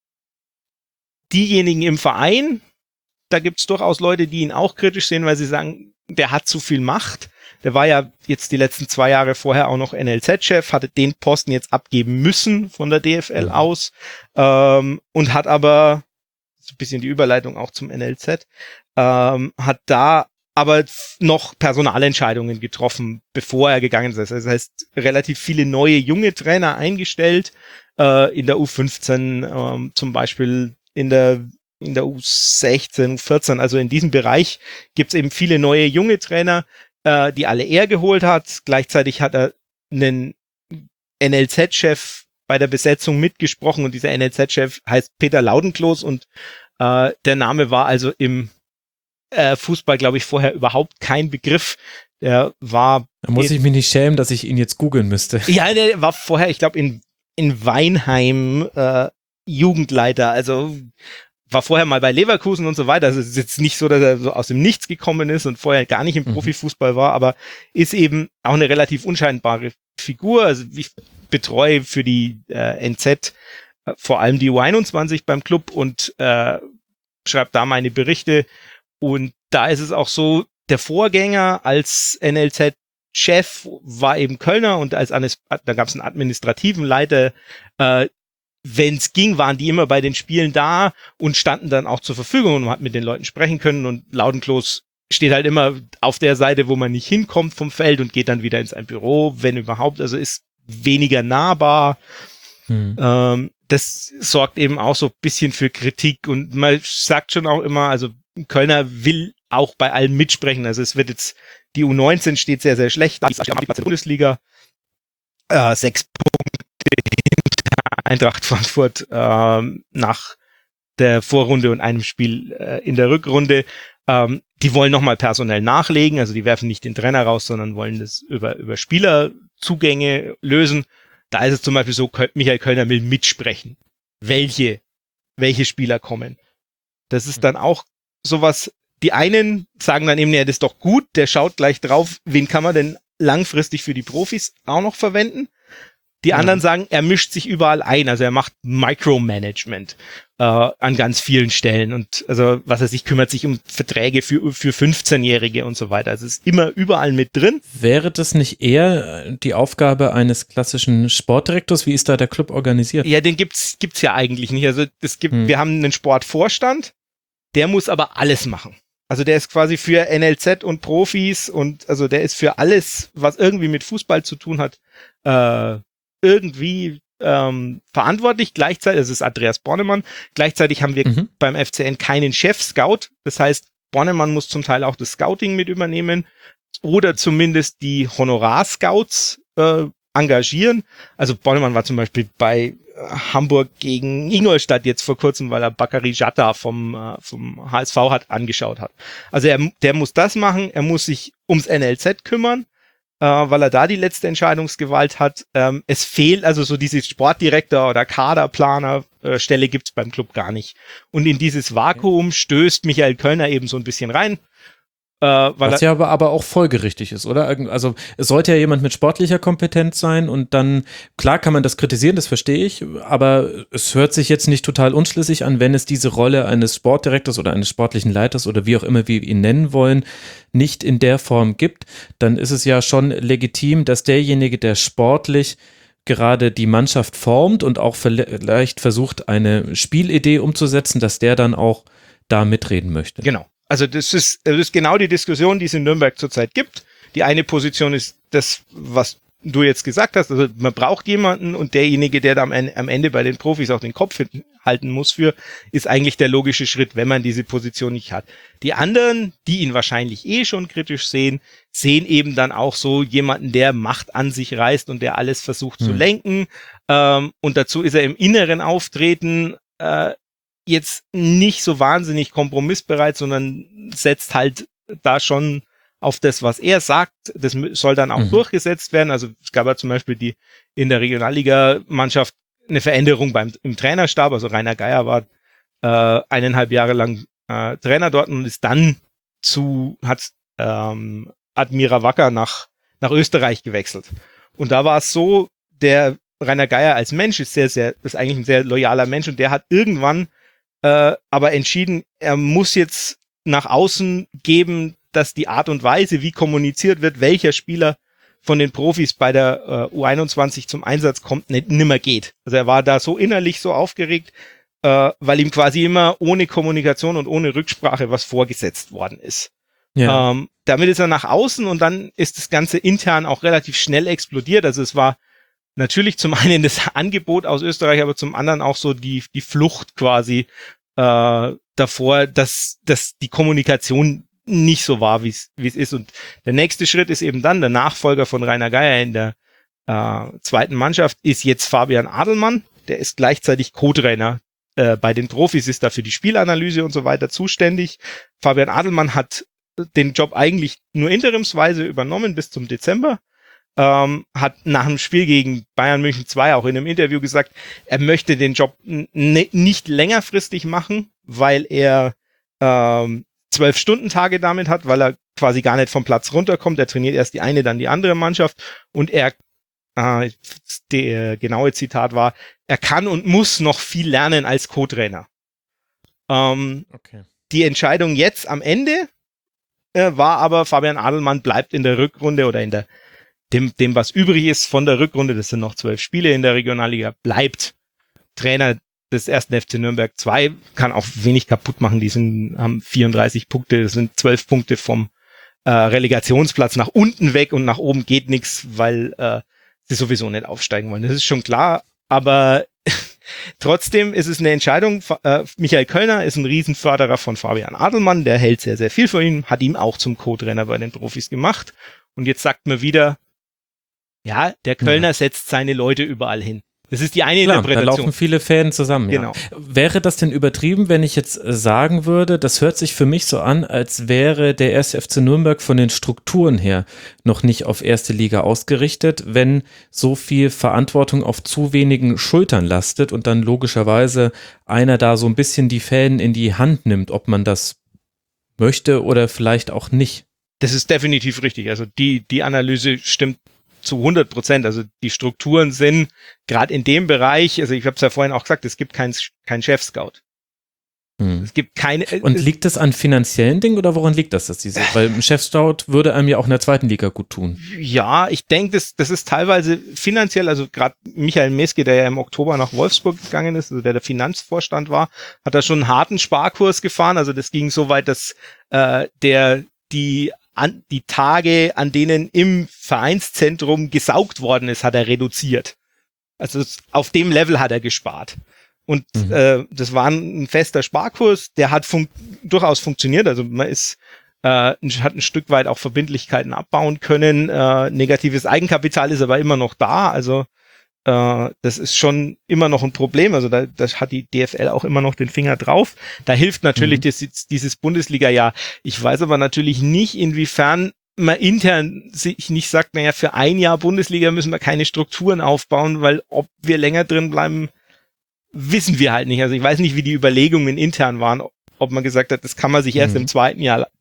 diejenigen im Verein, da gibt es durchaus Leute, die ihn auch kritisch sehen, weil sie sagen, der hat zu viel Macht. Der war ja jetzt die letzten zwei Jahre vorher auch noch N L Z-Chef, hatte den Posten jetzt abgeben müssen von der D F L aus ähm, und hat aber, so ein bisschen die Überleitung auch zum N L Z, ähm, hat da aber noch Personalentscheidungen getroffen, bevor er gegangen ist. Das heißt, relativ viele neue junge Trainer eingestellt, äh, in der U fünfzehn, ähm, zum Beispiel in der in der U sechzehn, U vierzehn, also in diesem Bereich gibt's eben viele neue junge Trainer, äh, die alle er geholt hat. Gleichzeitig hat er einen N L Z-Chef bei der Besetzung mitgesprochen und dieser N L Z-Chef heißt Peter Laudenklos und äh, der Name war also im äh, Fußball, glaube ich, vorher überhaupt kein Begriff. Der war... Da muss ich mich nicht schämen, dass ich ihn jetzt googeln müsste. Ja, der war vorher, ich glaube, in, in Weinheim äh, Jugendleiter, also war vorher mal bei Leverkusen und so weiter. Also es ist jetzt nicht so, dass er so aus dem Nichts gekommen ist und vorher gar nicht im mhm. Profifußball war, aber ist eben auch eine relativ unscheinbare Figur. Also ich betreue für die äh, N Z äh, vor allem die U einundzwanzig beim Club und äh, schreibe da meine Berichte. Und da ist es auch so, der Vorgänger als N L Z-Chef war eben Kölner und als da gab es einen administrativen Leiter. Äh, Wenn es ging, waren die immer bei den Spielen da und standen dann auch zur Verfügung und man hat mit den Leuten sprechen können. Und Laudenklos steht halt immer auf der Seite, wo man nicht hinkommt vom Feld und geht dann wieder ins ein Büro, wenn überhaupt. Also ist weniger nahbar. Hm. Ähm, das sorgt eben auch so ein bisschen für Kritik und man sagt schon auch immer, also Kölner will auch bei allem mitsprechen. Also es wird jetzt, die U neunzehn steht sehr, sehr schlecht. Die Bundesliga, äh, sechs Punkte hinter Eintracht Frankfurt ähm, nach der Vorrunde und einem Spiel äh, in der Rückrunde. Ähm, die wollen nochmal personell nachlegen, also die werfen nicht den Trainer raus, sondern wollen das über, über Spielerzugänge lösen. Da ist es zum Beispiel so, Michael Kölner will mitsprechen, welche, welche Spieler kommen. Das ist dann auch sowas, die einen sagen dann eben, ja, das ist doch gut, der schaut gleich drauf, wen kann man denn langfristig für die Profis auch noch verwenden. Die ja. anderen sagen, er mischt sich überall ein, also er macht Micromanagement äh, an ganz vielen Stellen und also was er sich kümmert sich um Verträge für für fünfzehnjährige und so weiter. Also es ist immer überall mit drin. Wäre das nicht eher die Aufgabe eines klassischen Sportdirektors? Wie ist da der Club organisiert? Ja, den gibt's gibt's ja eigentlich nicht. Also es gibt, hm. wir haben einen Sportvorstand, der muss aber alles machen. Also der ist quasi für N L Z und Profis und also der ist für alles, was irgendwie mit Fußball zu tun hat, äh, irgendwie ähm, verantwortlich. Gleichzeitig, das ist Andreas Bornemann, gleichzeitig haben wir mhm. beim F C N keinen Chef-Scout. Das heißt, Bornemann muss zum Teil auch das Scouting mit übernehmen oder zumindest die Honorar-Scouts äh, engagieren. Also Bornemann war zum Beispiel bei Hamburg gegen Ingolstadt jetzt vor kurzem, weil er Bakary Jatta vom, äh, vom H S V hat angeschaut hat. Also er, der muss das machen, er muss sich ums N L Z kümmern, äh, weil er da die letzte Entscheidungsgewalt hat. Ähm, es fehlt also so diese Sportdirektor- oder Kaderplaner-Stelle äh, gibt's beim Club gar nicht. Und in dieses Vakuum stößt Michael Kölner eben so ein bisschen rein. Äh, weil Was ja aber, aber auch folgerichtig ist, oder? Also es sollte ja jemand mit sportlicher Kompetenz sein und dann, klar kann man das kritisieren, das verstehe ich, aber es hört sich jetzt nicht total unschlüssig an, wenn es diese Rolle eines Sportdirektors oder eines sportlichen Leiters oder wie auch immer wir ihn nennen wollen, nicht in der Form gibt, dann ist es ja schon legitim, dass derjenige, der sportlich gerade die Mannschaft formt und auch vielleicht versucht, eine Spielidee umzusetzen, dass der dann auch da mitreden möchte. Genau. Also das ist, das ist genau die Diskussion, die es in Nürnberg zurzeit gibt. Die eine Position ist das, was du jetzt gesagt hast. Also man braucht jemanden und derjenige, der da am Ende bei den Profis auch den Kopf halten muss für, ist eigentlich der logische Schritt, wenn man diese Position nicht hat. Die anderen, die ihn wahrscheinlich eh schon kritisch sehen, sehen eben dann auch so jemanden, der Macht an sich reißt und der alles versucht hm. zu lenken. Ähm, und dazu ist er im inneren Auftreten äh, jetzt nicht so wahnsinnig kompromissbereit, sondern setzt halt da schon auf das, was er sagt. Das soll dann auch mhm. durchgesetzt werden. Also es gab ja zum Beispiel die in der Regionalliga-Mannschaft eine Veränderung beim im Trainerstab. Also Rainer Geier war äh, eineinhalb Jahre lang äh, Trainer dort und ist dann zu hat ähm, Admira Wacker nach nach Österreich gewechselt. Und da war es so, der Rainer Geier als Mensch ist sehr sehr ist eigentlich ein sehr loyaler Mensch und der hat irgendwann Äh, aber entschieden, er muss jetzt nach außen geben, dass die Art und Weise, wie kommuniziert wird, welcher Spieler von den Profis bei der äh, U einundzwanzig zum Einsatz kommt, nicht nimmer geht. Also er war da so innerlich so aufgeregt, äh, weil ihm quasi immer ohne Kommunikation und ohne Rücksprache was vorgesetzt worden ist. Ja. Ähm, damit ist er nach außen und dann ist das Ganze intern auch relativ schnell explodiert. Also es war natürlich zum einen das Angebot aus Österreich, aber zum anderen auch so die die Flucht quasi äh, davor, dass dass die Kommunikation nicht so war, wie es wie es ist. Und der nächste Schritt ist eben dann, der Nachfolger von Rainer Geier in der äh, zweiten Mannschaft ist jetzt Fabian Adelmann. Der ist gleichzeitig Co-Trainer äh, bei den Profis, ist da für die Spielanalyse und so weiter zuständig. Fabian Adelmann hat den Job eigentlich nur interimsweise übernommen bis zum Dezember. Ähm, hat nach dem Spiel gegen Bayern München zwei auch in einem Interview gesagt, er möchte den Job n- nicht längerfristig machen, weil er ähm, Zwölf-Stunden-Tage damit hat, weil er quasi gar nicht vom Platz runterkommt. Er trainiert erst die eine, dann die andere Mannschaft und er, äh, der genaue Zitat war, er kann und muss noch viel lernen als Co-Trainer. Ähm, okay. Die Entscheidung jetzt am Ende äh, war aber, Fabian Adelmann bleibt in der Rückrunde oder in der Dem, dem, was übrig ist von der Rückrunde, das sind noch zwölf Spiele in der Regionalliga, bleibt Trainer des ersten F C Nürnberg zwei, kann auch wenig kaputt machen, die sind, haben vierunddreißig Punkte, das sind zwölf Punkte vom äh, Relegationsplatz nach unten weg und nach oben geht nichts, weil äh, sie sowieso nicht aufsteigen wollen. Das ist schon klar, aber trotzdem ist es eine Entscheidung. Äh, Michael Kölner ist ein Riesenförderer von Fabian Adelmann, der hält sehr, sehr viel von ihm, hat ihn auch zum Co-Trainer bei den Profis gemacht und jetzt sagt man wieder, ja, der Kölner ja. setzt seine Leute überall hin. Das ist die eine Klar, Interpretation. Da laufen viele Fäden zusammen. Genau. Ja. Wäre das denn übertrieben, wenn ich jetzt sagen würde, das hört sich für mich so an, als wäre der erste F C Nürnberg von den Strukturen her noch nicht auf erste Liga ausgerichtet, wenn so viel Verantwortung auf zu wenigen Schultern lastet und dann logischerweise einer da so ein bisschen die Fäden in die Hand nimmt, ob man das möchte oder vielleicht auch nicht. Das ist definitiv richtig. Also die, die Analyse stimmt zu hundert Prozent. Also die Strukturen sind gerade in dem Bereich, also ich habe es ja vorhin auch gesagt, es gibt keinen kein Chef-Scout. Hm. Es gibt keine. Und liegt das an finanziellen Dingen oder woran liegt das, dass diese? Weil ein Chef-Scout würde einem ja auch in der zweiten Liga gut tun. Ja, ich denke, das, das ist teilweise finanziell, also gerade Michael Meske, der ja im Oktober nach Wolfsburg gegangen ist, also der der Finanzvorstand war, hat da schon einen harten Sparkurs gefahren. Also das ging so weit, dass äh, der die an die Tage, an denen im Vereinszentrum gesaugt worden ist, hat er reduziert. Also auf dem Level hat er gespart. Und mhm. äh, das war ein fester Sparkurs, der hat fun- durchaus funktioniert. Also man ist äh, hat ein Stück weit auch Verbindlichkeiten abbauen können. Äh, negatives Eigenkapital ist aber immer noch da. Also äh, das ist schon immer noch ein Problem. Also da das hat die D F L auch immer noch den Finger drauf. Da hilft natürlich mhm. das, dieses Bundesliga-Jahr. Ich weiß aber natürlich nicht, inwiefern man intern sich nicht sagt, naja, für ein Jahr Bundesliga müssen wir keine Strukturen aufbauen, weil ob wir länger drin bleiben, wissen wir halt nicht. Also ich weiß nicht, wie die Überlegungen intern waren, ob man gesagt hat, das kann man sich erst mhm. im zweiten Jahr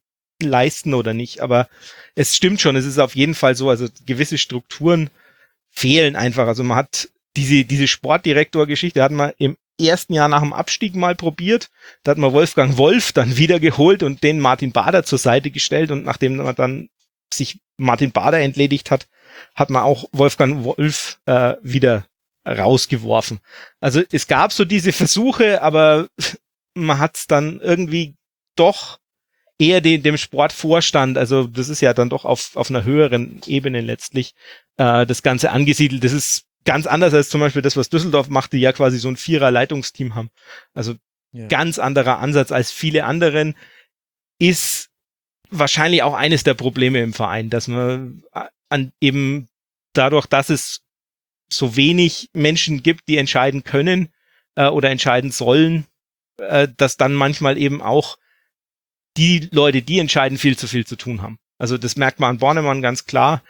leisten oder nicht. Aber es stimmt schon, es ist auf jeden Fall so, also gewisse Strukturen fehlen einfach. Also man hat diese, diese Sportdirektor-Geschichte hat man im ersten Jahr nach dem Abstieg mal probiert. Da hat man Wolfgang Wolf dann wieder geholt und den Martin Bader zur Seite gestellt. Und nachdem man dann sich Martin Bader entledigt hat, hat man auch Wolfgang Wolf äh, wieder rausgeworfen. Also es gab so diese Versuche, aber man hat es dann irgendwie doch eher den, dem Sportvorstand, also das ist ja dann doch auf, auf einer höheren Ebene letztlich, äh, das Ganze angesiedelt. Das ist ganz anders als zum Beispiel das, was Düsseldorf macht, die ja quasi so ein Vierer-Leitungsteam haben. Also ja. Ganz anderer Ansatz als viele anderen, ist wahrscheinlich auch eines der Probleme im Verein, dass man an eben dadurch, dass es so wenig Menschen gibt, die entscheiden können äh, oder entscheiden sollen, äh, dass dann manchmal eben auch die Leute, die entscheiden, viel zu viel zu tun haben. Also das merkt man an Bornemann ganz klar,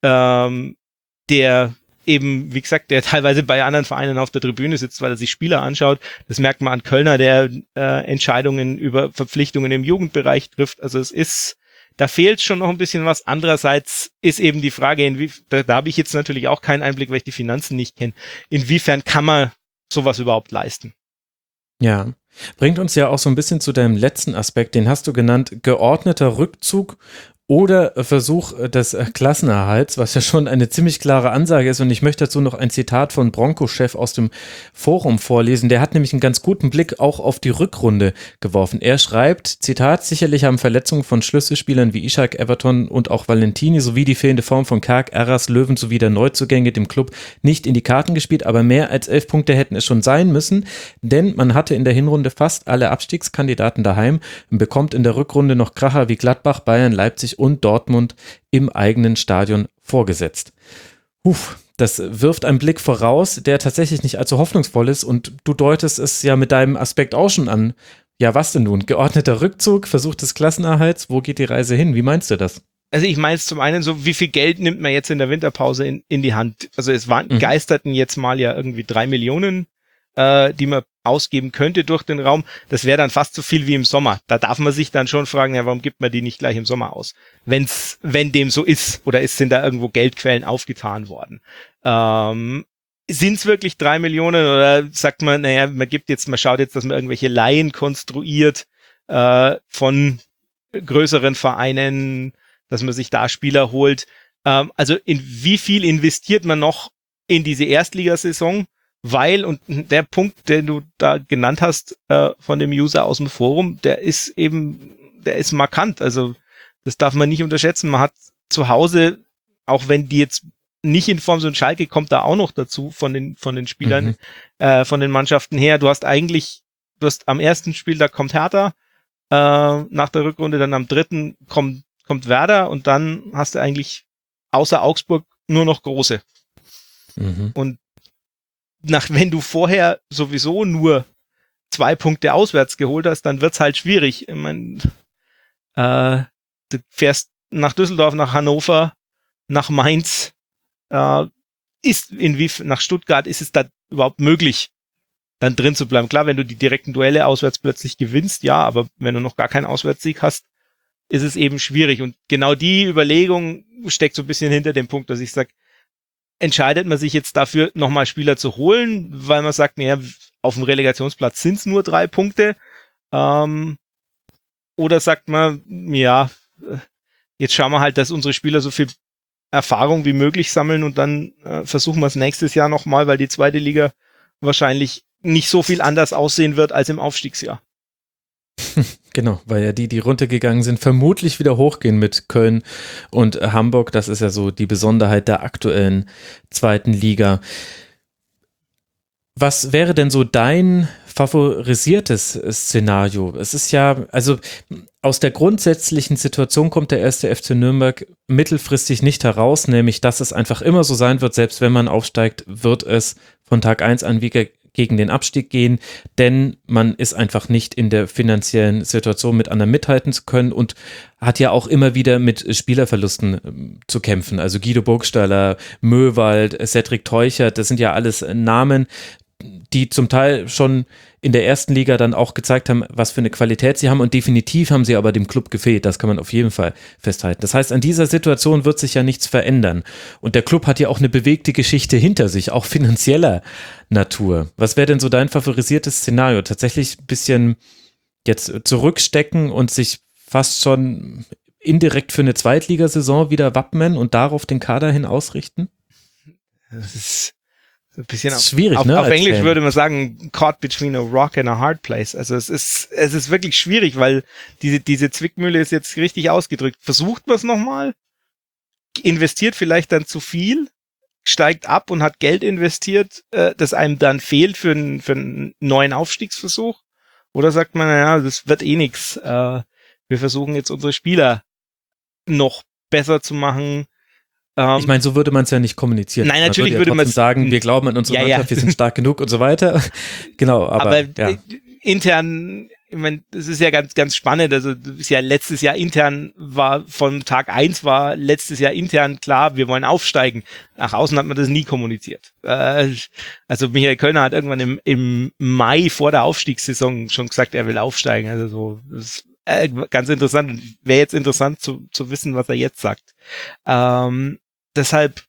ähm, der eben, wie gesagt, der teilweise bei anderen Vereinen auf der Tribüne sitzt, weil er sich Spieler anschaut. Das merkt man an Kölner, der äh, Entscheidungen über Verpflichtungen im Jugendbereich trifft. Also es ist, da fehlt schon noch ein bisschen was. Andererseits ist eben die Frage, inwie, da, da habe ich jetzt natürlich auch keinen Einblick, weil ich die Finanzen nicht kenne. Inwiefern kann man sowas überhaupt leisten? Ja, bringt uns ja auch so ein bisschen zu deinem letzten Aspekt, den hast du genannt, geordneter Rückzug oder Versuch des Klassenerhalts, was ja schon eine ziemlich klare Ansage ist. Und ich möchte dazu noch ein Zitat von Bronco-Chef aus dem Forum vorlesen. Der hat nämlich einen ganz guten Blick auch auf die Rückrunde geworfen. Er schreibt, Zitat, sicherlich haben Verletzungen von Schlüsselspielern wie Ishak, Everton und auch Valentini sowie die fehlende Form von Karg, Erras, Löwen sowie der Neuzugänge dem Club nicht in die Karten gespielt, aber mehr als elf Punkte hätten es schon sein müssen, denn man hatte in der Hinrunde fast alle Abstiegskandidaten daheim und bekommt in der Rückrunde noch Kracher wie Gladbach, Bayern, Leipzig und Dortmund im eigenen Stadion vorgesetzt. Huf, das wirft einen Blick voraus, der tatsächlich nicht allzu hoffnungsvoll ist und du deutest es ja mit deinem Aspekt auch schon an. Ja, was denn nun? Geordneter Rückzug, Versuch des Klassenerhalts, wo geht die Reise hin? Wie meinst du das? Also ich meine es zum einen so, wie viel Geld nimmt man jetzt in der Winterpause in, in die Hand? Also es waren, mhm. geisterten jetzt mal ja irgendwie drei Millionen, äh, die man ausgeben könnte durch den Raum. Das wäre dann fast so viel wie im Sommer. Da darf man sich dann schon fragen, ja, warum gibt man die nicht gleich im Sommer aus? Wenn's, wenn dem so ist, oder ist, sind da irgendwo Geldquellen aufgetan worden? Ähm, sind es wirklich drei Millionen oder sagt man, naja, man gibt jetzt, man schaut jetzt, dass man irgendwelche Laien konstruiert äh, von größeren Vereinen, dass man sich da Spieler holt. Ähm, also in wie viel investiert man noch in diese Erstligasaison? Weil, und der Punkt, den du da genannt hast, äh, von dem User aus dem Forum, der ist eben, der ist markant. Also das darf man nicht unterschätzen. Man hat zu Hause, auch wenn die jetzt nicht in Form so ein Schalke kommt da auch noch dazu von den von den Spielern, mhm. äh, von den Mannschaften her. Du hast eigentlich, du hast am ersten Spieltag kommt Hertha, äh, nach der Rückrunde, dann am dritten kommt kommt Werder und dann hast du eigentlich außer Augsburg nur noch Große. Mhm. Und nach, wenn du vorher sowieso nur zwei Punkte auswärts geholt hast, dann wird's halt schwierig. Ich mein, äh, du fährst nach Düsseldorf, nach Hannover, nach Mainz, äh, ist inwiefern, nach Stuttgart ist es da überhaupt möglich, dann drin zu bleiben. Klar, wenn du die direkten Duelle auswärts plötzlich gewinnst, ja, aber wenn du noch gar keinen Auswärtssieg hast, ist es eben schwierig. Und genau die Überlegung steckt so ein bisschen hinter dem Punkt, dass ich sage, entscheidet man sich jetzt dafür, nochmal Spieler zu holen, weil man sagt, naja, auf dem Relegationsplatz sind es nur drei Punkte. Ähm, oder sagt man, ja, jetzt schauen wir halt, dass unsere Spieler so viel Erfahrung wie möglich sammeln und dann äh, versuchen wir es nächstes Jahr nochmal, weil die zweite Liga wahrscheinlich nicht so viel anders aussehen wird als im Aufstiegsjahr. Genau, weil ja die, die runtergegangen sind, vermutlich wieder hochgehen mit Köln und Hamburg. Das ist ja so die Besonderheit der aktuellen zweiten Liga. Was wäre denn so dein favorisiertes Szenario? Es ist ja, also aus der grundsätzlichen Situation kommt der erste F C Nürnberg mittelfristig nicht heraus, nämlich dass es einfach immer so sein wird, selbst wenn man aufsteigt, wird es von Tag eins an wieder gegen den Abstieg gehen, denn man ist einfach nicht in der finanziellen Situation, mit anderen mithalten zu können und hat ja auch immer wieder mit Spielerverlusten äh, zu kämpfen. Also Guido Burgstaller, Möwald, Cedric Teuchert, das sind ja alles Namen, die zum Teil schon in der ersten Liga dann auch gezeigt haben, was für eine Qualität sie haben und definitiv haben sie aber dem Club gefehlt, das kann man auf jeden Fall festhalten. Das heißt, an dieser Situation wird sich ja nichts verändern und der Club hat ja auch eine bewegte Geschichte hinter sich, auch finanzieller Natur. Was wäre denn so dein favorisiertes Szenario? Tatsächlich ein bisschen jetzt zurückstecken und sich fast schon indirekt für eine Zweitligasaison wieder wappnen und darauf den Kader hin ausrichten? Das ist ein bisschen das ist schwierig, auf, ne? auf Englisch Fan. würde man sagen, caught between a rock and a hard place. Also es ist, es ist wirklich schwierig, weil diese, diese Zwickmühle ist jetzt richtig ausgedrückt. Versucht man es nochmal, investiert vielleicht dann zu viel, steigt ab und hat Geld investiert, äh, das einem dann fehlt für einen, für einen neuen Aufstiegsversuch. Oder sagt man, naja, das wird eh nix. Äh, wir versuchen jetzt unsere Spieler noch besser zu machen. Ähm, Ich meine, so würde man es ja nicht kommunizieren. Nein, natürlich man würde ja man trotzdem sagen, wir glauben an unsere Ja, ja. Mannschaft, wir sind stark genug und so weiter. Genau, aber, aber ja. äh, intern, ich meine, das ist ja ganz, ganz spannend. Also das ist ja letztes Jahr intern war, von Tag eins war letztes Jahr intern klar, wir wollen aufsteigen. Nach außen hat man das nie kommuniziert. Äh, also Michael Kölner hat irgendwann im, im Mai vor der Aufstiegssaison schon gesagt, er will aufsteigen. Also so, das ist äh, ganz interessant. Wäre jetzt interessant zu, zu wissen, was er jetzt sagt. Ähm, deshalb,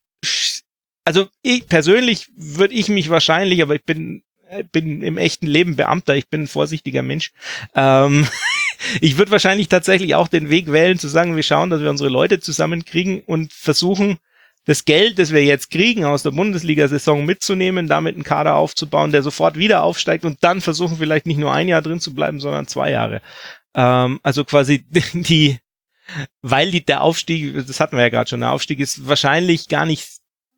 also ich persönlich würde ich mich wahrscheinlich, aber ich bin bin im echten Leben Beamter, ich bin ein vorsichtiger Mensch. Ähm, ich würde wahrscheinlich tatsächlich auch den Weg wählen, zu sagen, wir schauen, dass wir unsere Leute zusammenkriegen und versuchen, das Geld, das wir jetzt kriegen aus der Bundesliga-Saison mitzunehmen, damit einen Kader aufzubauen, der sofort wieder aufsteigt und dann versuchen, vielleicht nicht nur ein Jahr drin zu bleiben, sondern zwei Jahre. Ähm, also quasi die, weil die, der Aufstieg, das hatten wir ja gerade schon, der Aufstieg ist wahrscheinlich gar nicht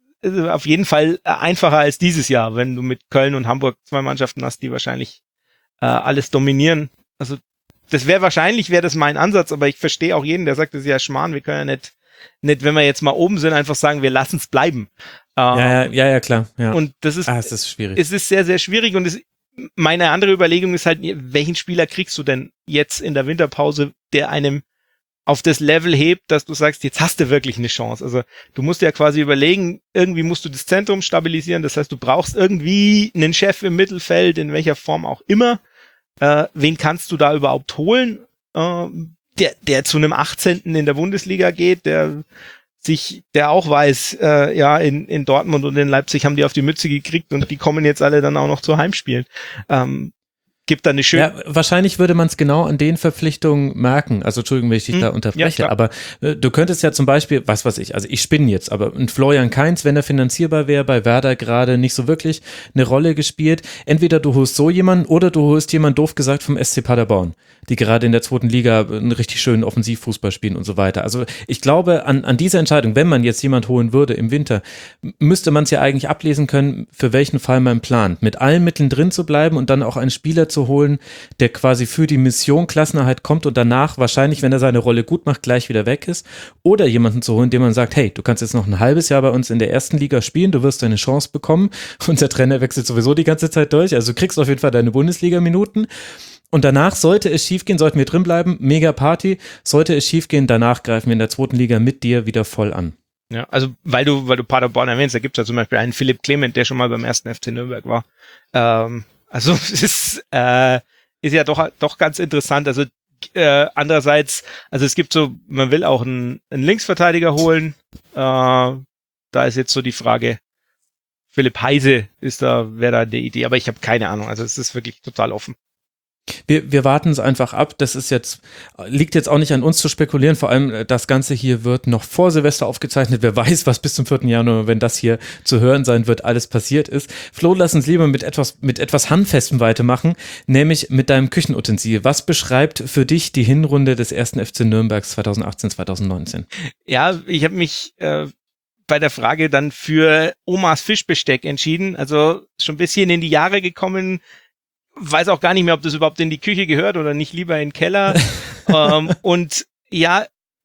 auf jeden Fall einfacher als dieses Jahr, wenn du mit Köln und Hamburg zwei Mannschaften hast, die wahrscheinlich äh, alles dominieren. Also das wäre wahrscheinlich, wäre das mein Ansatz, aber ich verstehe auch jeden, der sagt, das ist ja Schmarrn, wir können ja nicht, nicht, wenn wir jetzt mal oben sind, einfach sagen, wir lassen es bleiben. Äh, Ja, ja, ja, ja, klar. Ja. Und das ist, ah, es ist schwierig. es ist sehr, sehr schwierig und es, meine andere Überlegung ist halt, welchen Spieler kriegst du denn jetzt in der Winterpause, der einem auf das Level hebt, dass du sagst, jetzt hast du wirklich eine Chance. Also du musst ja quasi überlegen, irgendwie musst du das Zentrum stabilisieren. Das heißt, du brauchst irgendwie einen Chef im Mittelfeld, in welcher Form auch immer. Äh, wen kannst du da überhaupt holen, äh, der, der zu einem achtzehnten in der Bundesliga geht, der sich, der auch weiß, äh, ja, in, in Dortmund und in Leipzig haben die auf die Mütze gekriegt und die kommen jetzt alle dann auch noch zu Heimspielen. Ähm, gibt da eine schöne... Ja, wahrscheinlich würde man es genau an den Verpflichtungen merken. Also Entschuldigung, wenn ich dich Hm, da unterbreche, ja, aber äh, du könntest ja zum Beispiel, was weiß ich, also ich spinne jetzt, aber ein Florian Kainz, wenn er finanzierbar wäre, bei Werder gerade nicht so wirklich eine Rolle gespielt. Entweder du holst so jemanden oder du holst jemanden, doof gesagt, vom S C Paderborn, die gerade in der zweiten Liga einen richtig schönen Offensivfußball spielen und so weiter. Also ich glaube, an, an dieser Entscheidung, wenn man jetzt jemand holen würde im Winter, müsste man es ja eigentlich ablesen können, für welchen Fall man plant. Mit allen Mitteln drin zu bleiben und dann auch einen Spieler zu holen, der quasi für die Mission Klassenerhalt kommt und danach wahrscheinlich, wenn er seine Rolle gut macht, gleich wieder weg ist. Oder jemanden zu holen, dem man sagt, hey, du kannst jetzt noch ein halbes Jahr bei uns in der ersten Liga spielen, du wirst deine Chance bekommen. Unser Trainer wechselt sowieso die ganze Zeit durch, also du kriegst auf jeden Fall deine Bundesliga-Minuten. Und danach sollte es schiefgehen, sollten wir drin bleiben, mega Party. Sollte es schiefgehen, danach greifen wir in der zweiten Liga mit dir wieder voll an. Ja, also weil du, weil du Paderborn erwähnst, da gibt es ja zum Beispiel einen Philipp Clement, der schon mal beim ersten F C Nürnberg war. Ähm, also es ist, äh, ist ja doch, doch ganz interessant. Also äh, andererseits, also es gibt so, man will auch einen, einen Linksverteidiger holen. Äh, da ist jetzt so die Frage, Philipp Heise ist da, wäre da die Idee, aber ich habe keine Ahnung. Also es ist wirklich total offen. Wir, wir warten es einfach ab. Das ist jetzt, liegt jetzt auch nicht an uns zu spekulieren. Vor allem, das Ganze hier wird noch vor Silvester aufgezeichnet. Wer weiß, was bis zum vierten Januar, wenn das hier zu hören sein wird, alles passiert ist. Flo, lass uns lieber mit etwas, mit etwas Handfestem weitermachen, nämlich mit deinem Küchenutensil. Was beschreibt für dich die Hinrunde des ersten F C Nürnbergs zwanzig achtzehn, zwanzig neunzehn? Ja, ich habe mich äh, bei der Frage dann für Omas Fischbesteck entschieden. Also schon ein bisschen in die Jahre gekommen. Weiß auch gar nicht mehr, ob das überhaupt in die Küche gehört oder nicht lieber in den Keller. ähm, und ja,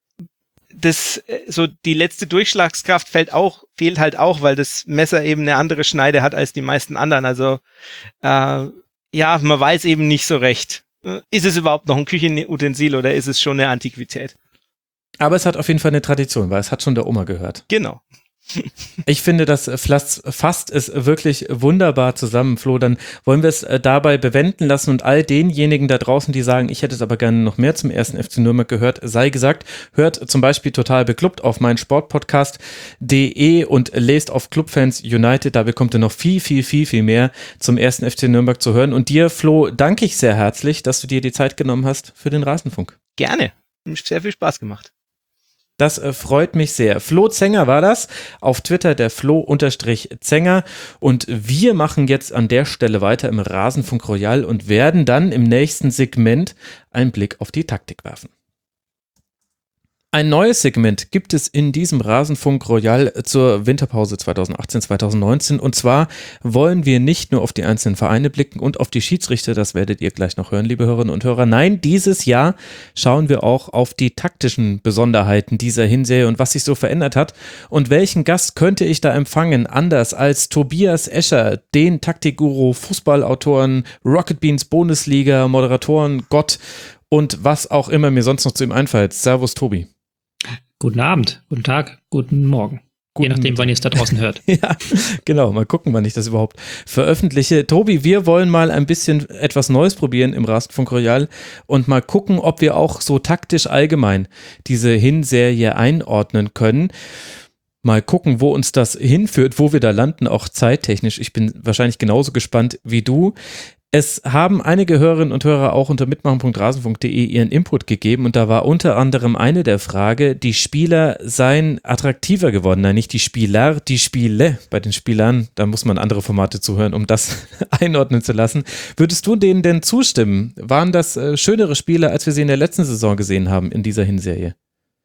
das, so die letzte Durchschlagskraft fällt auch, fehlt halt auch, weil das Messer eben eine andere Schneide hat als die meisten anderen. Also, äh, ja, man weiß eben nicht so recht. Ist es überhaupt noch ein Küchenutensil oder ist es schon eine Antiquität? Aber es hat auf jeden Fall eine Tradition, weil es hat schon der Oma gehört. Genau. Ich finde, das fasst es wirklich wunderbar zusammen, Flo. Dann wollen wir es dabei bewenden lassen und all denjenigen da draußen, die sagen, ich hätte es aber gerne noch mehr zum ersten F C Nürnberg gehört, sei gesagt, hört zum Beispiel Total Beklubbt auf mein Sportpodcast punkt de und lest auf Clubfans United. Da bekommt ihr noch viel, viel, viel, viel mehr zum ersten F C Nürnberg zu hören. Und dir, Flo, danke ich sehr herzlich, dass du dir die Zeit genommen hast für den Rasenfunk. Gerne. Hat mich sehr viel Spaß gemacht. Das äh, freut mich sehr. Flo Zenger war das. Auf Twitter der Flo-Zenger. Und wir machen jetzt an der Stelle weiter im Rasenfunk Royal und werden dann im nächsten Segment einen Blick auf die Taktik werfen. Ein neues Segment gibt es in diesem Rasenfunk Royal zur Winterpause zwanzig achtzehn zwanzig neunzehn und zwar wollen wir nicht nur auf die einzelnen Vereine blicken und auf die Schiedsrichter, das werdet ihr gleich noch hören, liebe Hörerinnen und Hörer. Nein, dieses Jahr schauen wir auch auf die taktischen Besonderheiten dieser Hinserie und was sich so verändert hat und welchen Gast könnte ich da empfangen, anders als Tobias Escher, den Taktikguru, Fußballautoren, Rocket Beans Bundesliga, Moderatoren, Gott und was auch immer mir sonst noch zu ihm einfällt. Servus Tobi. Guten Abend, guten Tag, guten Morgen. Guten Je nachdem, wann ihr es da draußen hört. Ja, genau. Mal gucken, wann ich das überhaupt veröffentliche. Tobi, wir wollen mal ein bisschen etwas Neues probieren im Rasenfunk Royal und mal gucken, ob wir auch so taktisch allgemein diese Hinserie einordnen können. Mal gucken, wo uns das hinführt, wo wir da landen, auch zeittechnisch. Ich bin wahrscheinlich genauso gespannt wie du. Es haben einige Hörerinnen und Hörer auch unter mitmachen punkt rasenfunk punkt de ihren Input gegeben und da war unter anderem eine der Frage, die Spieler seien attraktiver geworden. Nein, nicht die Spieler, die Spiele. Bei den Spielern, da muss man andere Formate zuhören, um das einordnen zu lassen. Würdest du denen denn zustimmen? Waren das äh, schönere Spiele, als wir sie in der letzten Saison gesehen haben in dieser Hinserie?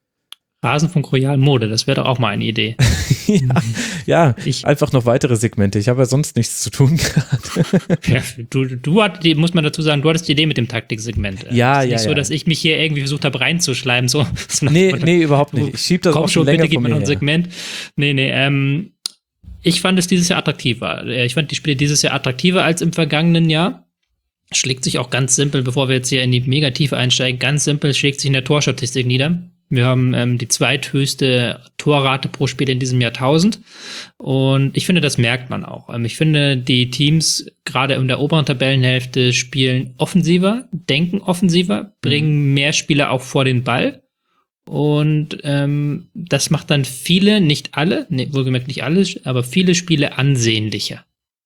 Rasenfunk Royal Mode, das wäre doch auch mal eine Idee. ja, ja ich, einfach noch weitere Segmente. Ich habe ja sonst nichts zu tun gerade. ja, du, du hattest die, muss man dazu sagen, du hattest die Idee mit dem Taktiksegment. Ja, es ist ja, nicht so, ja. dass ich mich hier irgendwie versucht habe reinzuschleimen. So, nee, nee, überhaupt nicht. Ich schieb das Komm auch schon, länger bitte gib von mir mir noch ein her. Segment. Nee, nee, ähm, ich fand es dieses Jahr attraktiver. Ich fand die Spiele dieses Jahr attraktiver als im vergangenen Jahr. Schlägt sich auch ganz simpel, bevor wir jetzt hier in die Megatiefe einsteigen, ganz simpel schlägt sich in der Torstatistik nieder. Wir haben ähm, die zweithöchste Torrate pro Spiel in diesem Jahrtausend und ich finde, das merkt man auch. Ähm, ich finde, die Teams gerade in der oberen Tabellenhälfte spielen offensiver, denken offensiver, bringen mehr Spieler auch vor den Ball und ähm, das macht dann viele, nicht alle, nee, wohlgemerkt nicht alle, aber viele Spiele ansehnlicher.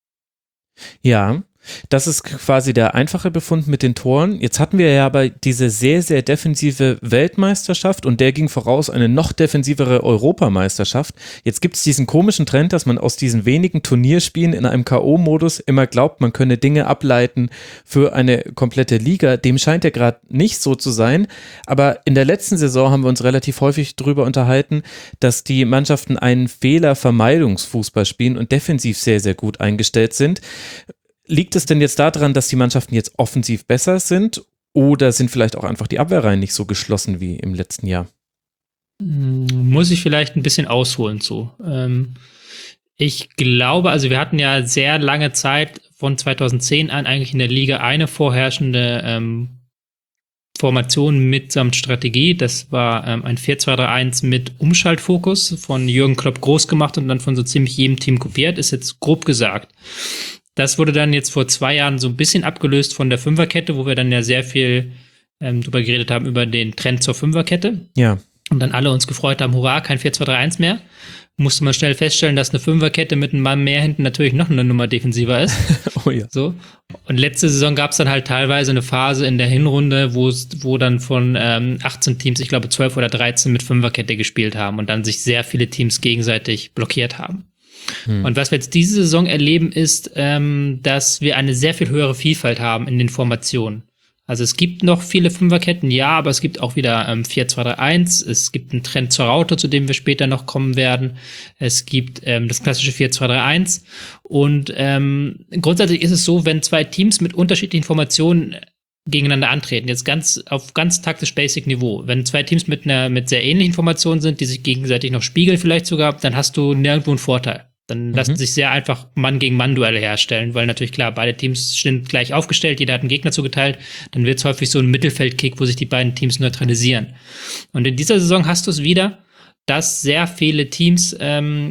Ja, das ist quasi der einfache Befund mit den Toren. Jetzt hatten wir ja aber diese sehr, sehr defensive Weltmeisterschaft und der ging voraus eine noch defensivere Europameisterschaft. Jetzt gibt es diesen komischen Trend, dass man aus diesen wenigen Turnierspielen in einem K O-Modus immer glaubt, man könne Dinge ableiten für eine komplette Liga. Dem scheint ja gerade nicht so zu sein. Aber in der letzten Saison haben wir uns relativ häufig darüber unterhalten, dass die Mannschaften einen Fehlervermeidungsfußball spielen und defensiv sehr, sehr gut eingestellt sind. Liegt es denn jetzt daran, dass die Mannschaften jetzt offensiv besser sind oder sind vielleicht auch einfach die Abwehrreihen nicht so geschlossen wie im letzten Jahr? Muss ich vielleicht ein bisschen ausholen zu. Ähm, ich glaube, also wir hatten ja sehr lange Zeit von zweitausendzehn an eigentlich in der Liga eine vorherrschende ähm, Formation mitsamt Strategie. Das war ähm, ein vier zwei drei eins mit Umschaltfokus von Jürgen Klopp groß gemacht und dann von so ziemlich jedem Team kopiert, ist jetzt grob gesagt. Das wurde dann jetzt vor zwei Jahren so ein bisschen abgelöst von der Fünferkette, wo wir dann ja sehr viel ähm, drüber geredet haben, über den Trend zur Fünferkette. Ja. Und dann alle uns gefreut haben, hurra, kein vier zwei drei eins mehr. Musste man schnell feststellen, dass eine Fünferkette mit einem Mann mehr hinten natürlich noch eine Nummer defensiver ist. Oh ja. So. Und letzte Saison gab es dann halt teilweise eine Phase in der Hinrunde, wo es, wo dann von ähm, achtzehn Teams, ich glaube zwölf oder dreizehn mit Fünferkette gespielt haben und dann sich sehr viele Teams gegenseitig blockiert haben. Hm. Und was wir jetzt diese Saison erleben, ist, ähm, dass wir eine sehr viel höhere Vielfalt haben in den Formationen. Also es gibt noch viele Fünferketten, ja, aber es gibt auch wieder ähm, vier zwei drei eins, es gibt einen Trend zur Raute, zu dem wir später noch kommen werden, es gibt ähm, das klassische vier zwei drei eins und ähm, grundsätzlich ist es so, wenn zwei Teams mit unterschiedlichen Formationen gegeneinander antreten, jetzt ganz auf ganz taktisch basic Niveau. Wenn zwei Teams mit einer mit sehr ähnlichen Formationen sind, die sich gegenseitig noch spiegeln vielleicht sogar, dann hast du nirgendwo einen Vorteil. Dann mhm. lassen sich sehr einfach Mann-gegen-Mann-Duelle herstellen, weil natürlich klar, beide Teams sind gleich aufgestellt, jeder hat einen Gegner zugeteilt, dann wird es häufig so ein Mittelfeldkick, wo sich die beiden Teams neutralisieren. Und in dieser Saison hast du es wieder, dass sehr viele Teams ähm,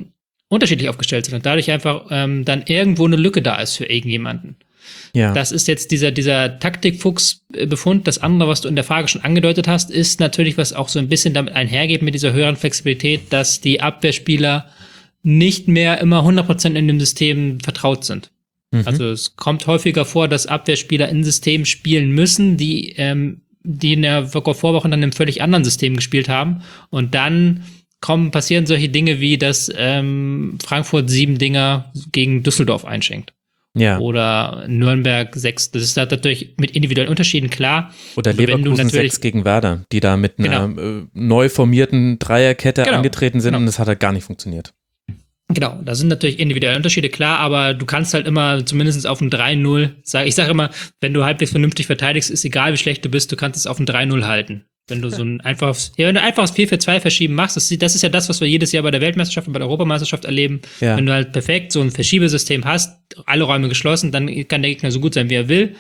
unterschiedlich aufgestellt sind und dadurch einfach ähm, dann irgendwo eine Lücke da ist für irgendjemanden. Ja. Das ist jetzt dieser, dieser Taktikfuchs-Befund. Das andere, was du in der Frage schon angedeutet hast, ist natürlich, was auch so ein bisschen damit einhergeht mit dieser höheren Flexibilität, dass die Abwehrspieler nicht mehr immer hundert Prozent in dem System vertraut sind. Mhm. Also es kommt häufiger vor, dass Abwehrspieler in Systemen spielen müssen, die, ähm, die in der Vorwoche dann in einem völlig anderen System gespielt haben. Und dann kommen, passieren solche Dinge wie, dass ähm, Frankfurt sieben Dinger gegen Düsseldorf einschenkt. Ja. Oder Nürnberg sechs. Das ist natürlich mit individuellen Unterschieden klar. Oder Leverkusen sechs gegen Werder, die da mit einer genau. äh, neu formierten Dreierkette genau. angetreten sind genau. und das hat halt gar nicht funktioniert. Genau, da sind natürlich individuelle Unterschiede, klar, aber du kannst halt immer zumindest auf ein drei null sagen. Ich sage immer, wenn du halbwegs vernünftig verteidigst, ist egal, wie schlecht du bist, du kannst es auf ein drei null halten. Wenn du so ein einfaches, ja, wenn du einfaches vier vier zwei verschieben machst, das, das ist ja das, was wir jedes Jahr bei der Weltmeisterschaft und bei der Europameisterschaft erleben. Ja. Wenn du halt perfekt so ein Verschiebesystem hast, alle Räume geschlossen, dann kann der Gegner so gut sein, wie er will.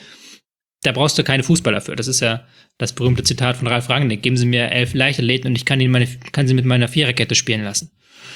Da brauchst du keine Fußballer für. Das ist ja das berühmte Zitat von Ralf Rangnick. Geben Sie mir elf Leichtathleten und ich kann ihn meine, kann sie mit meiner Viererkette spielen lassen.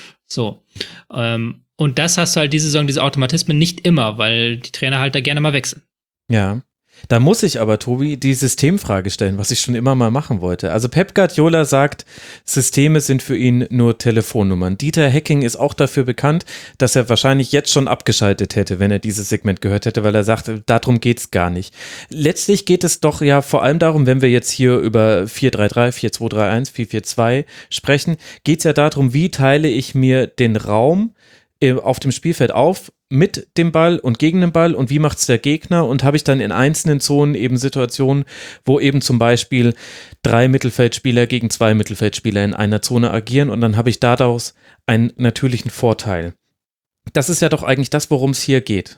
So. Ähm, und das hast du halt diese Saison, diese Automatismen nicht immer, weil die Trainer halt da gerne mal wechseln. Ja. Da muss ich aber, Tobi, die Systemfrage stellen, was ich schon immer mal machen wollte. Also Pep Guardiola sagt, Systeme sind für ihn nur Telefonnummern. Dieter Hecking ist auch dafür bekannt, dass er wahrscheinlich jetzt schon abgeschaltet hätte, wenn er dieses Segment gehört hätte, weil er sagt, darum geht's gar nicht. Letztlich geht es doch ja vor allem darum, wenn wir jetzt hier über vier drei drei, vier zwei drei eins, vier vier zwei sprechen, geht's ja darum, wie teile ich mir den Raum auf dem Spielfeld auf, mit dem Ball und gegen den Ball und wie macht es der Gegner und habe ich dann in einzelnen Zonen eben Situationen, wo eben zum Beispiel drei Mittelfeldspieler gegen zwei Mittelfeldspieler in einer Zone agieren und dann habe ich daraus einen natürlichen Vorteil. Das ist ja doch eigentlich das, worum es hier geht.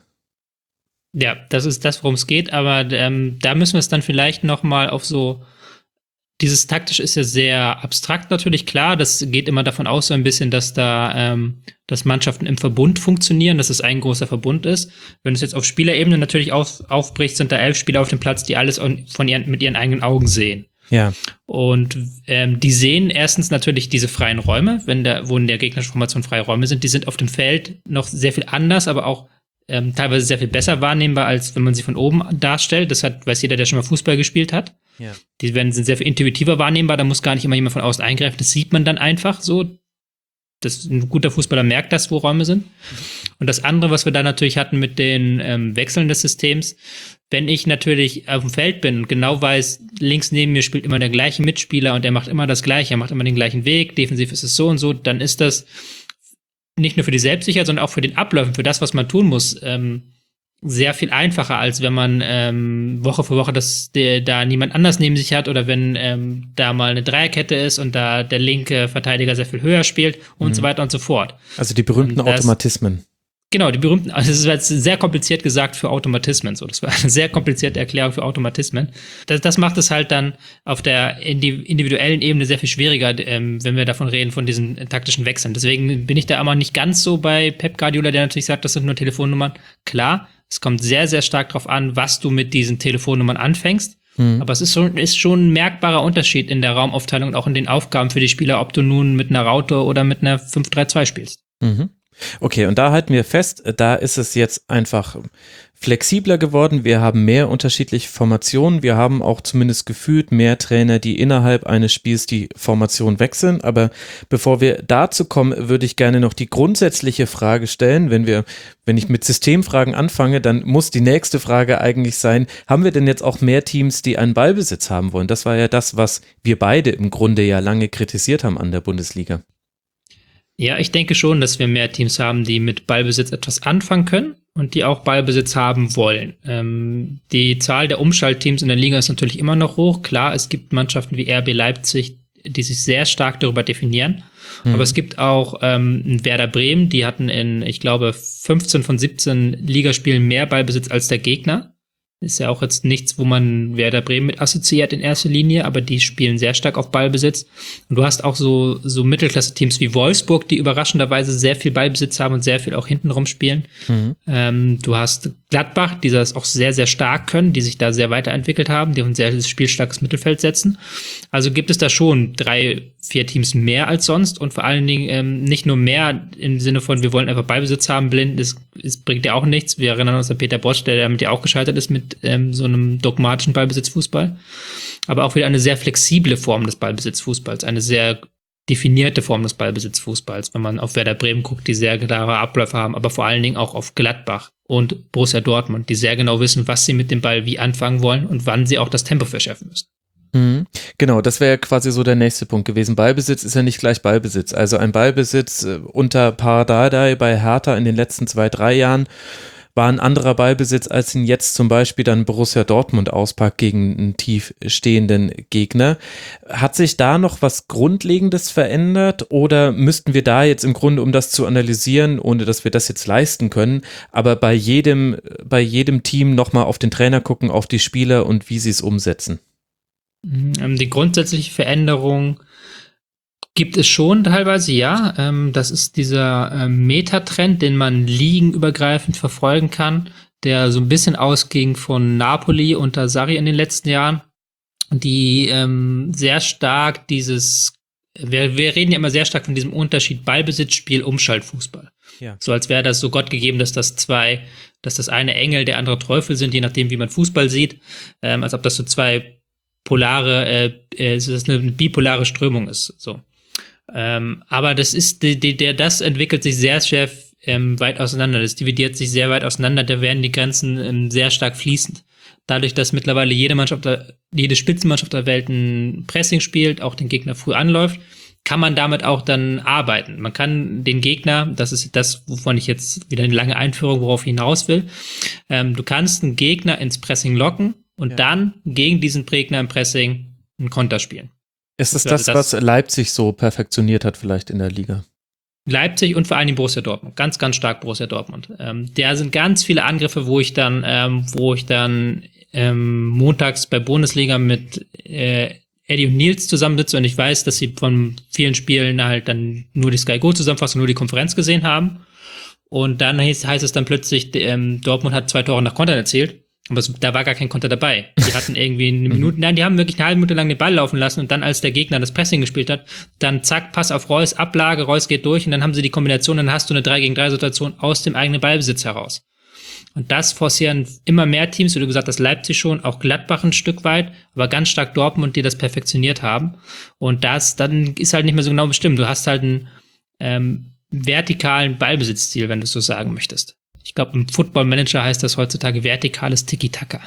Ja, das ist das, worum es geht, aber ähm, da müssen wir es dann vielleicht nochmal auf so dieses taktisch ist ja sehr abstrakt natürlich, klar, das geht immer davon aus so ein bisschen, dass da ähm, dass Mannschaften im Verbund funktionieren, dass es ein großer Verbund ist. Wenn du es jetzt auf Spielerebene natürlich auf, aufbrichst, sind da elf Spieler auf dem Platz, die alles von ihren, mit ihren eigenen Augen sehen. Ja. Und ähm, die sehen erstens natürlich diese freien Räume, wenn der, wo in der gegnerischen Formation freie Räume sind, die sind auf dem Feld noch sehr viel anders, aber auch ähm, teilweise sehr viel besser wahrnehmbar, als wenn man sie von oben darstellt. Das hat, weiß jeder, der schon mal Fußball gespielt hat. Ja. Die werden, sind sehr viel intuitiver wahrnehmbar, da muss gar nicht immer jemand von außen eingreifen, das sieht man dann einfach so. Das, ein guter Fußballer merkt das, wo Räume sind. Und das andere, was wir da natürlich hatten mit den ähm, Wechseln des Systems, wenn ich natürlich auf dem Feld bin und genau weiß, links neben mir spielt immer der gleiche Mitspieler und er macht immer das Gleiche, er macht immer den gleichen Weg, defensiv ist es so und so, dann ist das nicht nur für die Selbstsicherheit, sondern auch für den Abläufen, für das, was man tun muss, ähm, sehr viel einfacher, als wenn man ähm, Woche für Woche das, der, da niemand anders neben sich hat oder wenn ähm, da mal eine Dreierkette ist und da der linke Verteidiger sehr viel höher spielt und mhm. so weiter und so fort. Also die berühmten das, Automatismen. Genau, die berühmten, also das ist jetzt sehr kompliziert gesagt für Automatismen, so, das war eine sehr komplizierte Erklärung für Automatismen. Das, das macht es halt dann auf der individuellen Ebene sehr viel schwieriger, ähm, wenn wir davon reden, von diesen taktischen Wechseln. Deswegen bin ich da aber nicht ganz so bei Pep Guardiola, der natürlich sagt, das sind nur Telefonnummern. Klar, es kommt sehr, sehr stark darauf an, was du mit diesen Telefonnummern anfängst. Mhm. Aber es ist schon, ist schon ein merkbarer Unterschied in der Raumaufteilung und auch in den Aufgaben für die Spieler, ob du nun mit einer Raute oder mit einer fünf drei zwei spielst. Mhm. Okay, und da halten wir fest, da ist es jetzt einfach flexibler geworden. Wir haben mehr unterschiedliche Formationen. Wir haben auch zumindest gefühlt mehr Trainer, die innerhalb eines Spiels die Formation wechseln. Aber bevor wir dazu kommen, würde ich gerne noch die grundsätzliche Frage stellen. Wenn wir, wenn ich mit Systemfragen anfange, dann muss die nächste Frage eigentlich sein, haben wir denn jetzt auch mehr Teams, die einen Ballbesitz haben wollen? Das war ja das, was wir beide im Grunde ja lange kritisiert haben an der Bundesliga. Ja, ich denke schon, dass wir mehr Teams haben, die mit Ballbesitz etwas anfangen können und die auch Ballbesitz haben wollen. Ähm, die Zahl der Umschaltteams in der Liga ist natürlich immer noch hoch. Klar, es gibt Mannschaften wie R B Leipzig, die sich sehr stark darüber definieren. Mhm. Aber es gibt auch ähm, Werder Bremen, die hatten in, ich glaube, fünfzehn von siebzehn Ligaspielen mehr Ballbesitz als der Gegner. Ist ja auch jetzt nichts, wo man Werder Bremen mit assoziiert in erster Linie, aber die spielen sehr stark auf Ballbesitz. Und du hast auch so, so Mittelklasse-Teams wie Wolfsburg, die überraschenderweise sehr viel Ballbesitz haben und sehr viel auch hintenrum spielen. Mhm. Ähm, du hast Gladbach, die das auch sehr, sehr stark können, die sich da sehr weiterentwickelt haben, die ein sehr spielstarkes Mittelfeld setzen. Also gibt es da schon drei, vier Teams mehr als sonst und vor allen Dingen ähm, nicht nur mehr im Sinne von, wir wollen einfach Ballbesitz haben, blind, das, das bringt ja auch nichts. Wir erinnern uns an Peter Bosch, der damit ja auch gescheitert ist mit ähm, so einem dogmatischen Ballbesitzfußball. Aber auch wieder eine sehr flexible Form des Ballbesitzfußballs, eine sehr definierte Form des Ballbesitzfußballs, wenn man auf Werder Bremen guckt, die sehr klare Abläufe haben, aber vor allen Dingen auch auf Gladbach und Borussia Dortmund, die sehr genau wissen, was sie mit dem Ball wie anfangen wollen und wann sie auch das Tempo verschärfen müssen. Mhm. Genau, das wäre quasi so der nächste Punkt gewesen. Ballbesitz ist ja nicht gleich Ballbesitz. Also ein Ballbesitz äh, unter Pardadei bei Hertha in den letzten zwei, drei Jahren war ein anderer Ballbesitz, als ihn jetzt zum Beispiel dann Borussia Dortmund auspackt gegen einen tief stehenden Gegner. Hat sich da noch was Grundlegendes verändert oder müssten wir da jetzt im Grunde, um das zu analysieren, ohne dass wir das jetzt leisten können, aber bei jedem, bei jedem Team nochmal auf den Trainer gucken, auf die Spieler und wie sie es umsetzen? Die grundsätzliche Veränderung gibt es schon teilweise, ja. Ähm, das ist dieser ähm, Metatrend, den man ligenübergreifend verfolgen kann, der so ein bisschen ausging von Napoli unter Sarri in den letzten Jahren, die ähm, sehr stark dieses, wir, wir reden ja immer sehr stark von diesem Unterschied Ballbesitzspiel, Umschaltfußball. Ja. So als wäre das so Gott gegeben, dass das zwei, dass das eine Engel, der andere Teufel sind, je nachdem, wie man Fußball sieht, ähm, als ob das so zwei polare, äh, äh, dass das eine bipolare Strömung ist, so. Ähm, aber das ist, die, die, der, das entwickelt sich sehr, sehr ähm, weit auseinander. Das dividiert sich sehr weit auseinander. Da werden die Grenzen ähm, sehr stark fließend. Dadurch, dass mittlerweile jede Mannschaft, der, jede Spitzenmannschaft der Welt ein Pressing spielt, auch den Gegner früh anläuft, kann man damit auch dann arbeiten. Man kann den Gegner, das ist das, wovon ich jetzt wieder eine lange Einführung, worauf ich hinaus will, ähm, du kannst einen Gegner ins Pressing locken und ja. dann gegen diesen Gegner im Pressing einen Konter spielen. Ist es das, das, was Leipzig so perfektioniert hat vielleicht in der Liga? Leipzig und vor allem Borussia Dortmund. Ganz, ganz stark Borussia Dortmund. Ähm, da sind ganz viele Angriffe, wo ich dann, ähm, wo ich dann ähm, montags bei Bundesliga mit äh, Eddie und Nils zusammensitze und ich weiß, dass sie von vielen Spielen halt dann nur die Sky Go Zusammenfassung, nur die Konferenz gesehen haben. Und dann heißt, heißt es dann plötzlich, ähm, Dortmund hat zwei Tore nach Kontern erzielt. Aber es, da war gar kein Konter dabei. Die hatten irgendwie eine Minute, nein, die haben wirklich eine halbe Minute lang den Ball laufen lassen und dann, als der Gegner das Pressing gespielt hat, dann zack, Pass auf Reus, Ablage, Reus geht durch und dann haben sie die Kombination, dann hast du eine drei gegen drei Situation aus dem eigenen Ballbesitz heraus. Und das forcieren immer mehr Teams, wie du gesagt hast, Leipzig schon, auch Gladbach ein Stück weit, aber ganz stark Dortmund, die das perfektioniert haben. Und das, dann ist halt nicht mehr so genau bestimmt. Du hast halt einen ähm, vertikalen Ballbesitzstil, wenn du es so sagen möchtest. Ich glaube, im Football Manager heißt das heutzutage vertikales Tiki-Taka.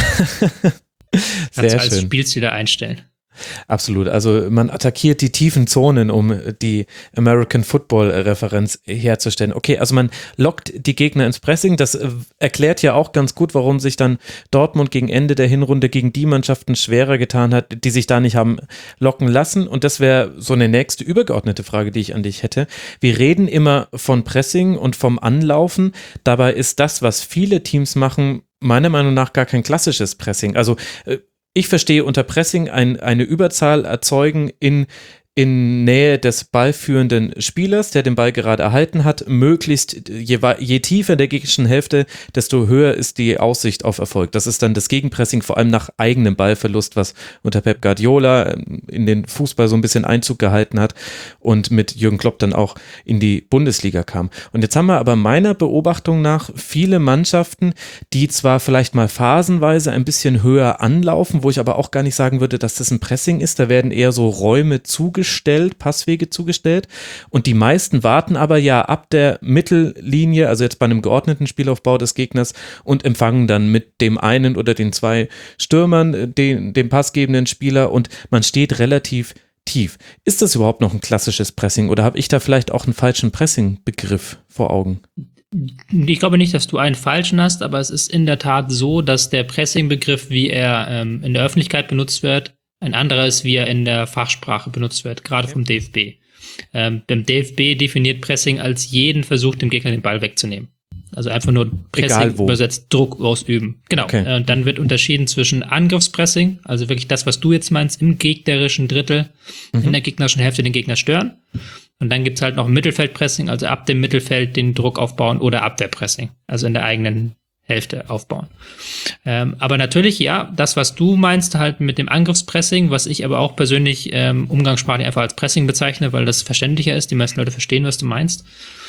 Sehr als schön. Spielstil einstellen. Absolut. Also man attackiert die tiefen Zonen, um die American Football-Referenz herzustellen. Okay, also man lockt die Gegner ins Pressing. Das erklärt ja auch ganz gut, warum sich dann Dortmund gegen Ende der Hinrunde gegen die Mannschaften schwerer getan hat, die sich da nicht haben locken lassen. Und das wäre so eine nächste übergeordnete Frage, die ich an dich hätte. Wir reden immer von Pressing und vom Anlaufen. Dabei ist das, was viele Teams machen, meiner Meinung nach gar kein klassisches Pressing. Also ich verstehe unter Pressing ein, eine Überzahl erzeugen in, in Nähe des ballführenden Spielers, der den Ball gerade erhalten hat, möglichst je, je tiefer in der gegnerischen Hälfte, desto höher ist die Aussicht auf Erfolg. Das ist dann das Gegenpressing, vor allem nach eigenem Ballverlust, was unter Pep Guardiola in den Fußball so ein bisschen Einzug gehalten hat und mit Jürgen Klopp dann auch in die Bundesliga kam. Und jetzt haben wir aber meiner Beobachtung nach viele Mannschaften, die zwar vielleicht mal phasenweise ein bisschen höher anlaufen, wo ich aber auch gar nicht sagen würde, dass das ein Pressing ist, da werden eher so Räume zugestellt, Passwege zugestellt und die meisten warten aber ja ab der Mittellinie, also jetzt bei einem geordneten Spielaufbau des Gegners und empfangen dann mit dem einen oder den zwei Stürmern den, den passgebenden Spieler und man steht relativ tief. Ist das überhaupt noch ein klassisches Pressing oder habe ich da vielleicht auch einen falschen Pressing-Begriff vor Augen? Ich glaube nicht, dass du einen falschen hast, aber es ist in der Tat so, dass der Pressing-Begriff, wie er ähm, in der Öffentlichkeit benutzt wird, ein anderer ist, wie er in der Fachsprache benutzt wird, gerade vom D F B. Ähm, beim D F B definiert Pressing als jeden Versuch, dem Gegner den Ball wegzunehmen. Also einfach nur Pressing übersetzt Druck ausüben. Genau. Okay. Äh, dann wird unterschieden zwischen Angriffspressing, also wirklich das, was du jetzt meinst, im gegnerischen Drittel, mhm. in der gegnerischen Hälfte den Gegner stören. Und dann gibt's halt noch Mittelfeldpressing, also ab dem Mittelfeld den Druck aufbauen oder Abwehrpressing, also in der eigenen Hälfte aufbauen. Ähm, aber natürlich, ja, das, was du meinst, halt mit dem Angriffspressing, was ich aber auch persönlich ähm, umgangssprachlich einfach als Pressing bezeichne, weil das verständlicher ist, die meisten Leute verstehen, was du meinst.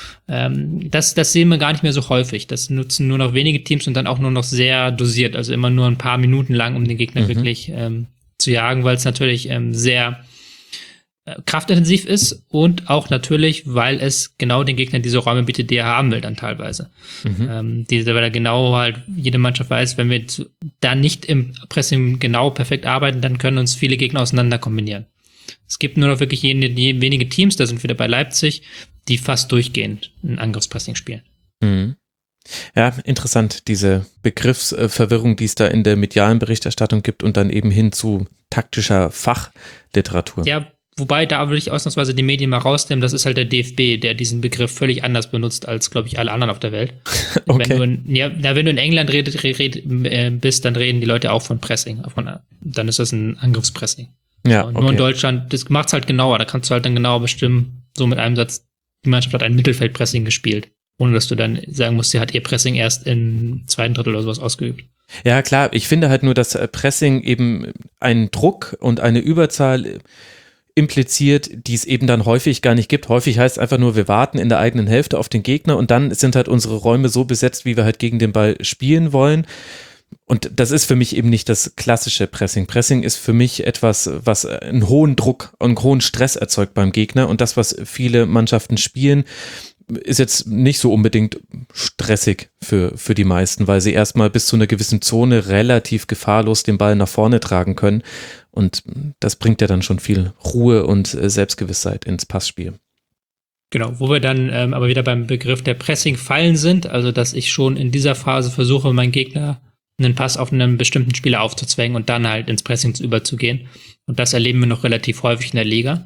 Ähm, das, das sehen wir gar nicht mehr so häufig. Das nutzen nur noch wenige Teams und dann auch nur noch sehr dosiert, also immer nur ein paar Minuten lang, um den Gegner mhm. wirklich ähm, zu jagen, weil es natürlich ähm, sehr kraftintensiv ist und auch natürlich, weil es genau den Gegnern diese Räume bietet, die er haben will dann teilweise. Mhm. Ähm, diese, weil er genau halt jede Mannschaft weiß, wenn wir zu, da nicht im Pressing genau perfekt arbeiten, dann können uns viele Gegner auseinander kombinieren. Es gibt nur noch wirklich jene, die, wenige Teams, da sind wir wieder bei Leipzig, die fast durchgehend ein Angriffspressing spielen. Mhm. Ja, interessant, diese Begriffsverwirrung, die es da in der medialen Berichterstattung gibt und dann eben hin zu taktischer Fachliteratur. Ja, wobei, da will ich ausnahmsweise die Medien mal rausnehmen, das ist halt der D F B, der diesen Begriff völlig anders benutzt als, glaube ich, alle anderen auf der Welt. Okay. Wenn du in, ja, wenn du in England red, red, red, äh, bist, dann reden die Leute auch von Pressing. Von, dann ist das ein Angriffspressing. Ja, so, okay. Nur in Deutschland, das macht's halt genauer, da kannst du halt dann genauer bestimmen, so mit einem Satz, die Mannschaft hat ein Mittelfeldpressing gespielt, ohne dass du dann sagen musst, sie hat ihr Pressing erst im zweiten Drittel oder sowas ausgeübt. Ja, klar, ich finde halt nur, dass Pressing eben einen Druck und eine Überzahl impliziert, die es eben dann häufig gar nicht gibt. Häufig heißt es einfach nur, wir warten in der eigenen Hälfte auf den Gegner und dann sind halt unsere Räume so besetzt, wie wir halt gegen den Ball spielen wollen. Und das ist für mich eben nicht das klassische Pressing. Pressing ist für mich etwas, was einen hohen Druck und einen hohen Stress erzeugt beim Gegner und das, was viele Mannschaften spielen, ist jetzt nicht so unbedingt stressig für, für die meisten, weil sie erstmal bis zu einer gewissen Zone relativ gefahrlos den Ball nach vorne tragen können und das bringt ja dann schon viel Ruhe und Selbstgewissheit ins Passspiel. Genau, wo wir dann ähm, aber wieder beim Begriff der Pressing-Fallen sind, also dass ich schon in dieser Phase versuche, meinen Gegner einen Pass auf einen bestimmten Spieler aufzuzwängen und dann halt ins Pressing überzugehen und das erleben wir noch relativ häufig in der Liga.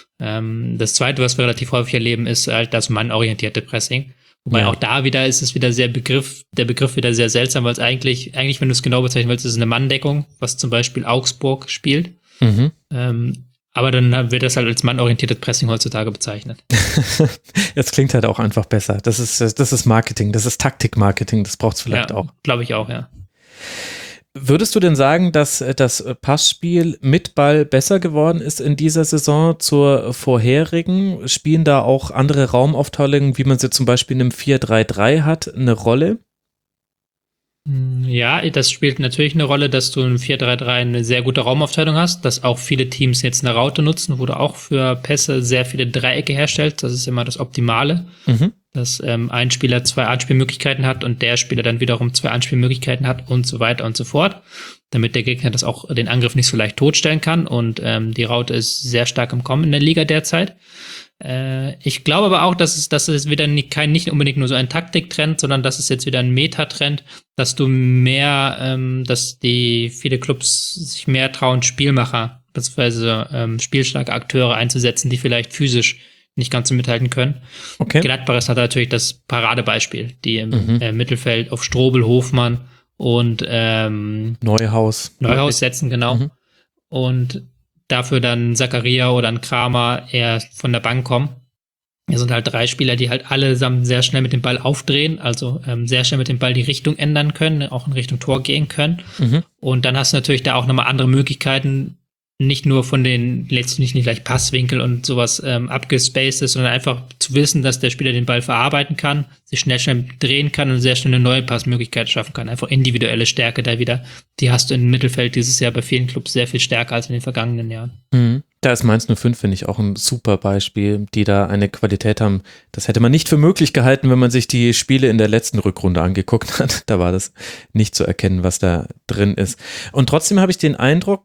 Ähm, das Zweite, was wir relativ häufig erleben, ist halt das mannorientierte Pressing. Wobei ja. auch da wieder ist es wieder sehr Begriff, der Begriff wieder sehr seltsam, weil es eigentlich, eigentlich, wenn du es genau bezeichnen willst, ist es eine Manndeckung, was zum Beispiel Augsburg spielt. Mhm. Ähm, aber dann wird das halt als mannorientiertes Pressing heutzutage bezeichnet. Jetzt klingt halt auch einfach besser. Das ist, das ist Marketing, das ist Taktikmarketing, das braucht es vielleicht ja, auch. Glaube ich auch, ja. Würdest du denn sagen, dass das Passspiel mit Ball besser geworden ist in dieser Saison zur vorherigen? Spielen da auch andere Raumaufteilungen, wie man sie zum Beispiel in einem vier drei drei hat, eine Rolle? Ja, das spielt natürlich eine Rolle, dass du im vier drei drei eine sehr gute Raumaufteilung hast, dass auch viele Teams jetzt eine Raute nutzen, wo du auch für Pässe sehr viele Dreiecke herstellst. Das ist immer das Optimale, mhm. dass ähm, ein Spieler zwei Anspielmöglichkeiten hat und der Spieler dann wiederum zwei Anspielmöglichkeiten hat und so weiter und so fort, damit der Gegner das auch den Angriff nicht so leicht totstellen kann. Und ähm, die Raute ist sehr stark im Kommen in der Liga derzeit. Äh, ich glaube aber auch, dass es, dass es wieder nicht, kein, nicht unbedingt nur so ein Taktiktrend, sondern dass es jetzt wieder ein Metatrend, dass du mehr, ähm, dass die viele Clubs sich mehr trauen, Spielmacher bzw. Ähm, spielstarke Akteure einzusetzen, die vielleicht physisch nicht ganz so mithalten können. Okay. Gladbach ist halt natürlich das Paradebeispiel, die im mhm. äh, Mittelfeld auf Strobel, Hofmann und ähm, Neuhaus. Neuhaus setzen, genau. Mhm. Und dafür dann Zakaria oder ein Kramer eher von der Bank kommen. Es sind halt drei Spieler, die halt allesamt sehr schnell mit dem Ball aufdrehen, also ähm, sehr schnell mit dem Ball die Richtung ändern können, auch in Richtung Tor gehen können. Mhm. Und dann hast du natürlich da auch nochmal andere Möglichkeiten, nicht nur von den letztlich nicht gleich Passwinkel und sowas ähm, abgespaced ist, sondern einfach zu wissen, dass der Spieler den Ball verarbeiten kann, sich schnell schnell drehen kann und sehr schnell eine neue Passmöglichkeit schaffen kann. Einfach individuelle Stärke da wieder. Die hast du im Mittelfeld dieses Jahr bei vielen Clubs sehr viel stärker als in den vergangenen Jahren. Mhm. Da ist Mainz null fünf, finde ich, auch ein super Beispiel, die da eine Qualität haben. Das hätte man nicht für möglich gehalten, wenn man sich die Spiele in der letzten Rückrunde angeguckt hat. Da war das nicht zu erkennen, was da drin ist. Und trotzdem habe ich den Eindruck,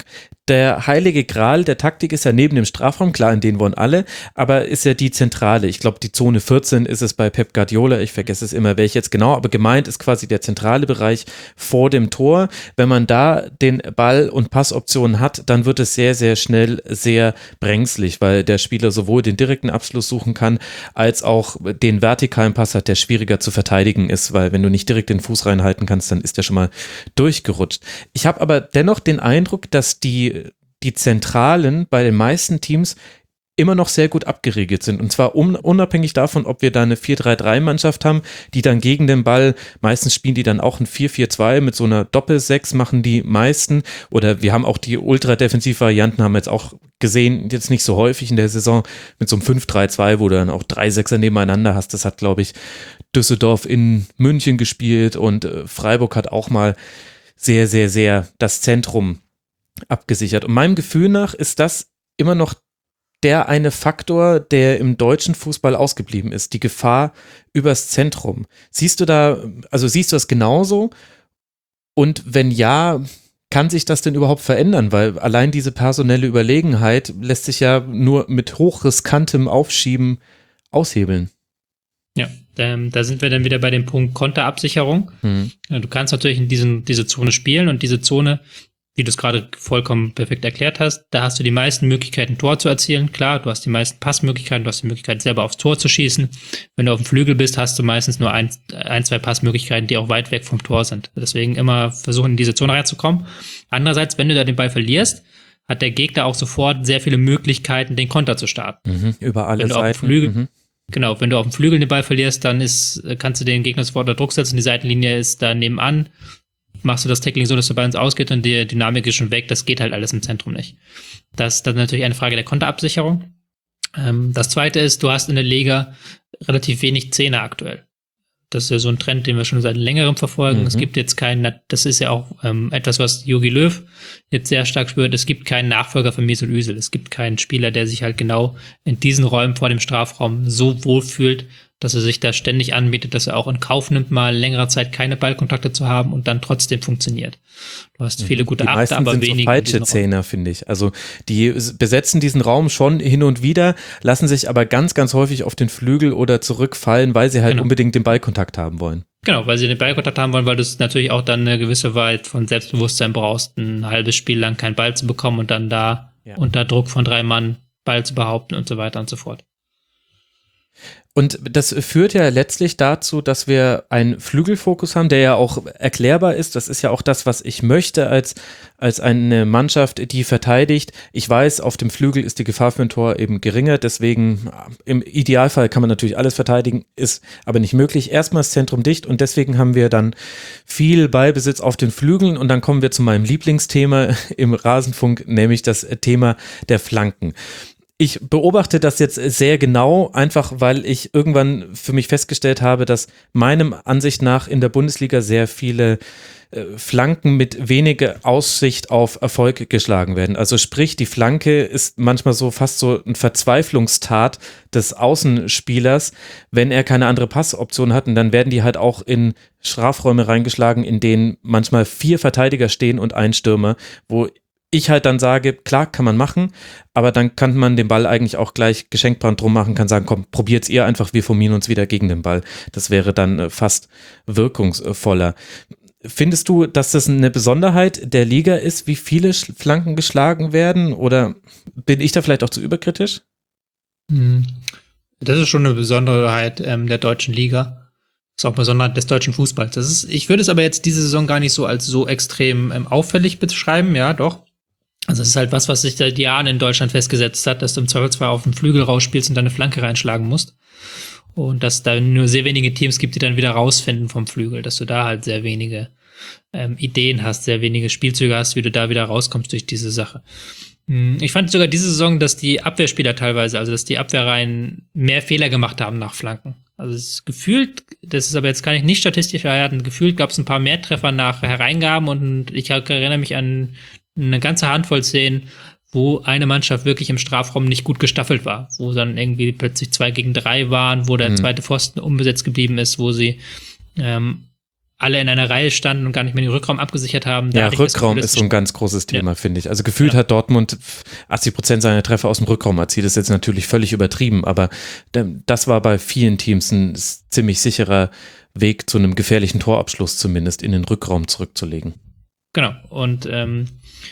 der heilige Gral der Taktik ist ja neben dem Strafraum, klar, in den wollen alle, aber ist ja die Zentrale. Ich glaube, die Zone vierzehn ist es bei Pep Guardiola, ich vergesse es immer, welche jetzt genau, aber gemeint ist quasi der zentrale Bereich vor dem Tor. Wenn man da den Ball- und Passoptionen hat, dann wird es sehr, sehr schnell sehr brenzlig, weil der Spieler sowohl den direkten Abschluss suchen kann, als auch den vertikalen Pass hat, der schwieriger zu verteidigen ist, weil wenn du nicht direkt den Fuß reinhalten kannst, dann ist der schon mal durchgerutscht. Ich habe aber dennoch den Eindruck, dass die, die Zentralen bei den meisten Teams immer noch sehr gut abgeriegelt sind. Und zwar un, unabhängig davon, ob wir da eine vier drei drei Mannschaft haben, die dann gegen den Ball, meistens spielen die dann auch ein vier vier zwei mit so einer Doppel-Sechs machen die meisten. Oder wir haben auch die Ultra-Defensiv-Varianten, haben wir jetzt auch gesehen, jetzt nicht so häufig in der Saison, mit so einem fünf drei zwei, wo du dann auch drei Sechser nebeneinander hast. Das hat, glaube ich, Düsseldorf in München gespielt und äh, Freiburg hat auch mal sehr, sehr, sehr das Zentrum abgesichert. Und meinem Gefühl nach ist das immer noch der eine Faktor, der im deutschen Fußball ausgeblieben ist, die Gefahr übers Zentrum. Siehst du da, also siehst du das genauso? Und wenn ja, kann sich das denn überhaupt verändern? Weil allein diese personelle Überlegenheit lässt sich ja nur mit hochriskantem Aufschieben aushebeln. Ja, ähm, da sind wir dann wieder bei dem Punkt Konterabsicherung. Mhm. Du kannst natürlich in diesen, diese Zone spielen und diese Zone, wie du es gerade vollkommen perfekt erklärt hast, da hast du die meisten Möglichkeiten, Tor zu erzielen. Klar, du hast die meisten Passmöglichkeiten, du hast die Möglichkeit, selber aufs Tor zu schießen. Wenn du auf dem Flügel bist, hast du meistens nur ein, ein zwei Passmöglichkeiten, die auch weit weg vom Tor sind. Deswegen immer versuchen, in diese Zone reinzukommen. Andererseits, wenn du da den Ball verlierst, hat der Gegner auch sofort sehr viele Möglichkeiten, den Konter zu starten. Mhm, über alle wenn du Seiten. Auf dem Flügel, mhm. Genau, wenn du auf dem Flügel den Ball verlierst, dann ist, kannst du den Gegner sofort unter Druck setzen, die Seitenlinie ist da nebenan. Machst du das Tackling so, dass der Ball ins Ausgeht und die Dynamik ist schon weg, das geht halt alles im Zentrum nicht. Das ist dann natürlich eine Frage der Konterabsicherung. Ähm, das zweite ist, du hast in der Liga relativ wenig Zehner aktuell. Das ist ja so ein Trend, den wir schon seit längerem verfolgen. Mhm. Es gibt jetzt keinen, das ist ja auch ähm, etwas, was Jogi Löw jetzt sehr stark spürt, es gibt keinen Nachfolger von Mesut Özil. Es gibt keinen Spieler, der sich halt genau in diesen Räumen vor dem Strafraum so wohl fühlt, dass er sich da ständig anbietet, dass er auch in Kauf nimmt, mal längere Zeit keine Ballkontakte zu haben und dann trotzdem funktioniert. Du hast viele gute die Achter, aber sind wenige. So falsche Zehner, finde ich. Also die besetzen diesen Raum schon hin und wieder, lassen sich aber ganz, ganz häufig auf den Flügel oder zurückfallen, weil sie halt genau. unbedingt den Ballkontakt haben wollen. Genau, weil sie den Ballkontakt haben wollen, weil du natürlich auch dann eine gewisse Weite von Selbstbewusstsein brauchst, ein halbes Spiel lang keinen Ball zu bekommen und dann da ja. unter Druck von drei Mann Ball zu behaupten und so weiter und so fort. Und das führt ja letztlich dazu, dass wir einen Flügelfokus haben, der ja auch erklärbar ist. Das ist ja auch das, was ich möchte als, als eine Mannschaft, die verteidigt. Ich weiß, auf dem Flügel ist die Gefahr für ein Tor eben geringer. Deswegen im Idealfall kann man natürlich alles verteidigen, ist aber nicht möglich. Erstmal das Zentrum dicht und deswegen haben wir dann viel Ballbesitz auf den Flügeln. Und dann kommen wir zu meinem Lieblingsthema im Rasenfunk, nämlich das Thema der Flanken. Ich beobachte das jetzt sehr genau, einfach weil ich irgendwann für mich festgestellt habe, dass meinem Ansicht nach in der Bundesliga sehr viele äh, Flanken mit weniger Aussicht auf Erfolg geschlagen werden. Also sprich, die Flanke ist manchmal so fast so ein Verzweiflungstat des Außenspielers, wenn er keine andere Passoption hat, und dann werden die halt auch in Strafräume reingeschlagen, in denen manchmal vier Verteidiger stehen und ein Stürmer, wo ich halt dann sage, klar, kann man machen, aber dann kann man den Ball eigentlich auch gleich Geschenkbrand drum machen, kann sagen, komm, probiert's ihr einfach, wir formieren uns wieder gegen den Ball. Das wäre dann äh, fast wirkungsvoller. Findest du, dass das eine Besonderheit der Liga ist, wie viele Flanken geschlagen werden, oder bin ich da vielleicht auch zu überkritisch? Das ist schon eine Besonderheit ähm, der deutschen Liga. Das ist auch eine Besonderheit des deutschen Fußballs. Das ist, ich würde es aber jetzt diese Saison gar nicht so als so extrem ähm, auffällig beschreiben, ja, doch. Also es ist halt was, was sich seit Jahren in Deutschland festgesetzt hat, dass du im Zweifelsfall auf den Flügel rausspielst und deine Flanke reinschlagen musst. Und dass da nur sehr wenige Teams gibt, die dann wieder rausfinden vom Flügel, dass du da halt sehr wenige ähm, Ideen hast, sehr wenige Spielzüge hast, wie du da wieder rauskommst durch diese Sache. Ich fand sogar diese Saison, dass die Abwehrspieler teilweise, also dass die Abwehrreihen mehr Fehler gemacht haben nach Flanken. Also es ist gefühlt, das ist aber jetzt kann ich nicht statistisch erhalten, gefühlt gab es ein paar mehr Treffer nach Hereingaben und ich erinnere mich an eine ganze Handvoll Szenen, wo eine Mannschaft wirklich im Strafraum nicht gut gestaffelt war, wo dann irgendwie plötzlich zwei gegen drei waren, wo der mhm. zweite Pfosten unbesetzt geblieben ist, wo sie ähm, alle in einer Reihe standen und gar nicht mehr den Rückraum abgesichert haben. Da Ja, hatte ich das Rückraum Gefühl, ist dass so ein ganz großes Thema, Ja. finde ich. Also gefühlt Ja. hat Dortmund achtzig Prozent seiner Treffer aus dem Rückraum erzielt. Das ist jetzt natürlich völlig übertrieben, aber das war bei vielen Teams ein ziemlich sicherer Weg zu einem gefährlichen Torabschluss zumindest, in den Rückraum zurückzulegen. Genau. Und ähm,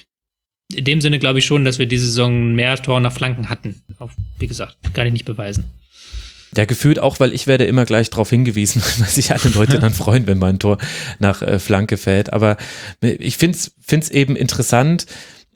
in dem Sinne glaube ich schon, dass wir diese Saison mehr Tor nach Flanken hatten. Auch, wie gesagt, kann ich nicht beweisen. Ja, gefühlt auch, weil ich werde immer gleich darauf hingewiesen, weil sich alle Leute dann freuen, wenn mein Tor nach äh, Flanke fällt. Aber ich finde es eben interessant,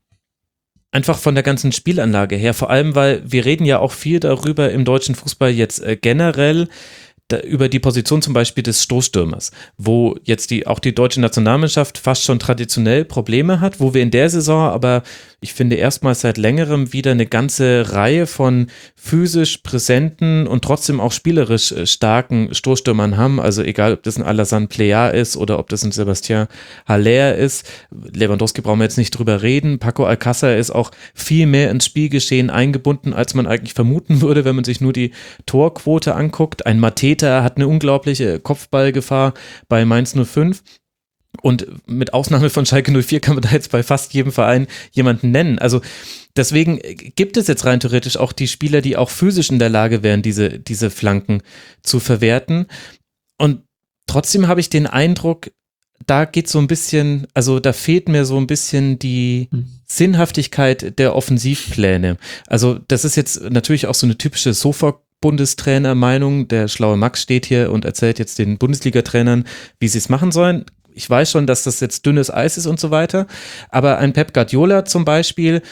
einfach von der ganzen Spielanlage her. Vor allem, weil wir reden ja auch viel darüber im deutschen Fußball jetzt äh, generell, da, über die Position zum Beispiel des Stoßstürmers, wo jetzt die auch die deutsche Nationalmannschaft fast schon traditionell Probleme hat, wo wir in der Saison aber, ich finde, erstmals seit längerem wieder eine ganze Reihe von physisch präsenten und trotzdem auch spielerisch starken Stoßstürmern haben. Also egal, ob das ein Alassane Plea ist oder ob das ein Sebastian Haller ist. Lewandowski brauchen wir jetzt nicht drüber reden. Paco Alcácer ist auch viel mehr ins Spielgeschehen eingebunden, als man eigentlich vermuten würde, wenn man sich nur die Torquote anguckt. Ein Mateta hat eine unglaubliche Kopfballgefahr bei Mainz null fünf. Und mit Ausnahme von Schalke null vier kann man da jetzt bei fast jedem Verein jemanden nennen. Also deswegen gibt es jetzt rein theoretisch auch die Spieler, die auch physisch in der Lage wären, diese, diese Flanken zu verwerten. Und trotzdem habe ich den Eindruck, da geht so ein bisschen, also da fehlt mir so ein bisschen die hm. Sinnhaftigkeit der Offensivpläne. Also das ist jetzt natürlich auch so eine typische Sofa- Bundestrainer-Meinung. Der schlaue Max steht hier und erzählt jetzt den Bundesliga-Trainern, wie sie es machen sollen. Ich weiß schon, dass das jetzt dünnes Eis ist und so weiter, aber ein Pep Guardiola zum Beispiel,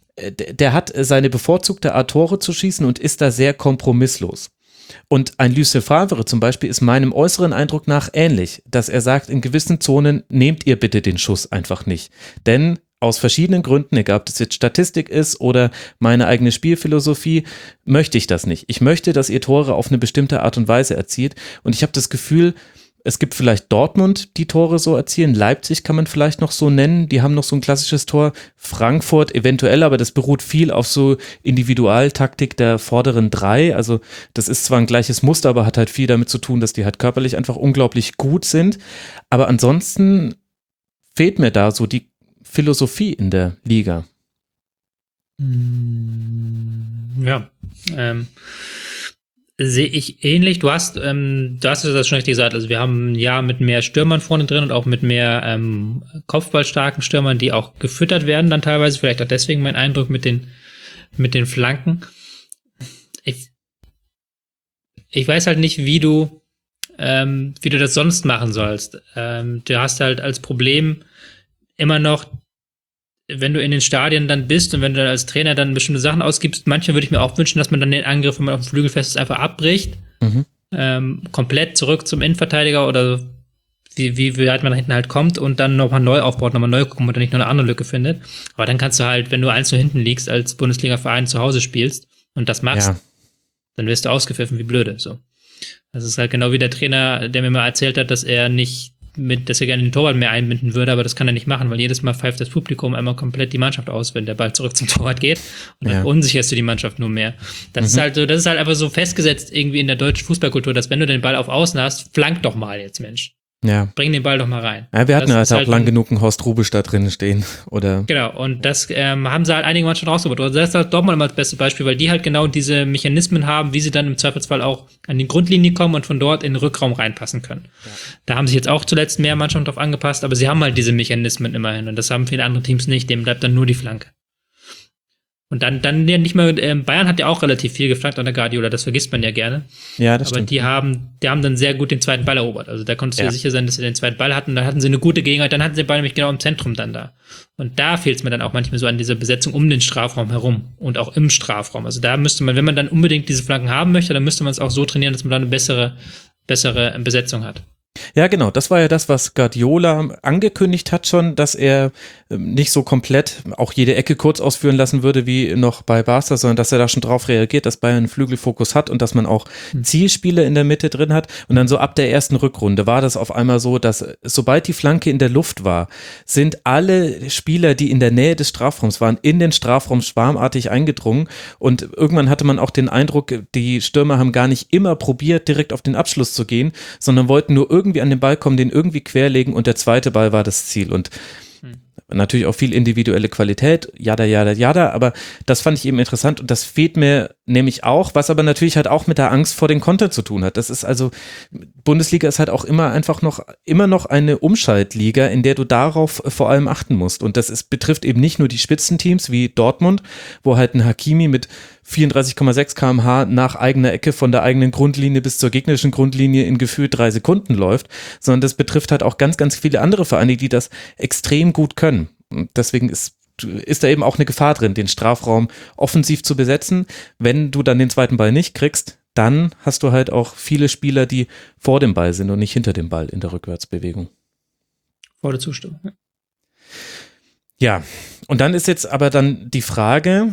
der hat seine bevorzugte Art, Tore zu schießen und ist da sehr kompromisslos. Und ein Lucien Favre zum Beispiel ist meinem äußeren Eindruck nach ähnlich, dass er sagt, in gewissen Zonen nehmt ihr bitte den Schuss einfach nicht. Denn aus verschiedenen Gründen, egal ob das jetzt Statistik ist oder meine eigene Spielphilosophie, möchte ich das nicht. Ich möchte, dass ihr Tore auf eine bestimmte Art und Weise erzielt. Und ich habe das Gefühl, es gibt vielleicht Dortmund, die Tore so erzielen. Leipzig kann man vielleicht noch so nennen. Die haben noch so ein klassisches Tor. Frankfurt eventuell, aber das beruht viel auf so Individualtaktik der vorderen drei. Also das ist zwar ein gleiches Muster, aber hat halt viel damit zu tun, dass die halt körperlich einfach unglaublich gut sind. Aber ansonsten fehlt mir da so die Philosophie in der Liga. Ja, ähm, sehe ich ähnlich. Du hast, ähm, du hast das schon richtig gesagt. Also wir haben ein Jahr mit mehr Stürmern vorne drin und auch mit mehr ähm, kopfballstarken Stürmern, die auch gefüttert werden dann teilweise. Vielleicht auch deswegen mein Eindruck mit den mit den Flanken. Ich, ich weiß halt nicht, wie du ähm, wie du das sonst machen sollst. Ähm, du hast halt als Problem immer noch, wenn du in den Stadien dann bist und wenn du dann als Trainer dann bestimmte Sachen ausgibst, manchmal würde ich mir auch wünschen, dass man dann den Angriff, wenn man auf dem Flügel fest ist, einfach abbricht, mhm. ähm, komplett zurück zum Innenverteidiger oder wie, wie weit man da hinten halt kommt und dann nochmal neu aufbaut, nochmal neu gucken und dann nicht nur eine andere Lücke findet. Aber dann kannst du halt, wenn du eins zu hinten liegst, als Bundesliga-Verein zu Hause spielst und das machst, ja. dann wirst du ausgepfiffen wie blöde. So. Das ist halt genau wie der Trainer, der mir mal erzählt hat, dass er nicht mit, dass er gerne den Torwart mehr einbinden würde, aber das kann er nicht machen, weil jedes Mal pfeift das Publikum einmal komplett die Mannschaft aus, wenn der Ball zurück zum Torwart geht und dann ja. unsicherst du die Mannschaft nur mehr. Das mhm. ist halt so, das ist halt einfach so festgesetzt irgendwie in der deutschen Fußballkultur, dass wenn du den Ball auf Außen hast, flank doch mal jetzt, Mensch. Ja. Bring den Ball doch mal rein. Ja, wir hatten das halt auch halt lang genug einen Horst Rubisch da drin stehen, oder? Genau, und das ähm, haben sie halt einige Mannschaften rausgebracht. Also das ist halt Dortmund immer das beste Beispiel, weil die halt genau diese Mechanismen haben, wie sie dann im Zweifelsfall auch an die Grundlinie kommen und von dort in den Rückraum reinpassen können. Ja. Da haben sich jetzt auch zuletzt mehr Mannschaften drauf angepasst, aber sie haben halt diese Mechanismen immerhin und das haben viele andere Teams nicht, dem bleibt dann nur die Flanke. Und dann, dann ja nicht mehr, äh, Bayern hat ja auch relativ viel geflankt an der Guardiola, das vergisst man ja gerne. Ja, das Aber stimmt. die haben, die haben dann sehr gut den zweiten Ball erobert. Also da konntest du ja. dir sicher sein, dass sie den zweiten Ball hatten. Dann hatten sie eine gute Gelegenheit, dann hatten sie den Ball nämlich genau im Zentrum dann da. Und da fehlt es mir dann auch manchmal so an dieser Besetzung um den Strafraum herum und auch im Strafraum. Also da müsste man, wenn man dann unbedingt diese Flanken haben möchte, dann müsste man es auch so trainieren, dass man dann eine bessere, bessere Besetzung hat. Ja, genau. Das war ja das, was Guardiola angekündigt hat schon, dass er nicht so komplett auch jede Ecke kurz ausführen lassen würde wie noch bei Barca, sondern dass er da schon drauf reagiert, dass Bayern einen Flügelfokus hat und dass man auch Zielspiele in der Mitte drin hat. Und dann so ab der ersten Rückrunde war das auf einmal so, dass sobald die Flanke in der Luft war, sind alle Spieler, die in der Nähe des Strafraums waren, in den Strafraum schwarmartig eingedrungen. Und irgendwann hatte man auch den Eindruck, die Stürmer haben gar nicht immer probiert, direkt auf den Abschluss zu gehen, sondern wollten nur irgendwie irgendwie an den Ball kommen, den irgendwie querlegen und der zweite Ball war das Ziel. Und natürlich auch viel individuelle Qualität, jada, jada, jada, aber das fand ich eben interessant und das fehlt mir nämlich auch, was aber natürlich halt auch mit der Angst vor den Kontern zu tun hat. Das ist also, Bundesliga ist halt auch immer einfach noch, immer noch eine Umschaltliga, in der du darauf vor allem achten musst und das ist, betrifft eben nicht nur die Spitzenteams wie Dortmund, wo halt ein Hakimi mit vierunddreißig Komma sechs Kilometer pro Stunde nach eigener Ecke von der eigenen Grundlinie bis zur gegnerischen Grundlinie in gefühlt drei Sekunden läuft, sondern das betrifft halt auch ganz, ganz viele andere Vereine, die das extrem gut können. Und deswegen ist, ist da eben auch eine Gefahr drin, den Strafraum offensiv zu besetzen. Wenn du dann den zweiten Ball nicht kriegst, dann hast du halt auch viele Spieler, die vor dem Ball sind und nicht hinter dem Ball in der Rückwärtsbewegung. Volle Zustimmung. Ja. Ja, und dann ist jetzt aber dann die Frage,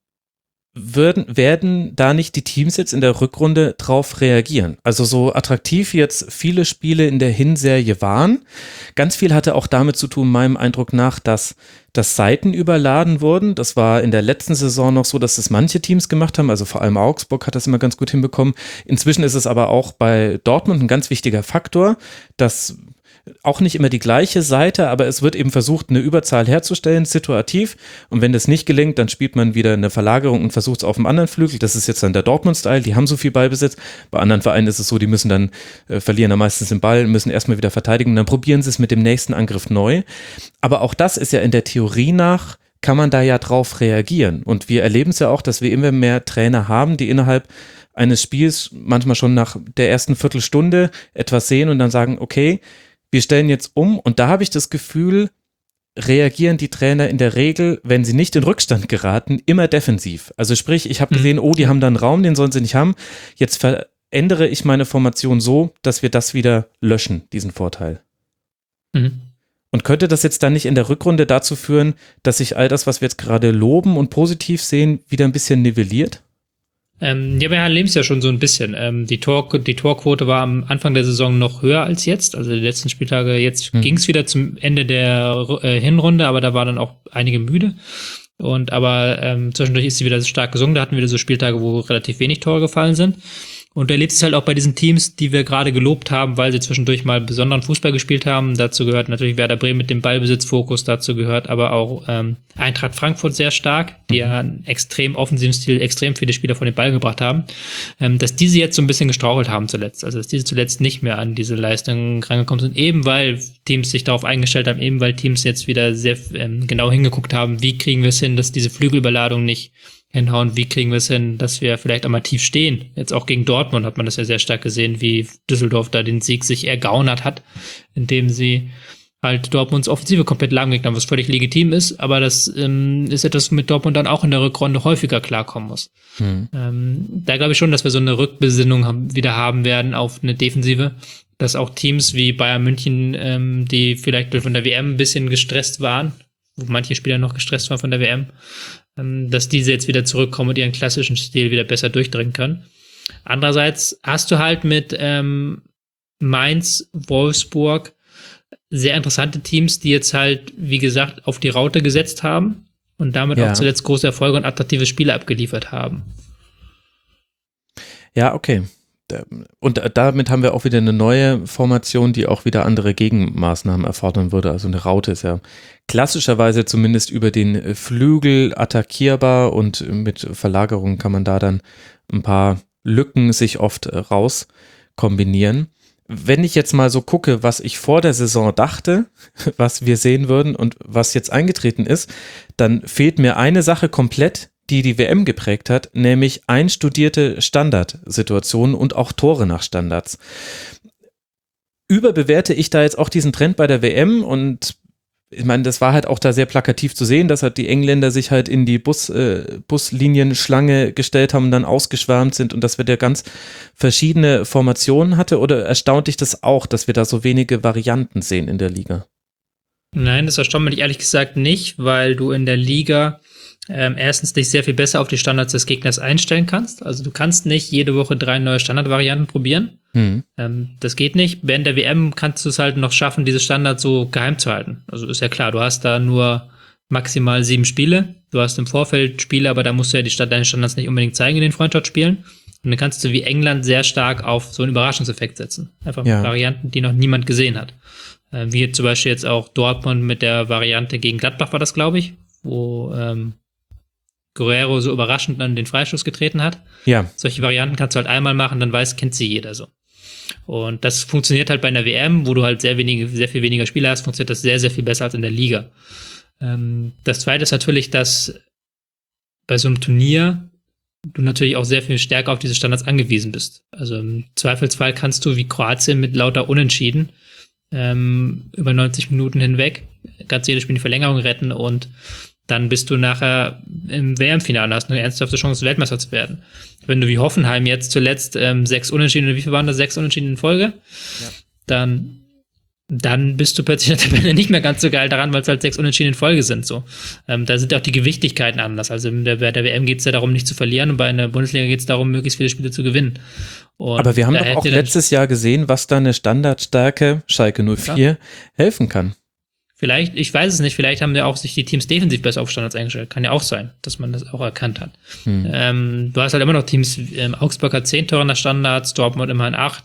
Würden, werden da nicht die Teams jetzt in der Rückrunde drauf reagieren? Also so attraktiv jetzt viele Spiele in der Hinserie waren, ganz viel hatte auch damit zu tun, meinem Eindruck nach, dass, dass Seiten überladen wurden. Das war in der letzten Saison noch so, dass das manche Teams gemacht haben, also vor allem Augsburg hat das immer ganz gut hinbekommen. Inzwischen ist es aber auch bei Dortmund ein ganz wichtiger Faktor, dass auch nicht immer die gleiche Seite, aber es wird eben versucht, eine Überzahl herzustellen, situativ. Und wenn das nicht gelingt, dann spielt man wieder eine Verlagerung und versucht es auf dem anderen Flügel. Das ist jetzt dann der Dortmund-Style, die haben so viel Ballbesitz. Bei anderen Vereinen ist es so, die müssen dann, äh, verlieren dann meistens den Ball, müssen erstmal wieder verteidigen und dann probieren sie es mit dem nächsten Angriff neu. Aber auch das ist ja in der Theorie nach, kann man da ja drauf reagieren. Und wir erleben es ja auch, dass wir immer mehr Trainer haben, die innerhalb eines Spiels manchmal schon nach der ersten Viertelstunde etwas sehen und dann sagen, okay, wir stellen jetzt um und da habe ich das Gefühl, reagieren die Trainer in der Regel, wenn sie nicht in Rückstand geraten, immer defensiv. Also sprich, ich habe gesehen, oh, die haben da einen Raum, den sollen sie nicht haben. Jetzt verändere ich meine Formation so, dass wir das wieder löschen, diesen Vorteil. Mhm. Und könnte das jetzt dann nicht in der Rückrunde dazu führen, dass sich all das, was wir jetzt gerade loben und positiv sehen, wieder ein bisschen nivelliert? Ähm, ja, wir erleben es ja schon so ein bisschen. Ähm, die, Tor, die Torquote war am Anfang der Saison noch höher als jetzt. Also die letzten Spieltage, jetzt hm. ging es wieder zum Ende der äh, Hinrunde, aber da waren dann auch einige müde. Und aber ähm, zwischendurch ist sie wieder stark gesungen. Da hatten wir wieder so Spieltage, wo relativ wenig Tore gefallen sind. Und du erlebst es halt auch bei diesen Teams, die wir gerade gelobt haben, weil sie zwischendurch mal besonderen Fußball gespielt haben. Dazu gehört natürlich Werder Bremen mit dem Ballbesitzfokus, dazu gehört aber auch ähm, Eintracht Frankfurt sehr stark, die ja einen extrem offensiven Stil, extrem viele Spieler von den Ball gebracht haben, ähm, dass diese jetzt so ein bisschen gestrauchelt haben zuletzt. Also dass diese zuletzt nicht mehr an diese Leistung rangekommen sind, eben weil Teams sich darauf eingestellt haben, eben weil Teams jetzt wieder sehr ähm, genau hingeguckt haben, wie kriegen wir es hin, dass diese Flügelüberladung nicht hinhauen, wie kriegen wir es hin, dass wir vielleicht einmal tief stehen. Jetzt auch gegen Dortmund hat man das ja sehr stark gesehen, wie Düsseldorf da den Sieg sich ergaunert hat, indem sie halt Dortmunds Offensive komplett lahmgelegt haben, was völlig legitim ist, aber das ähm, ist etwas, mit Dortmund dann auch in der Rückrunde häufiger klarkommen muss. Mhm. Ähm, da glaube ich schon, dass wir so eine Rückbesinnung haben, wieder haben werden auf eine Defensive, dass auch Teams wie Bayern München, ähm, die vielleicht von der W M ein bisschen gestresst waren, wo manche Spieler noch gestresst waren von der W M, dass diese jetzt wieder zurückkommen und ihren klassischen Stil wieder besser durchdringen können. Andererseits hast du halt mit ähm, Mainz, Wolfsburg sehr interessante Teams, die jetzt halt, wie gesagt, auf die Raute gesetzt haben und damit ja. auch zuletzt große Erfolge und attraktive Spiele abgeliefert haben. Ja, okay. Und damit haben wir auch wieder eine neue Formation, die auch wieder andere Gegenmaßnahmen erfordern würde. Also eine Raute ist ja klassischerweise zumindest über den Flügel attackierbar und mit Verlagerungen kann man da dann ein paar Lücken sich oft raus kombinieren. Wenn ich jetzt mal so gucke, was ich vor der Saison dachte, was wir sehen würden und was jetzt eingetreten ist, dann fehlt mir eine Sache komplett, die die W M geprägt hat, nämlich einstudierte Standardsituationen und auch Tore nach Standards. Überbewerte ich da jetzt auch diesen Trend bei der W M und ich meine, das war halt auch da sehr plakativ zu sehen, dass halt die Engländer sich halt in die Bus, äh, Buslinienschlange gestellt haben und dann ausgeschwärmt sind und dass wir da ganz verschiedene Formationen hatte oder erstaunt dich das auch, dass wir da so wenige Varianten sehen in der Liga? Nein, das erstaunt mich ehrlich gesagt nicht, weil du in der Liga Ähm, erstens dich sehr viel besser auf die Standards des Gegners einstellen kannst. Also du kannst nicht jede Woche drei neue Standardvarianten probieren. Mhm. Ähm, das geht nicht. Während der W M kannst du es halt noch schaffen, diese Standards so geheim zu halten. Also ist ja klar, du hast da nur maximal sieben Spiele. Du hast im Vorfeld Spiele, aber da musst du ja die Stadt, deine Standards nicht unbedingt zeigen in den Freundschaftsspielen. Und dann kannst du wie England sehr stark auf so einen Überraschungseffekt setzen. Einfach Ja. mit Varianten, die noch niemand gesehen hat. Äh, wie zum Beispiel jetzt auch Dortmund mit der Variante gegen Gladbach war das, glaube ich, wo ähm, Guerrero so überraschend dann den Freistoß getreten hat. Ja, Solche Varianten kannst du halt einmal machen, dann weiß, kennt sie jeder so. Und das funktioniert halt bei einer W M, wo du halt sehr wenige, sehr viel weniger Spieler hast, funktioniert das sehr, sehr viel besser als in der Liga. Ähm, das zweite ist natürlich, dass bei so einem Turnier du natürlich auch sehr viel stärker auf diese Standards angewiesen bist. Also im Zweifelsfall kannst du wie Kroatien mit lauter Unentschieden ähm, über neunzig Minuten hinweg kannst jedes Spiel in die Verlängerung retten und dann bist du nachher im W M-Finale, hast eine ernsthafte Chance, Weltmeister zu werden. Wenn du wie Hoffenheim jetzt zuletzt ähm, sechs Unentschieden, oder wie viel waren das? Sechs Unentschieden in Folge? Ja. Dann, dann bist du plötzlich in der Tabelle nicht mehr ganz so geil daran, weil es halt sechs Unentschieden in Folge sind. So. Ähm, da sind auch die Gewichtigkeiten anders. Also in der, bei der W M geht es ja darum, nicht zu verlieren und bei einer Bundesliga geht es darum, möglichst viele Spiele zu gewinnen. Und aber wir haben da doch auch hätte dann- letztes Jahr gesehen, was da eine Standardstärke Schalke null vier helfen kann. Vielleicht, ich weiß es nicht, vielleicht haben ja auch sich die Teams defensiv besser auf Standards eingestellt. Kann ja auch sein, dass man das auch erkannt hat. Hm. Ähm, du hast halt immer noch Teams, ähm, Augsburg hat zehn Tore nach Standards, Dortmund immerhin acht.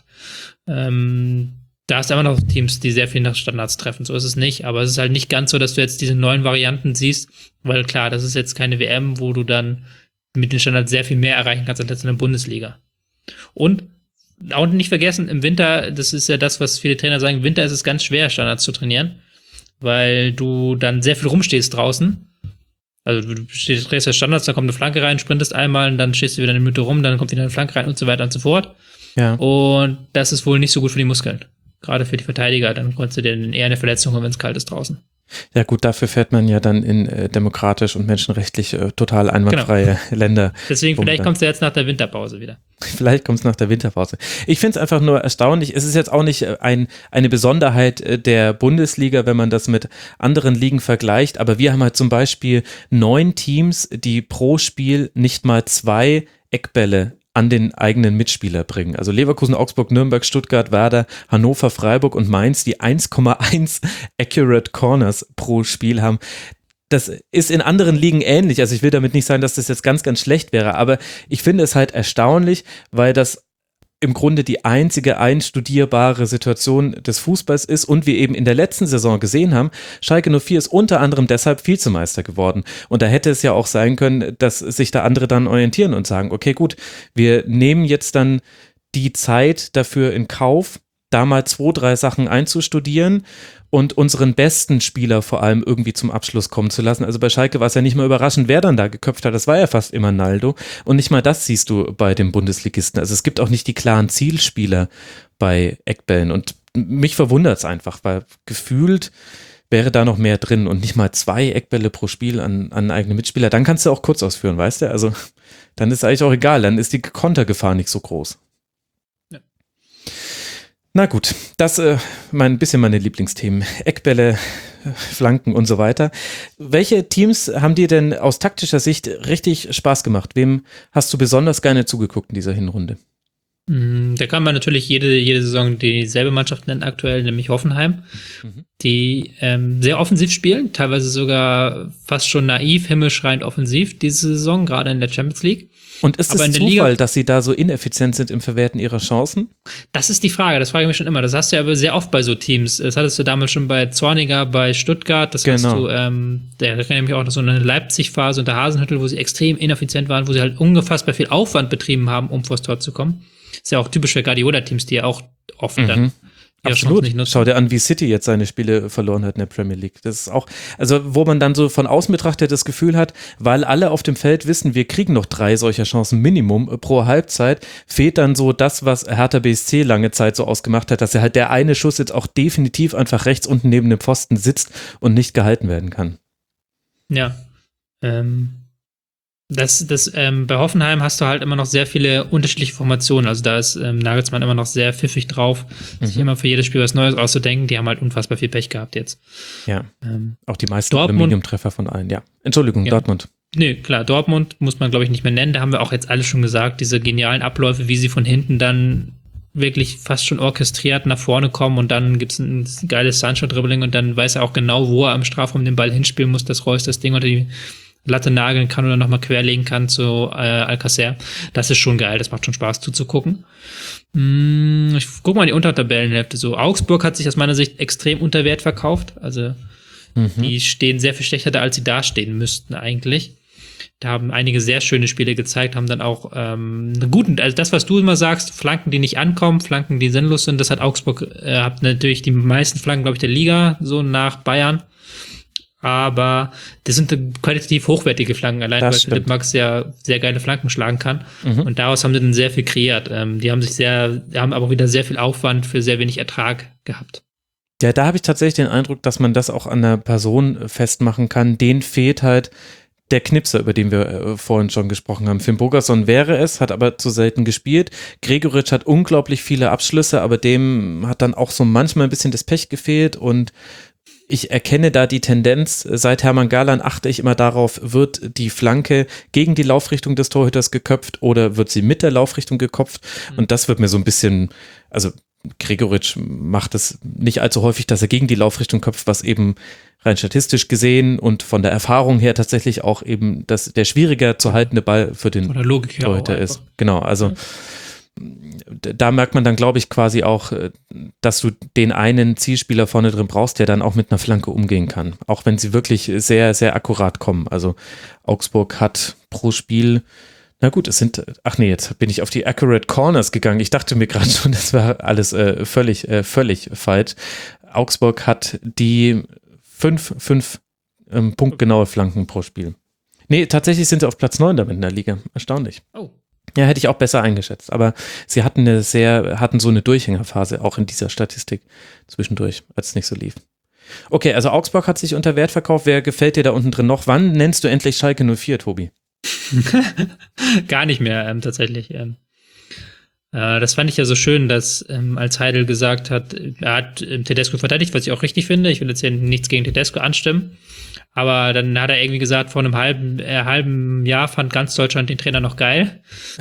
Ähm, da hast du immer noch Teams, die sehr viel nach Standards treffen. So ist es nicht. Aber es ist halt nicht ganz so, dass du jetzt diese neuen Varianten siehst, weil klar, das ist jetzt keine W M, wo du dann mit den Standards sehr viel mehr erreichen kannst als jetzt in der Bundesliga. Und auch nicht vergessen, im Winter, das ist ja das, was viele Trainer sagen, im Winter ist es ganz schwer, Standards zu trainieren, weil du dann sehr viel rumstehst draußen. Also du stehst, drehst ja Standards, dann kommt eine Flanke rein, sprintest einmal und dann stehst du wieder eine Minute rum, dann kommt wieder eine Flanke rein und so weiter und so fort. Ja. Und das ist wohl nicht so gut für die Muskeln. Gerade für die Verteidiger, dann konntest du dir eher eine Verletzung holen, wenn es kalt ist draußen. Ja gut, dafür fährt man ja dann in äh, demokratisch und menschenrechtlich äh, total einwandfreie Länder. Deswegen, Wo vielleicht dann- kommst du jetzt nach der Winterpause wieder. Vielleicht kommt es nach der Winterpause. Ich finde es einfach nur erstaunlich. Es ist jetzt auch nicht äh, ein, eine Besonderheit äh, der Bundesliga, wenn man das mit anderen Ligen vergleicht. Aber wir haben halt zum Beispiel neun Teams, die pro Spiel nicht mal zwei Eckbälle an den eigenen Mitspieler bringen. Also Leverkusen, Augsburg, Nürnberg, Stuttgart, Werder, Hannover, Freiburg und Mainz, die eins Komma eins Accurate Corners pro Spiel haben. Das ist in anderen Ligen ähnlich. Also ich will damit nicht sagen, dass das jetzt ganz, ganz schlecht wäre, aber ich finde es halt erstaunlich, weil das im Grunde die einzige einstudierbare Situation des Fußballs ist und wir eben in der letzten Saison gesehen haben, Schalke null vier ist unter anderem deshalb Vizemeister geworden. Und da hätte es ja auch sein können, dass sich da andere dann orientieren und sagen, okay, gut, wir nehmen jetzt dann die Zeit dafür in Kauf, da mal zwei, drei Sachen einzustudieren und unseren besten Spieler vor allem irgendwie zum Abschluss kommen zu lassen. Also bei Schalke war es ja nicht mal überraschend, wer dann da geköpft hat. Das war ja fast immer Naldo. Und nicht mal das siehst du bei den Bundesligisten. Also es gibt auch nicht die klaren Zielspieler bei Eckbällen. Und mich verwundert es einfach, weil gefühlt wäre da noch mehr drin und nicht mal zwei Eckbälle pro Spiel an, an eigene Mitspieler. Dann kannst du auch kurz ausführen, weißt du? Also dann ist eigentlich auch egal. Dann ist die Kontergefahr nicht so groß. Na gut, das äh, mein bisschen meine Lieblingsthemen. Eckbälle, Flanken und so weiter. Welche Teams haben dir denn aus taktischer Sicht richtig Spaß gemacht? Wem hast du besonders gerne zugeguckt in dieser Hinrunde? Mm, Da kann man natürlich jede, jede Saison dieselbe Mannschaft nennen aktuell, nämlich Hoffenheim, Mhm. die ähm, sehr offensiv spielen, teilweise sogar fast schon naiv, himmelschreiend offensiv diese Saison, gerade in der Champions League. Und ist Aber es in der Zufall, Liga- dass sie da so ineffizient sind im Verwerten ihrer Chancen? Das ist die Frage, das frage ich mich schon immer. Das hast du ja aber sehr oft bei so Teams. Das hattest du damals schon bei Zorniger, bei Stuttgart. Das hast Genau. du, ähm, da erinnere ich mich auch noch so eine Leipzig-Phase unter Hasenhüttl, wo sie extrem ineffizient waren, wo sie halt ungefassbar viel Aufwand betrieben haben, um vors Tor zu kommen. Ist ja auch typisch für Guardiola-Teams, die ja auch oft dann Mhm. ihre Absolut. Chancen nicht nutzen. Schau dir an, wie City jetzt seine Spiele verloren hat in der Premier League. Das ist auch, also wo man dann so von außen betrachtet das Gefühl hat, weil alle auf dem Feld wissen, wir kriegen noch drei solcher Chancen Minimum pro Halbzeit, fehlt dann so das, was Hertha B S C lange Zeit so ausgemacht hat, dass er halt der eine Schuss jetzt auch definitiv einfach rechts unten neben dem Pfosten sitzt und nicht gehalten werden kann. Ja. Ähm, das, das, ähm, bei Hoffenheim hast du halt immer noch sehr viele unterschiedliche Formationen. Also da ist ähm, Nagelsmann immer noch sehr pfiffig drauf, sich Mhm. immer für jedes Spiel was Neues auszudenken. Die haben halt unfassbar viel Pech gehabt jetzt. Ja, Ähm, auch die meisten Dortmund- Aluminiumtreffer von allen, ja. Entschuldigung, Ja. Dortmund. Nee, klar, Dortmund muss man, glaube ich, nicht mehr nennen. Da haben wir auch jetzt alle schon gesagt, diese genialen Abläufe, wie sie von hinten dann wirklich fast schon orchestriert nach vorne kommen und dann gibt es ein geiles Sancho-Dribbling und dann weiß er auch genau, wo er am Strafraum den Ball hinspielen muss, dass Reus das Ding unter die Latte nageln kann oder nochmal querlegen kann zu äh, Alcacer. Das ist schon geil, das macht schon Spaß zuzugucken. Hm, ich guck mal in die Untertabellenhälfte so. Augsburg hat sich aus meiner Sicht extrem unter Wert verkauft. Also mhm. die stehen sehr viel schlechter da, als sie dastehen müssten eigentlich. Da haben einige sehr schöne Spiele gezeigt, haben dann auch ähm, einen guten, also das, was du immer sagst, Flanken, die nicht ankommen, Flanken, die sinnlos sind, das hat Augsburg, äh, hat natürlich die meisten Flanken, glaube ich, der Liga, so nach Bayern. Aber das sind qualitativ hochwertige Flanken, allein das weil stimmt. Philipp Max ja sehr geile Flanken schlagen kann. Mhm. Und daraus haben sie dann sehr viel kreiert. Ähm, die haben sich sehr, haben aber wieder sehr viel Aufwand für sehr wenig Ertrag gehabt. Ja, da habe ich tatsächlich den Eindruck, dass man das auch an einer Person festmachen kann. Denen fehlt halt der Knipser, über den wir äh, vorhin schon gesprochen haben. Finn Bogason wäre es, hat aber zu selten gespielt. Gregoritsch hat unglaublich viele Abschlüsse, aber dem hat dann auch so manchmal ein bisschen das Pech gefehlt und ich erkenne da die Tendenz, seit Hermann Garland achte ich immer darauf, wird die Flanke gegen die Laufrichtung des Torhüters geköpft oder wird sie mit der Laufrichtung gekopft? Mhm. Und das wird mir so ein bisschen, also Gregoritsch macht es nicht allzu häufig, dass er gegen die Laufrichtung köpft, was eben rein statistisch gesehen und von der Erfahrung her tatsächlich auch eben das, der schwieriger zu haltende Ball für den Torhüter ist. Genau, also da merkt man dann, glaube ich, quasi auch, dass du den einen Zielspieler vorne drin brauchst, der dann auch mit einer Flanke umgehen kann. Auch wenn sie wirklich sehr, sehr akkurat kommen. Also Augsburg hat pro Spiel, na gut, es sind, ach nee, jetzt bin ich auf die Accurate Corners gegangen. Ich dachte mir gerade schon, das war alles äh, völlig, äh, völlig falsch. Augsburg hat die fünf, fünf ähm, punktgenaue Flanken pro Spiel. Nee, tatsächlich sind sie auf Platz neun damit in der Liga. Erstaunlich. Oh. Ja, hätte ich auch besser eingeschätzt, aber sie hatten eine sehr, hatten so eine Durchhängerphase auch in dieser Statistik zwischendurch, als es nicht so lief. Okay, also Augsburg hat sich unter Wert verkauft. Wer gefällt dir da unten drin noch? Wann nennst du endlich Schalke null vier, Tobi? Gar nicht mehr, ähm, tatsächlich. Ähm, äh, das fand ich ja so schön, dass ähm, als Heidel gesagt hat, er hat ähm, Tedesco verteidigt, was ich auch richtig finde. Ich will jetzt hier nichts gegen Tedesco anstimmen. Aber dann hat er irgendwie gesagt, vor einem halben, äh, halben Jahr fand ganz Deutschland den Trainer noch geil.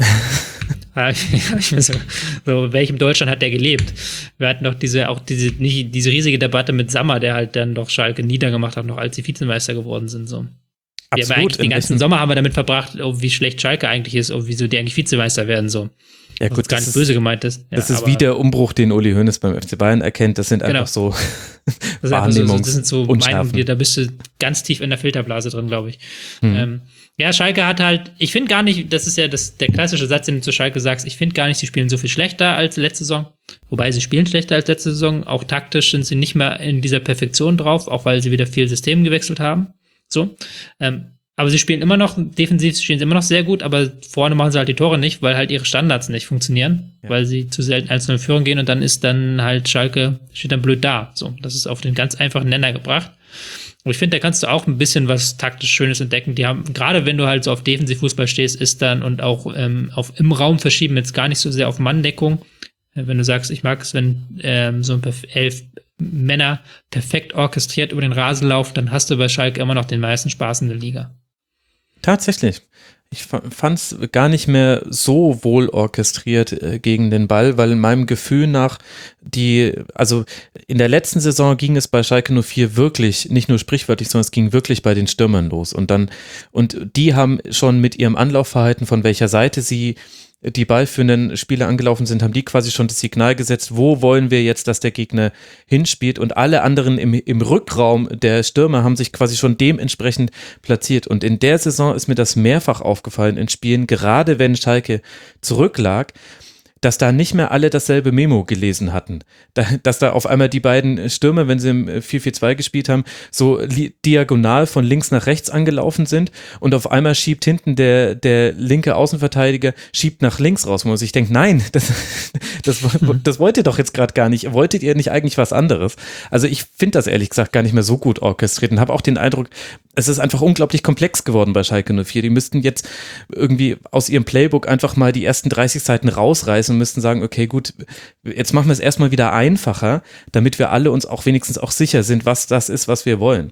Da hab ich mir so, so, welchem Deutschland hat der gelebt? Wir hatten doch diese, auch diese, nicht, diese riesige Debatte mit Sammer, der halt dann doch Schalke niedergemacht hat, noch als sie Vizemeister geworden sind, so. Absolut. Wir haben eigentlich den ganzen Sommer haben wir damit verbracht, oh, wie schlecht Schalke eigentlich ist, oh, wieso die eigentlich Vizemeister werden, so. Ja gut, gar nicht böse gemeint ist. Ja, das ist wie der Umbruch, den Uli Hoeneß beim F C Bayern erkennt. Das sind genau. einfach so das Wahrnehmungs- so, das sind so Meinungen, da bist du ganz tief in der Filterblase drin, glaube ich. Hm. Ähm, ja, Schalke hat halt, ich finde gar nicht, das ist ja das, der klassische Satz, den du zu Schalke sagst, ich finde gar nicht, sie spielen so viel schlechter als letzte Saison. Wobei sie spielen schlechter als letzte Saison. Auch taktisch sind sie nicht mehr in dieser Perfektion drauf, auch weil sie wieder viel System gewechselt haben. So. Ähm, Aber sie spielen immer noch, defensiv stehen sie immer noch sehr gut, aber vorne machen sie halt die Tore nicht, weil halt ihre Standards nicht funktionieren, ja. weil sie zu selten eins null in Führung gehen und dann ist dann halt Schalke, steht dann blöd da. So, das ist auf den ganz einfachen Nenner gebracht. Und ich finde, da kannst du auch ein bisschen was taktisch Schönes entdecken. Die haben, gerade wenn du halt so auf Defensivfußball stehst, ist dann und auch ähm, auf im Raum verschieben, jetzt gar nicht so sehr auf Manndeckung. Wenn du sagst, ich mag es, wenn ähm, so ein elf Männer perfekt orchestriert über den Rasen laufen, dann hast du bei Schalke immer noch den meisten Spaß in der Liga. Tatsächlich. Ich fand es gar nicht mehr so wohl orchestriert äh, gegen den Ball, weil in meinem Gefühl nach die, also in der letzten Saison ging es bei Schalke null vier wirklich, nicht nur sprichwörtlich, sondern es ging wirklich bei den Stürmern los und dann, und die haben schon mit ihrem Anlaufverhalten, von welcher Seite sie die ballführenden Spieler angelaufen sind, haben die quasi schon das Signal gesetzt, wo wollen wir jetzt, dass der Gegner hinspielt und alle anderen im, im Rückraum der Stürmer haben sich quasi schon dementsprechend platziert und in der Saison ist mir das mehrfach aufgefallen in Spielen, gerade wenn Schalke zurücklag, dass da nicht mehr alle dasselbe Memo gelesen hatten. Da, dass da auf einmal die beiden Stürmer, wenn sie im vier vier zwei gespielt haben, so li- diagonal von links nach rechts angelaufen sind und auf einmal schiebt hinten der, der linke Außenverteidiger, schiebt nach links raus. Und ich denke, nein, das, das, das wollt ihr doch jetzt gerade gar nicht. Wolltet ihr nicht eigentlich was anderes? Also ich finde das ehrlich gesagt gar nicht mehr so gut orchestriert und habe auch den Eindruck, es ist einfach unglaublich komplex geworden bei Schalke null vier. Die müssten jetzt irgendwie aus ihrem Playbook einfach mal die ersten dreißig Seiten rausreißen und müssten sagen, okay, gut, jetzt machen wir es erstmal wieder einfacher, damit wir alle uns auch wenigstens auch sicher sind, was das ist, was wir wollen.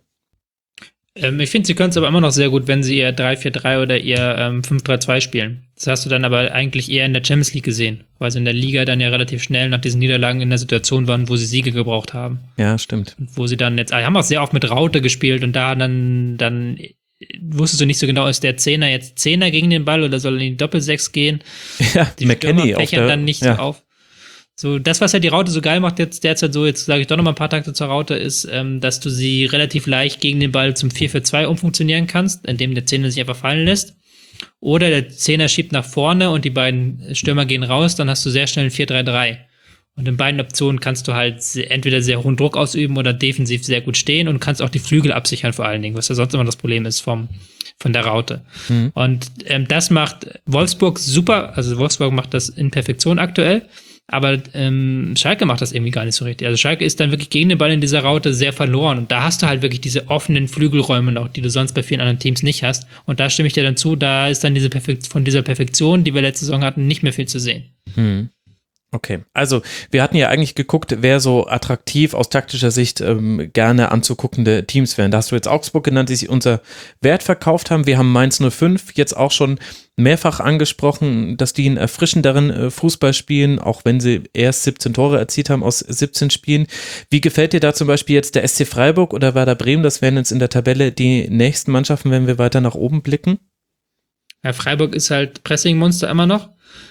Ähm, ich finde, sie können es aber immer noch sehr gut, wenn sie ihr drei vier drei oder ihr ähm, fünf drei zwei spielen. Das hast du dann aber eigentlich eher in der Champions League gesehen, weil sie in der Liga dann ja relativ schnell nach diesen Niederlagen in der Situation waren, wo sie Siege gebraucht haben. Ja, stimmt. Und wo sie dann jetzt, sie haben auch sehr oft mit Raute gespielt und da dann, dann wusstest du nicht so genau, ist der Zehner jetzt Zehner gegen den Ball oder soll er in die Doppelsechs gehen? Ja, Die McKennie fächern der, dann nicht ja. so auf. So, das, was ja die Raute so geil macht jetzt derzeit so, jetzt sage ich doch noch mal ein paar Takte zur Raute, ist, ähm, dass du sie relativ leicht gegen den Ball zum vier vier zwei umfunktionieren kannst, indem der Zehner sich einfach fallen lässt. Oder der Zehner schiebt nach vorne und die beiden Stürmer gehen raus, dann hast du sehr schnell ein vier drei drei. Und in beiden Optionen kannst du halt entweder sehr hohen Druck ausüben oder defensiv sehr gut stehen und kannst auch die Flügel absichern vor allen Dingen, was ja sonst immer das Problem ist vom von der Raute. Mhm. Und ähm, das macht Wolfsburg super, also Wolfsburg macht das in Perfektion aktuell. Aber ähm, Schalke macht das irgendwie gar nicht so richtig. Also Schalke ist dann wirklich gegen den Ball in dieser Raute sehr verloren. Und da hast du halt wirklich diese offenen Flügelräume noch, die du sonst bei vielen anderen Teams nicht hast. Und da stimme ich dir dann zu, da ist dann diese Perfekt- von dieser Perfektion, die wir letzte Saison hatten, nicht mehr viel zu sehen. Hm. Okay, also wir hatten ja eigentlich geguckt, wer so attraktiv aus taktischer Sicht ähm, gerne anzuguckende Teams wären. Da hast du jetzt Augsburg genannt, die sich unter Wert verkauft haben. Wir haben Mainz null fünf jetzt auch schon mehrfach angesprochen, dass die einen erfrischenderen äh, Fußball spielen, auch wenn sie erst siebzehn Tore erzielt haben aus siebzehn Spielen. Wie gefällt dir da zum Beispiel jetzt der S C Freiburg oder Werder Bremen? Das wären jetzt in der Tabelle die nächsten Mannschaften, wenn wir weiter nach oben blicken. Ja, Freiburg ist halt Pressing-Monster immer noch.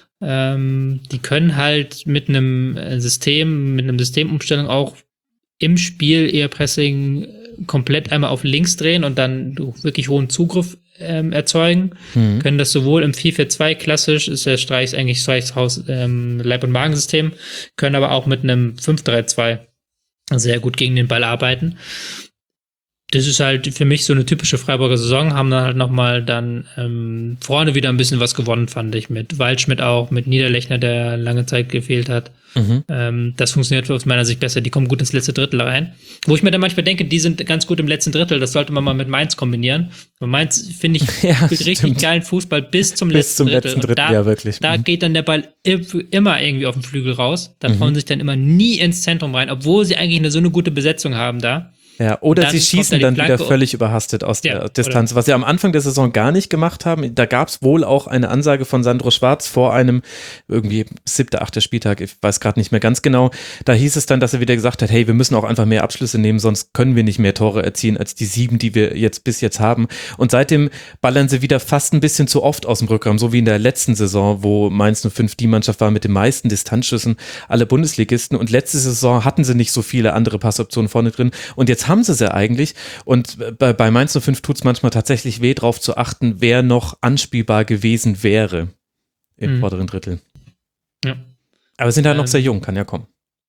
Ähm, die können halt mit einem System, mit einem Systemumstellung auch im Spiel eher Pressing komplett einmal auf links drehen und dann wirklich hohen Zugriff ähm, erzeugen. Mhm. Können das sowohl im vier vier zwei klassisch, ist der Streichs eigentlich Streichs Haus ähm, Leib- und Magensystem, können aber auch mit einem fünf drei zwei sehr gut gegen den Ball arbeiten. Das ist halt für mich so eine typische Freiburger Saison, haben dann halt nochmal dann ähm, vorne wieder ein bisschen was gewonnen, fand ich, mit Waldschmidt auch, mit Niederlechner, der lange Zeit gefehlt hat. Mhm. Ähm, das funktioniert aus meiner Sicht besser, die kommen gut ins letzte Drittel rein. Wo ich mir dann manchmal denke, die sind ganz gut im letzten Drittel, das sollte man mal mit Mainz kombinieren. Und Mainz, finde ich, ja, spielt richtig geilen Fußball bis zum bis letzten zum Drittel. letzten Drittel, da, ja wirklich. Da mhm. geht dann der Ball immer irgendwie auf den Flügel raus, da mhm. trauen sich dann immer nie ins Zentrum rein, obwohl sie eigentlich eine, so eine gute Besetzung haben da. Ja, oder dann sie schießen da dann wieder Flanke völlig überhastet aus der ja, Distanz, oder? was sie am Anfang der Saison gar nicht gemacht haben. Da gab es wohl auch eine Ansage von Sandro Schwarz vor einem irgendwie siebter, achter Spieltag, ich weiß gerade nicht mehr ganz genau. Da hieß es dann, dass er wieder gesagt hat, hey, wir müssen auch einfach mehr Abschlüsse nehmen, sonst können wir nicht mehr Tore erzielen als die sieben, die wir jetzt bis jetzt haben. Und seitdem ballern sie wieder fast ein bisschen zu oft aus dem Rückraum, so wie in der letzten Saison, wo Mainz null fünf die Mannschaft war mit den meisten Distanzschüssen aller Bundesligisten. Und letzte Saison hatten sie nicht so viele andere Passoptionen vorne drin. Und jetzt haben sie sie eigentlich. Und bei, bei Mainz null fünf tut es manchmal tatsächlich weh, darauf zu achten, wer noch anspielbar gewesen wäre im mhm. vorderen Drittel. Ja. Aber sind halt ähm, noch sehr jung, kann ja kommen.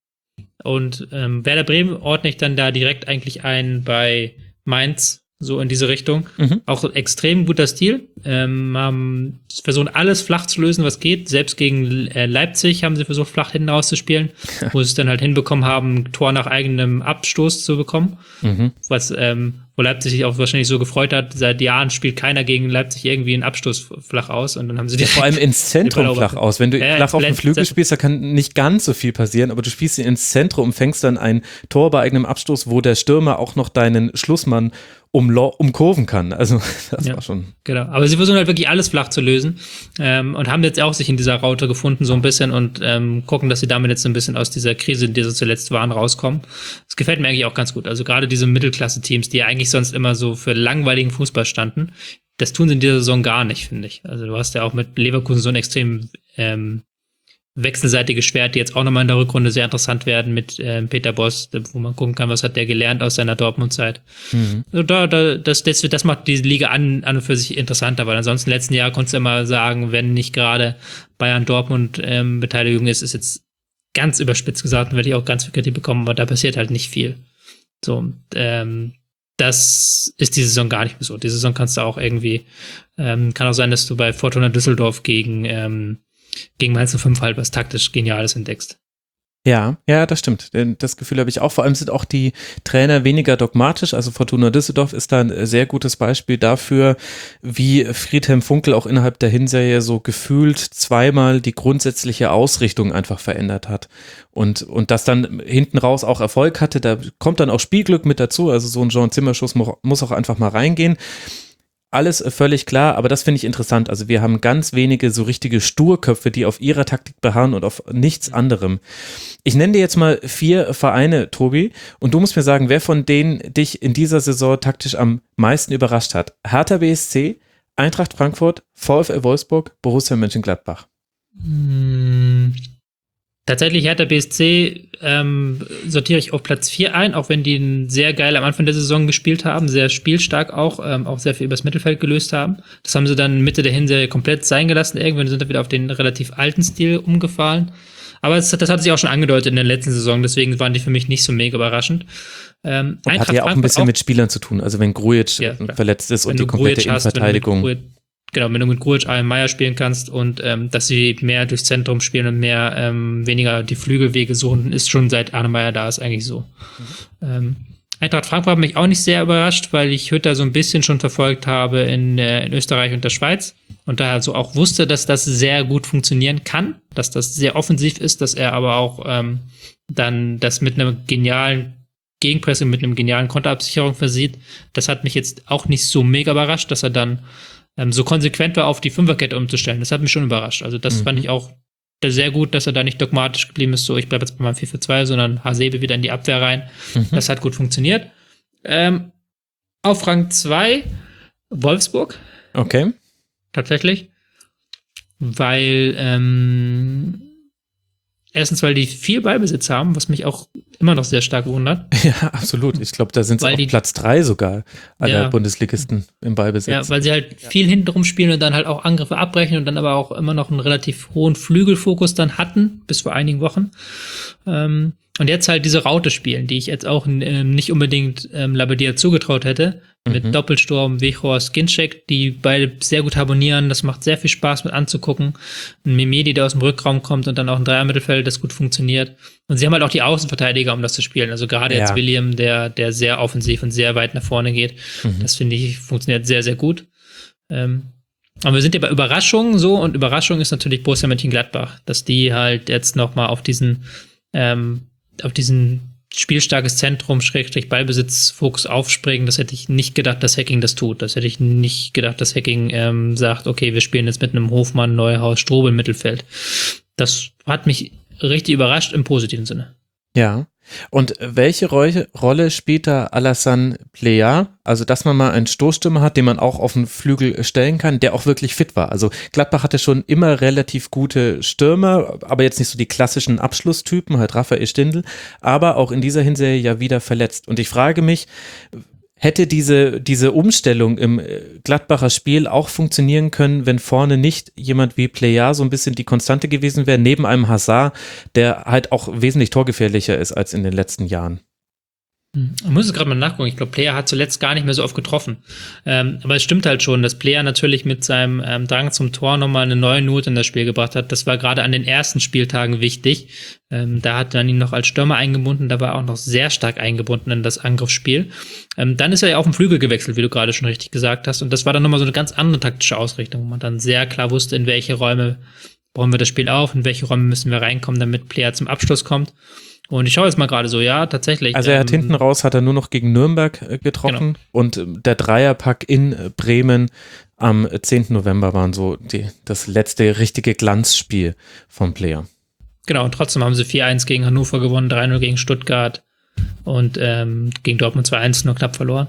Und ähm, Werder Bremen ordne ich dann da direkt eigentlich ein bei Mainz, so in diese Richtung. Mhm. Auch extrem guter Stil. Ähm, haben versuchen alles flach zu lösen, was geht. Selbst gegen äh, Leipzig haben sie versucht, flach hinten rauszuspielen, wo sie es dann halt hinbekommen haben, ein Tor nach eigenem Abstoß zu bekommen. Mhm. Was, ähm, wo Leipzig sich auch wahrscheinlich so gefreut hat, seit Jahren spielt keiner gegen Leipzig irgendwie einen Abstoß flach aus und dann haben sie ja, vor allem ins Zentrum flach aus. Wenn du ja, flach auf dem Flügel spielst, da kann nicht ganz so viel passieren, aber du spielst ihn ins Zentrum und fängst dann ein Tor bei eigenem Abstoß, wo der Stürmer auch noch deinen Schlussmann umlo- umkurven kann. Also das ja, war schon... Genau, aber sie versuchen halt wirklich alles flach zu lösen ähm, und haben jetzt auch sich in dieser Raute gefunden so ein bisschen und ähm, gucken, dass sie damit jetzt ein bisschen aus dieser Krise, in der sie zuletzt waren, rauskommen. Das gefällt mir eigentlich auch ganz gut. Also gerade diese Mittelklasse-Teams, die ja eigentlich sonst immer so für langweiligen Fußball standen, das tun sie in dieser Saison gar nicht, finde ich. Also du hast ja auch mit Leverkusen so ein extrem ähm, wechselseitiges Schwert, die jetzt auch nochmal in der Rückrunde sehr interessant werden mit ähm, Peter Bosz, wo man gucken kann, was hat der gelernt aus seiner Dortmund-Zeit. Mhm. Also da, da, das, das, das macht die Liga an, an und für sich interessanter, weil ansonsten im letzten Jahr konntest du immer sagen, wenn nicht gerade Bayern-Dortmund ähm, Beteiligung ist, ist jetzt ganz überspitzt gesagt und werde ich auch ganz viel Kritik bekommen, aber da passiert halt nicht viel. So, ähm, das ist die Saison gar nicht mehr so. Die Saison kannst du auch irgendwie, ähm, kann auch sein, dass du bei Fortuna Düsseldorf gegen ähm, gegen Mainz null fünf halt was taktisch Geniales entdeckst. Ja, ja, das stimmt. Das Gefühl habe ich auch. Vor allem sind auch die Trainer weniger dogmatisch. Also Fortuna Düsseldorf ist da ein sehr gutes Beispiel dafür, wie Friedhelm Funkel auch innerhalb der Hinserie so gefühlt zweimal die grundsätzliche Ausrichtung einfach verändert hat. Und, und das dann hinten raus auch Erfolg hatte. Da kommt dann auch Spielglück mit dazu. Also so ein Jean-Zimmer-Schuss muss auch einfach mal reingehen. alles völlig klar, aber das finde ich interessant. Also wir haben ganz wenige so richtige Sturköpfe, die auf ihrer Taktik beharren und auf nichts anderem. Ich nenne dir jetzt mal vier Vereine, Tobi, und du musst mir sagen, wer von denen dich in dieser Saison taktisch am meisten überrascht hat. Hertha B S C, Eintracht Frankfurt, VfL Wolfsburg, Borussia Mönchengladbach. Hm. Tatsächlich Hertha B S C ähm, sortiere ich auf Platz vier ein, auch wenn die sehr geil am Anfang der Saison gespielt haben, sehr spielstark auch, ähm, auch sehr viel übers Mittelfeld gelöst haben. Das haben sie dann Mitte der Hinserie komplett sein gelassen. Irgendwann sind sie wieder auf den relativ alten Stil umgefallen. Aber das, das hat sich auch schon angedeutet in der letzten Saison, deswegen waren die für mich nicht so mega überraschend. Ähm, und hat ja auch ein bisschen auch mit Spielern zu tun, also wenn Grujic ja, verletzt ist und die komplette Innenverteidigung. Genau, wenn du mit Grujic, Allen Meyer spielen kannst und ähm, dass sie mehr durchs Zentrum spielen und mehr ähm, weniger die Flügelwege suchen, ist schon seit Arne Meyer da ist eigentlich so. Mhm. Ähm, Eintracht Frankfurt hat mich auch nicht sehr überrascht, weil ich Hütter so ein bisschen schon verfolgt habe in, äh, in Österreich und der Schweiz und daher so auch wusste, dass das sehr gut funktionieren kann, dass das sehr offensiv ist, dass er aber auch ähm, dann das mit einem genialen Gegenpressing, mit einem genialen Konterabsicherung versieht. Das hat mich jetzt auch nicht so mega überrascht, dass er dann ähm, so konsequent war, auf die Fünferkette umzustellen. Das hat mich schon überrascht. Also das mhm. fand ich auch sehr gut, dass er da nicht dogmatisch geblieben ist, so ich bleibe jetzt bei meinem vier vier zwei, sondern Hasebe wieder in die Abwehr rein. Mhm. Das hat gut funktioniert. Ähm, auf Rang zwei Wolfsburg. Okay. Tatsächlich. Weil ähm, erstens, weil die viel Ballbesitz haben, was mich auch immer noch sehr stark wundert. Ja, absolut. Ich glaube, da sind sie auf Platz drei sogar aller ja, Bundesligisten im Ballbesitz. Ja, weil sie halt ja. viel hintenrum spielen und dann halt auch Angriffe abbrechen und dann aber auch immer noch einen relativ hohen Flügelfokus dann hatten, bis vor einigen Wochen. Ähm, und jetzt halt diese Raute spielen, die ich jetzt auch ähm, nicht unbedingt ähm, Labbadia zugetraut hätte. Mit mhm. Doppelsturm, Weghorst, Ginczek, die beide sehr gut harmonieren. Das macht sehr viel Spaß mit anzugucken. Ein Memedi, der aus dem Rückraum kommt und dann auch ein Dreier-Mittelfeld, das gut funktioniert. Und sie haben halt auch die Außenverteidiger, um das zu spielen. Also gerade ja. jetzt William, der, der sehr offensiv und sehr weit nach vorne geht. Mhm. Das finde ich, funktioniert sehr, sehr gut. Ähm, aber wir sind ja bei Überraschungen so und Überraschung ist natürlich Borussia Mönchengladbach, dass die halt jetzt nochmal auf diesen, ähm, auf diesen spielstarkes Zentrum, Schrägstrich Ballbesitzfokus aufspringen. Das hätte ich nicht gedacht, dass Hacking das tut. Das hätte ich nicht gedacht, dass Hacking ähm, sagt, okay, wir spielen jetzt mit einem Hofmann, Neuhaus, Strobel im Mittelfeld. Das hat mich richtig überrascht im positiven Sinne. Ja. Und welche Ro- Rolle spielt da Alassane Plea? Also, dass man mal einen Stoßstürmer hat, den man auch auf den Flügel stellen kann, der auch wirklich fit war. Also, Gladbach hatte schon immer relativ gute Stürmer, aber jetzt nicht so die klassischen Abschlusstypen, halt Raphael Stindl, aber auch in dieser Hinserie ja wieder verletzt. Und ich frage mich, hätte diese, diese Umstellung im Gladbacher Spiel auch funktionieren können, wenn vorne nicht jemand wie Plea so ein bisschen die Konstante gewesen wäre, neben einem Hazard, der halt auch wesentlich torgefährlicher ist als in den letzten Jahren? Ich muss es gerade mal nachgucken. Ich glaube, Plea hat zuletzt gar nicht mehr so oft getroffen. Ähm, aber es stimmt halt schon, dass Plea natürlich mit seinem ähm, Drang zum Tor nochmal eine neue Note in das Spiel gebracht hat. Das war gerade an den ersten Spieltagen wichtig. Ähm, da hat man ihn noch als Stürmer eingebunden. Da war er auch noch sehr stark eingebunden in das Angriffsspiel. Ähm, dann ist er ja auf den Flügel gewechselt, wie du gerade schon richtig gesagt hast. Und das war dann nochmal so eine ganz andere taktische Ausrichtung, wo man dann sehr klar wusste, in welche Räume bauen wir das Spiel auf, in welche Räume müssen wir reinkommen, damit Plea zum Abschluss kommt. Und ich schaue jetzt mal gerade so, ja, tatsächlich. Also er hat ähm, hinten raus, hat er nur noch gegen Nürnberg äh, getroffen genau. Und äh, der Dreierpack in äh, Bremen am zehnten November waren so die, das letzte richtige Glanzspiel vom Player. Genau, und trotzdem haben sie vier eins gegen Hannover gewonnen, drei null gegen Stuttgart und ähm, gegen Dortmund zwei eins nur knapp verloren.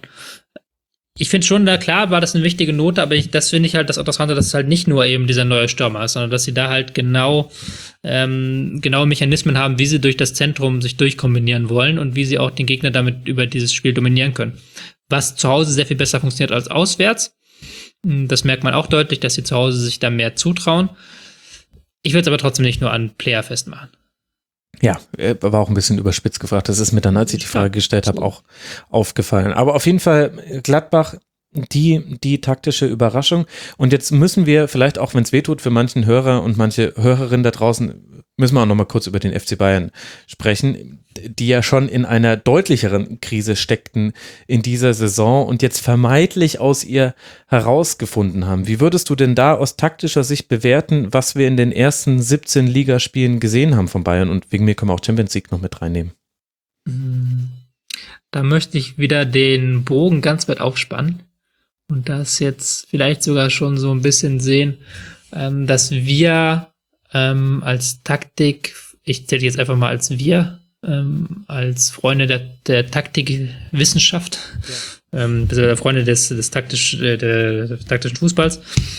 Ich finde schon, da klar war das eine wichtige Note, aber ich, das finde ich halt das Interessante, dass es halt nicht nur eben dieser neue Stürmer ist, sondern dass sie da halt genau ähm, genaue Mechanismen haben, wie sie durch das Zentrum sich durchkombinieren wollen und wie sie auch den Gegner damit über dieses Spiel dominieren können. Was zu Hause sehr viel besser funktioniert als auswärts. Das merkt man auch deutlich, dass sie zu Hause sich da mehr zutrauen. Ich würde es aber trotzdem nicht nur an Player festmachen. Ja, war auch ein bisschen überspitzt gefragt. Das ist mir dann, als ich die Frage gestellt habe, auch aufgefallen. Aber auf jeden Fall Gladbach, die, die taktische Überraschung. Und jetzt müssen wir vielleicht auch, wenn es wehtut für manchen Hörer und manche Hörerinnen da draußen, müssen wir auch noch mal kurz über den F C Bayern sprechen, die ja schon in einer deutlicheren Krise steckten in dieser Saison und jetzt vermeintlich aus ihr herausgefunden haben. Wie würdest du denn da aus taktischer Sicht bewerten, was wir in den ersten siebzehn Ligaspielen gesehen haben von Bayern? Und wegen mir können wir auch Champions League noch mit reinnehmen. Da möchte ich wieder den Bogen ganz weit aufspannen und das jetzt vielleicht sogar schon so ein bisschen sehen, ähm, dass wir ähm, als Taktik, ich zähle jetzt einfach mal als wir, ähm, als Freunde der, der Taktikwissenschaft, ja. ähm, also Freunde des, des, taktisch, äh, der, des taktischen Fußballs,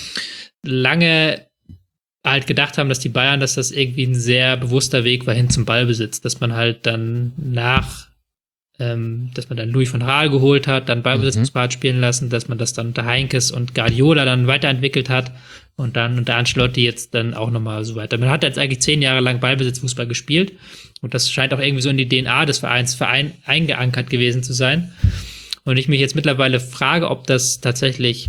lange halt gedacht haben, dass die Bayern, dass das irgendwie ein sehr bewusster Weg war hin zum Ballbesitz, dass man halt dann nach, ähm, dass man dann Louis van Gaal geholt hat, dann Ballbesitzfußball hat spielen lassen, dass man das dann unter Heinkes und Guardiola dann weiterentwickelt hat und dann unter Ancelotti jetzt dann auch nochmal so weiter. Man hat jetzt eigentlich zehn Jahre lang Ballbesitzfußball gespielt und das scheint auch irgendwie so in die D N A des Vereins Verein eingeankert gewesen zu sein. Und ich mich jetzt mittlerweile frage, ob das tatsächlich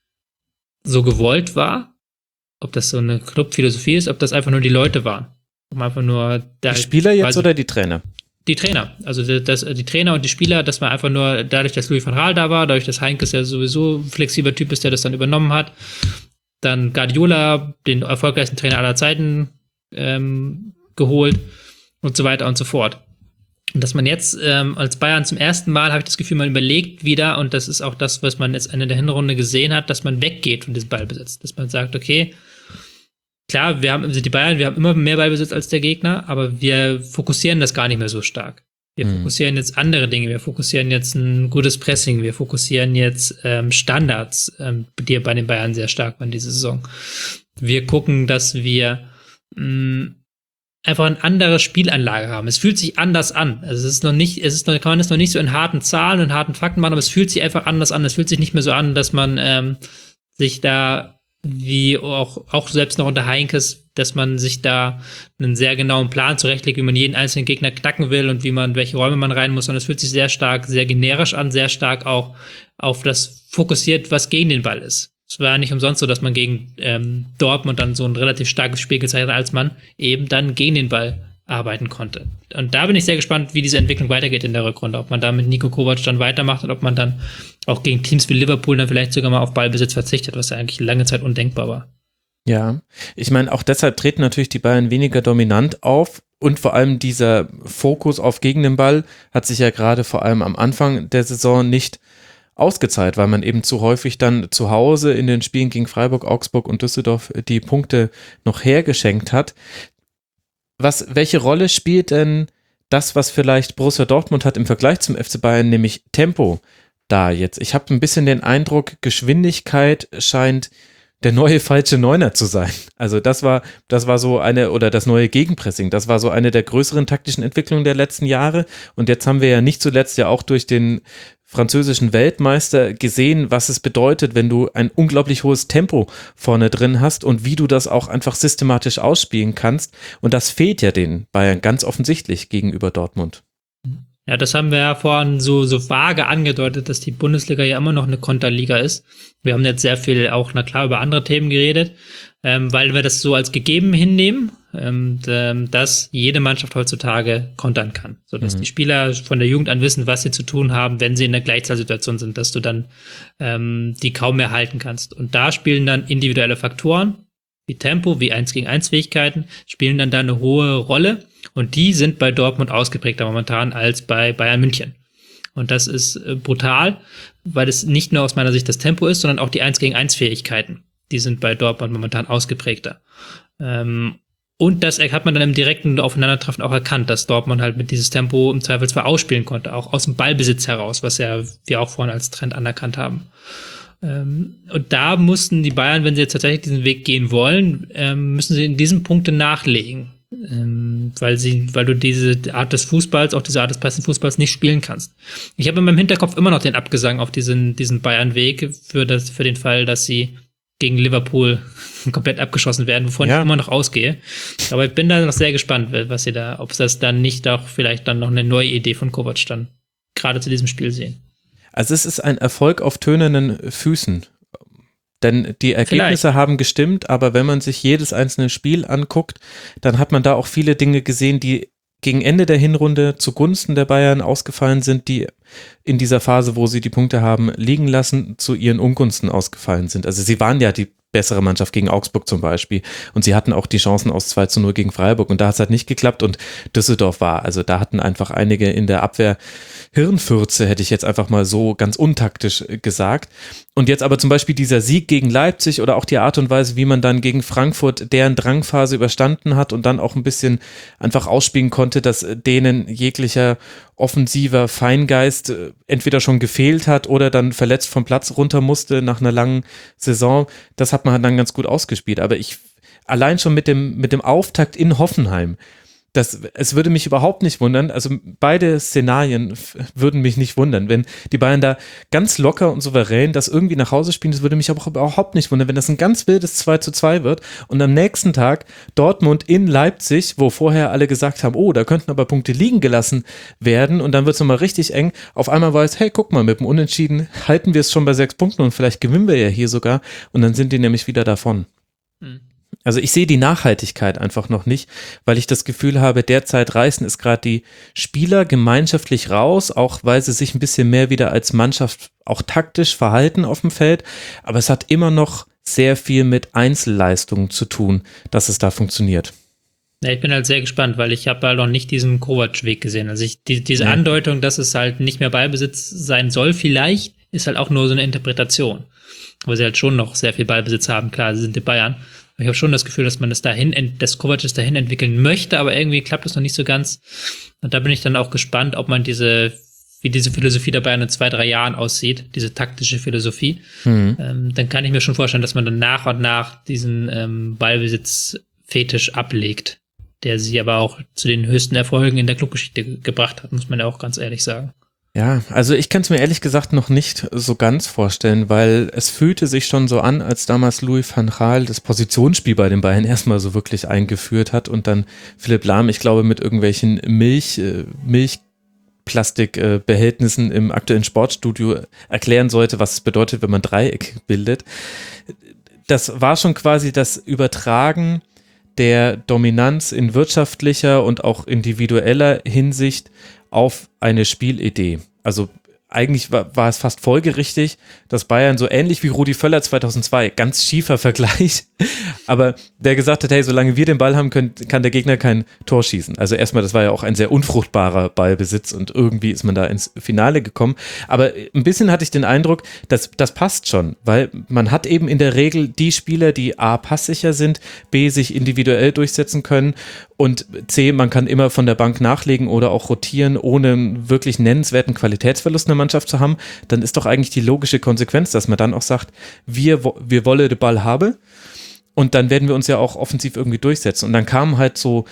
so gewollt war, ob das so eine Clubphilosophie ist, ob das einfach nur die Leute waren. Um einfach nur die Spieler jetzt oder die Trainer? Die Trainer. Also die, das, die Trainer und die Spieler, dass man einfach nur, dadurch, dass Louis van Gaal da war, dadurch, dass Heinkes ja sowieso ein flexibler Typ ist, der das dann übernommen hat, dann Guardiola, den erfolgreichsten Trainer aller Zeiten, ähm, geholt und so weiter und so fort. Und dass man jetzt ähm, als Bayern zum ersten Mal, habe ich das Gefühl, man überlegt wieder, und das ist auch das, was man jetzt in der Hinrunde gesehen hat, dass man weggeht von diesem Ballbesitz. Dass man sagt, okay, klar, wir haben die Bayern, wir haben immer mehr Ballbesitz als der Gegner, aber wir fokussieren das gar nicht mehr so stark. Wir mhm. fokussieren jetzt andere Dinge, wir fokussieren jetzt ein gutes Pressing, wir fokussieren jetzt ähm, Standards, ähm, die bei den Bayern sehr stark waren diese Saison. Wir gucken, dass wir mh, einfach eine andere Spielanlage haben. Es fühlt sich anders an. Also es ist noch nicht, es ist noch, kann man es noch nicht so in harten Zahlen und harten Fakten machen, aber es fühlt sich einfach anders an. Es fühlt sich nicht mehr so an, dass man ähm, sich da, wie auch, auch selbst noch unter Heinkes, dass man sich da einen sehr genauen Plan zurechtlegt, wie man jeden einzelnen Gegner knacken will und wie man, welche Räume man rein muss. Und es fühlt sich sehr stark, sehr generisch an, sehr stark auch auf das fokussiert, was gegen den Ball ist. Es war nicht umsonst so, dass man gegen ähm, Dortmund dann so ein relativ starkes Spiel gezeigt hat, als man eben dann gegen den Ball arbeiten konnte. Und da bin ich sehr gespannt, wie diese Entwicklung weitergeht in der Rückrunde. Ob man da mit Niko Kovac dann weitermacht und ob man dann auch gegen Teams wie Liverpool dann vielleicht sogar mal auf Ballbesitz verzichtet, was ja eigentlich lange Zeit undenkbar war. Ja, ich meine, auch deshalb treten natürlich die Bayern weniger dominant auf und vor allem dieser Fokus auf gegen den Ball hat sich ja gerade vor allem am Anfang der Saison nicht ausgezahlt, weil man eben zu häufig dann zu Hause in den Spielen gegen Freiburg, Augsburg und Düsseldorf die Punkte noch hergeschenkt hat. Was, welche Rolle spielt denn das, was vielleicht Borussia Dortmund hat im Vergleich zum F C Bayern, nämlich Tempo da jetzt? Ich habe ein bisschen den Eindruck, Geschwindigkeit scheint der neue falsche Neuner zu sein. Also das war, das war so eine, oder das neue Gegenpressing, das war so eine der größeren taktischen Entwicklungen der letzten Jahre. Und jetzt haben wir ja nicht zuletzt ja auch durch den französischen Weltmeister gesehen, was es bedeutet, wenn du ein unglaublich hohes Tempo vorne drin hast und wie du das auch einfach systematisch ausspielen kannst. Und das fehlt ja den Bayern ganz offensichtlich gegenüber Dortmund. Ja, das haben wir ja vorhin so, so vage angedeutet, dass die Bundesliga ja immer noch eine Konterliga ist. Wir haben jetzt sehr viel auch, na klar, über andere Themen geredet, ähm, weil wir das so als gegeben hinnehmen, ähm, dass jede Mannschaft heutzutage kontern kann. Sodass mhm. die Spieler von der Jugend an wissen, was sie zu tun haben, wenn sie in der Gleichzahlsituation sind, dass du dann ähm, die kaum mehr halten kannst. Und da spielen dann individuelle Faktoren, wie Tempo, wie eins gegen eins Fähigkeiten, spielen dann da eine hohe Rolle. Und die sind bei Dortmund ausgeprägter momentan als bei Bayern München. Und das ist äh, brutal, weil es nicht nur aus meiner Sicht das Tempo ist, sondern auch die eins gegen eins Fähigkeiten. Die sind bei Dortmund momentan ausgeprägter. Ähm, und das hat man dann im direkten Aufeinandertreffen auch erkannt, dass Dortmund halt mit dieses Tempo im Zweifelsfall ausspielen konnte, auch aus dem Ballbesitz heraus, was ja wir auch vorhin als Trend anerkannt haben. Ähm, und da mussten die Bayern, wenn sie jetzt tatsächlich diesen Weg gehen wollen, ähm, müssen sie in diesen Punkten nachlegen. Ähm, weil sie, weil du diese Art des Fußballs, auch diese Art des passenden Fußballs nicht spielen kannst. Ich habe in meinem Hinterkopf immer noch den Abgesang auf diesen, diesen Bayern-Weg für das, für den Fall, dass sie gegen Liverpool komplett abgeschossen werden, wovon ja. ich immer noch ausgehe. Aber ich bin da noch sehr gespannt, was sie da, ob das dann nicht auch vielleicht dann noch eine neue Idee von Kovac dann gerade zu diesem Spiel sehen. Also es ist ein Erfolg auf tönenden Füßen. Denn die Ergebnisse Vielleicht. haben gestimmt, aber wenn man sich jedes einzelne Spiel anguckt, dann hat man da auch viele Dinge gesehen, die gegen Ende der Hinrunde zugunsten der Bayern ausgefallen sind, die in dieser Phase, wo sie die Punkte haben liegen lassen, zu ihren Ungunsten ausgefallen sind. Also sie waren ja die bessere Mannschaft gegen Augsburg zum Beispiel und sie hatten auch die Chancen aus zwei zu null gegen Freiburg und da hat es halt nicht geklappt und Düsseldorf war, also da hatten einfach einige in der Abwehr Hirnfürze, hätte ich jetzt einfach mal so ganz untaktisch gesagt. Und jetzt aber zum Beispiel dieser Sieg gegen Leipzig oder auch die Art und Weise, wie man dann gegen Frankfurt deren Drangphase überstanden hat und dann auch ein bisschen einfach ausspielen konnte, dass denen jeglicher offensiver Feingeist entweder schon gefehlt hat oder dann verletzt vom Platz runter musste nach einer langen Saison, das hat man dann ganz gut ausgespielt. Aber ich, allein schon mit dem, mit dem Auftakt in Hoffenheim, Das, es würde mich überhaupt nicht wundern, also beide Szenarien f- würden mich nicht wundern, wenn die Bayern da ganz locker und souverän das irgendwie nach Hause spielen, das würde mich aber auch überhaupt nicht wundern, wenn das ein ganz wildes zwei zu zwei wird und am nächsten Tag Dortmund in Leipzig, wo vorher alle gesagt haben, oh, da könnten aber Punkte liegen gelassen werden und dann wird es nochmal richtig eng, auf einmal weiß, hey, guck mal, mit dem Unentschieden halten wir es schon bei sechs Punkten und vielleicht gewinnen wir ja hier sogar und dann sind die nämlich wieder davon. Mhm. Also ich sehe die Nachhaltigkeit einfach noch nicht, weil ich das Gefühl habe, derzeit reißen es gerade die Spieler gemeinschaftlich raus, auch weil sie sich ein bisschen mehr wieder als Mannschaft auch taktisch verhalten auf dem Feld. Aber es hat immer noch sehr viel mit Einzelleistungen zu tun, dass es da funktioniert. Ja, ich bin halt sehr gespannt, weil ich habe halt noch nicht diesen Kovac-Weg gesehen. Also ich, die, diese ja. Andeutung, dass es halt nicht mehr Ballbesitz sein soll, vielleicht, ist halt auch nur so eine Interpretation. Aber sie halt schon noch sehr viel Ballbesitz haben. Klar, sie sind die Bayern. Ich habe schon das Gefühl, dass man das dahin, dass Kovac es dahin entwickeln möchte, aber irgendwie klappt es noch nicht so ganz. Und da bin ich dann auch gespannt, ob man diese, wie diese Philosophie dabei in zwei, drei Jahren aussieht, diese taktische Philosophie. Mhm. Ähm, dann kann ich mir schon vorstellen, dass man dann nach und nach diesen ähm, Ballbesitz-Fetisch ablegt, der sie aber auch zu den höchsten Erfolgen in der Clubgeschichte ge- gebracht hat, muss man ja auch ganz ehrlich sagen. Ja, also ich kann es mir ehrlich gesagt noch nicht so ganz vorstellen, weil es fühlte sich schon so an, als damals Louis van Gaal das Positionsspiel bei den Bayern erstmal so wirklich eingeführt hat und dann Philipp Lahm, ich glaube, mit irgendwelchen Milch, äh, Milchplastikbehältnissen äh, im aktuellen Sportstudio erklären sollte, was es bedeutet, wenn man Dreieck bildet. Das war schon quasi das Übertragen der Dominanz in wirtschaftlicher und auch individueller Hinsicht auf eine Spielidee. Also eigentlich war, war es fast folgerichtig, dass Bayern so ähnlich wie Rudi Völler zweitausendzwei, ganz schiefer Vergleich, aber der gesagt hat, hey, solange wir den Ball haben können, kann der Gegner kein Tor schießen. Also erstmal, das war ja auch ein sehr unfruchtbarer Ballbesitz und irgendwie ist man da ins Finale gekommen. Aber ein bisschen hatte ich den Eindruck, dass das passt schon, weil man hat eben in der Regel die Spieler, die A, passsicher sind, B, sich individuell durchsetzen können und C, man kann immer von der Bank nachlegen oder auch rotieren, ohne einen wirklich nennenswerten Qualitätsverlust in der Mannschaft zu haben. Dann ist doch eigentlich die logische Konsequenz, dass man dann auch sagt, wir, wir wollen den Ball haben und dann werden wir uns ja auch offensiv irgendwie durchsetzen. Und dann kamen halt so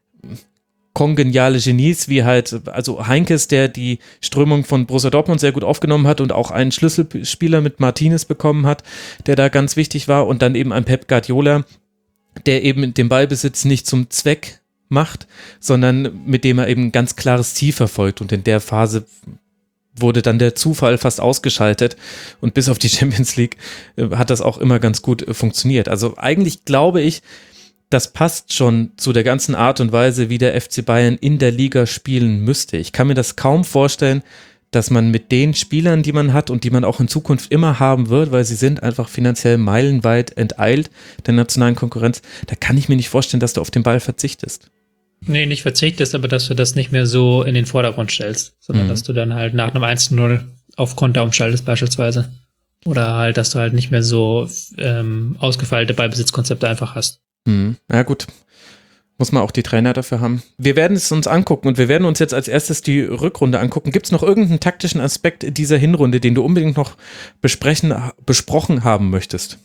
kongeniale Genies wie halt, also Heinkes, der die Strömung von Borussia Dortmund sehr gut aufgenommen hat und auch einen Schlüsselspieler mit Martinez bekommen hat, der da ganz wichtig war und dann eben ein Pep Guardiola, der eben den Ballbesitz nicht zum Zweck macht, sondern mit dem er eben ein ganz klares Ziel verfolgt und in der Phase wurde dann der Zufall fast ausgeschaltet und bis auf die Champions League äh, hat das auch immer ganz gut äh, funktioniert. Also eigentlich glaube ich, das passt schon zu der ganzen Art und Weise, wie der F C Bayern in der Liga spielen müsste. Ich kann mir das kaum vorstellen, dass man mit den Spielern, die man hat und die man auch in Zukunft immer haben wird, weil sie sind einfach finanziell meilenweit enteilt der nationalen Konkurrenz, da kann ich mir nicht vorstellen, dass du auf den Ball verzichtest. Nee, nicht verzichtest, aber dass du das nicht mehr so in den Vordergrund stellst, sondern mhm. dass du dann halt nach einem eins zu null auf Konter umschaltest beispielsweise. Oder halt, dass du halt nicht mehr so ähm, ausgefeilte Ballbesitzkonzepte einfach hast. Mhm. Ja gut, muss man auch die Trainer dafür haben. Wir werden es uns angucken und wir werden uns jetzt als erstes die Rückrunde angucken. Gibt es noch irgendeinen taktischen Aspekt dieser Hinrunde, den du unbedingt noch besprechen, besprochen haben möchtest?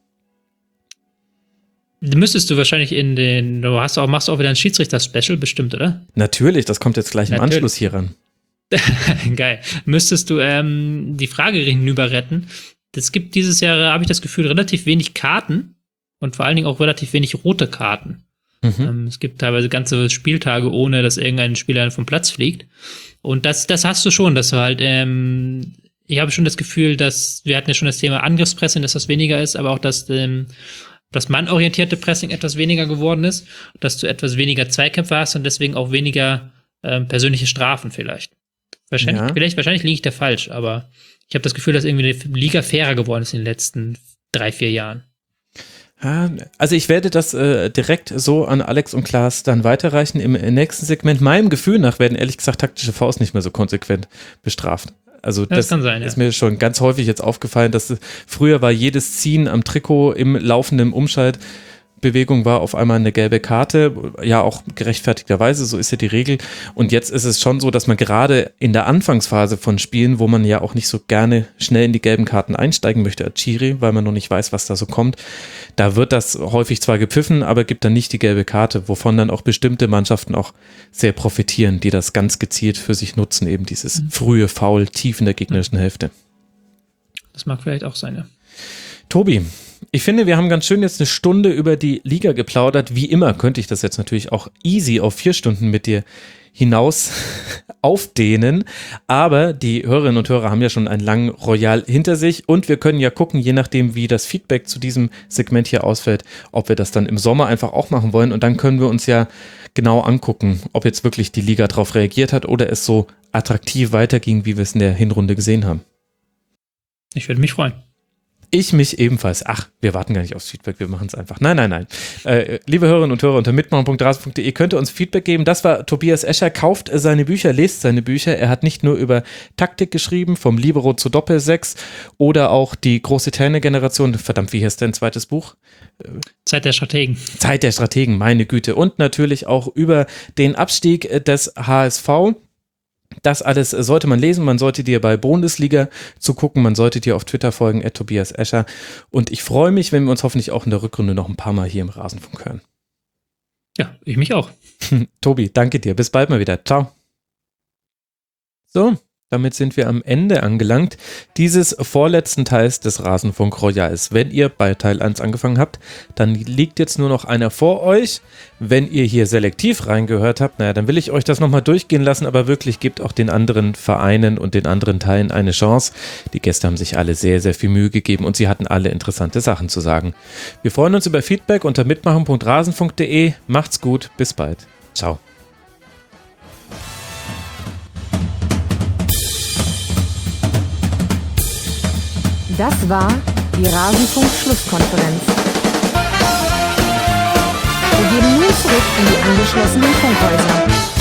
Müsstest du wahrscheinlich in den, du hast auch, machst auch wieder ein Schiedsrichter-Special bestimmt, oder? Natürlich, das kommt jetzt gleich im Natürlich. Anschluss hier ran. Geil. Müsstest du ähm, die Frage hinüber retten. Es gibt dieses Jahr, habe ich das Gefühl, relativ wenig Karten und vor allen Dingen auch relativ wenig rote Karten. Mhm. Ähm, es gibt teilweise ganze Spieltage, ohne dass irgendein Spieler vom Platz fliegt. Und das, das hast du schon, dass du halt, ähm, ich habe schon das Gefühl, dass, wir hatten ja schon das Thema Angriffspressing, dass das weniger ist, aber auch, dass ähm, das mannorientierte Pressing etwas weniger geworden ist, dass du etwas weniger Zweikämpfe hast und deswegen auch weniger ähm, persönliche Strafen vielleicht. Wahrscheinlich, ja. vielleicht, wahrscheinlich liege ich da falsch, aber ich habe das Gefühl, dass irgendwie die Liga fairer geworden ist in den letzten drei, vier Jahren. Also ich werde das äh, direkt so an Alex und Klaas dann weiterreichen im nächsten Segment. Meinem Gefühl nach werden ehrlich gesagt taktische Fouls nicht mehr so konsequent bestraft. Also das, das kann sein, ist ja. mir schon ganz häufig jetzt aufgefallen, dass es, früher war jedes Ziehen am Trikot im laufenden Umschalt Bewegung war auf einmal eine gelbe Karte, ja auch gerechtfertigterweise, so ist ja die Regel. Und jetzt ist es schon so, dass man gerade in der Anfangsphase von Spielen, wo man ja auch nicht so gerne schnell in die gelben Karten einsteigen möchte als Schiri, weil man noch nicht weiß, was da so kommt, da wird das häufig zwar gepfiffen, aber gibt dann nicht die gelbe Karte, wovon dann auch bestimmte Mannschaften auch sehr profitieren, die das ganz gezielt für sich nutzen, eben dieses Mhm. frühe Foul tief in der gegnerischen Hälfte. Das mag vielleicht auch sein, ja. Tobi, ich finde, wir haben ganz schön jetzt eine Stunde über die Liga geplaudert. Wie immer könnte ich das jetzt natürlich auch easy auf vier Stunden mit dir hinaus aufdehnen. Aber die Hörerinnen und Hörer haben ja schon einen langen Royal hinter sich und wir können ja gucken, je nachdem, wie das Feedback zu diesem Segment hier ausfällt, ob wir das dann im Sommer einfach auch machen wollen. Und dann können wir uns ja genau angucken, ob jetzt wirklich die Liga darauf reagiert hat oder es so attraktiv weiterging, wie wir es in der Hinrunde gesehen haben. Ich würde mich freuen. Ich mich ebenfalls. Ach, wir warten gar nicht aufs Feedback, wir machen es einfach. Nein, nein, nein. Äh, liebe Hörerinnen und Hörer, unter mitmachen punkt rasen punkt de könnt ihr uns Feedback geben. Das war Tobias Escher. Kauft seine Bücher, lest seine Bücher. Er hat nicht nur über Taktik geschrieben, vom Libero zu Doppelsechs oder auch die große Terne-Generation. Verdammt, wie heißt dein zweites Buch? Zeit der Strategen. Zeit der Strategen, meine Güte. Und natürlich auch über den Abstieg des H S V. Das alles sollte man lesen, man sollte dir bei Bundesliga zugucken, man sollte dir auf Twitter folgen, at Tobias Escher. Und ich freue mich, wenn wir uns hoffentlich auch in der Rückrunde noch ein paar Mal hier im Rasenfunk hören. Ja, ich mich auch. Tobi, danke dir. Bis bald mal wieder. Ciao. So, damit sind wir am Ende angelangt dieses vorletzten Teils des Rasenfunk Royals. Wenn ihr bei Teil eins angefangen habt, dann liegt jetzt nur noch einer vor euch. Wenn ihr hier selektiv reingehört habt, naja, dann will ich euch das nochmal durchgehen lassen, aber wirklich gebt auch den anderen Vereinen und den anderen Teilen eine Chance. Die Gäste haben sich alle sehr, sehr viel Mühe gegeben und sie hatten alle interessante Sachen zu sagen. Wir freuen uns über Feedback unter mitmachen punkt rasen punkt de. Macht's gut, bis bald. Ciao. Das war die Rasenfunk-Schlusskonferenz. Wir gehen nun zurück in die angeschlossenen Funkhäuser.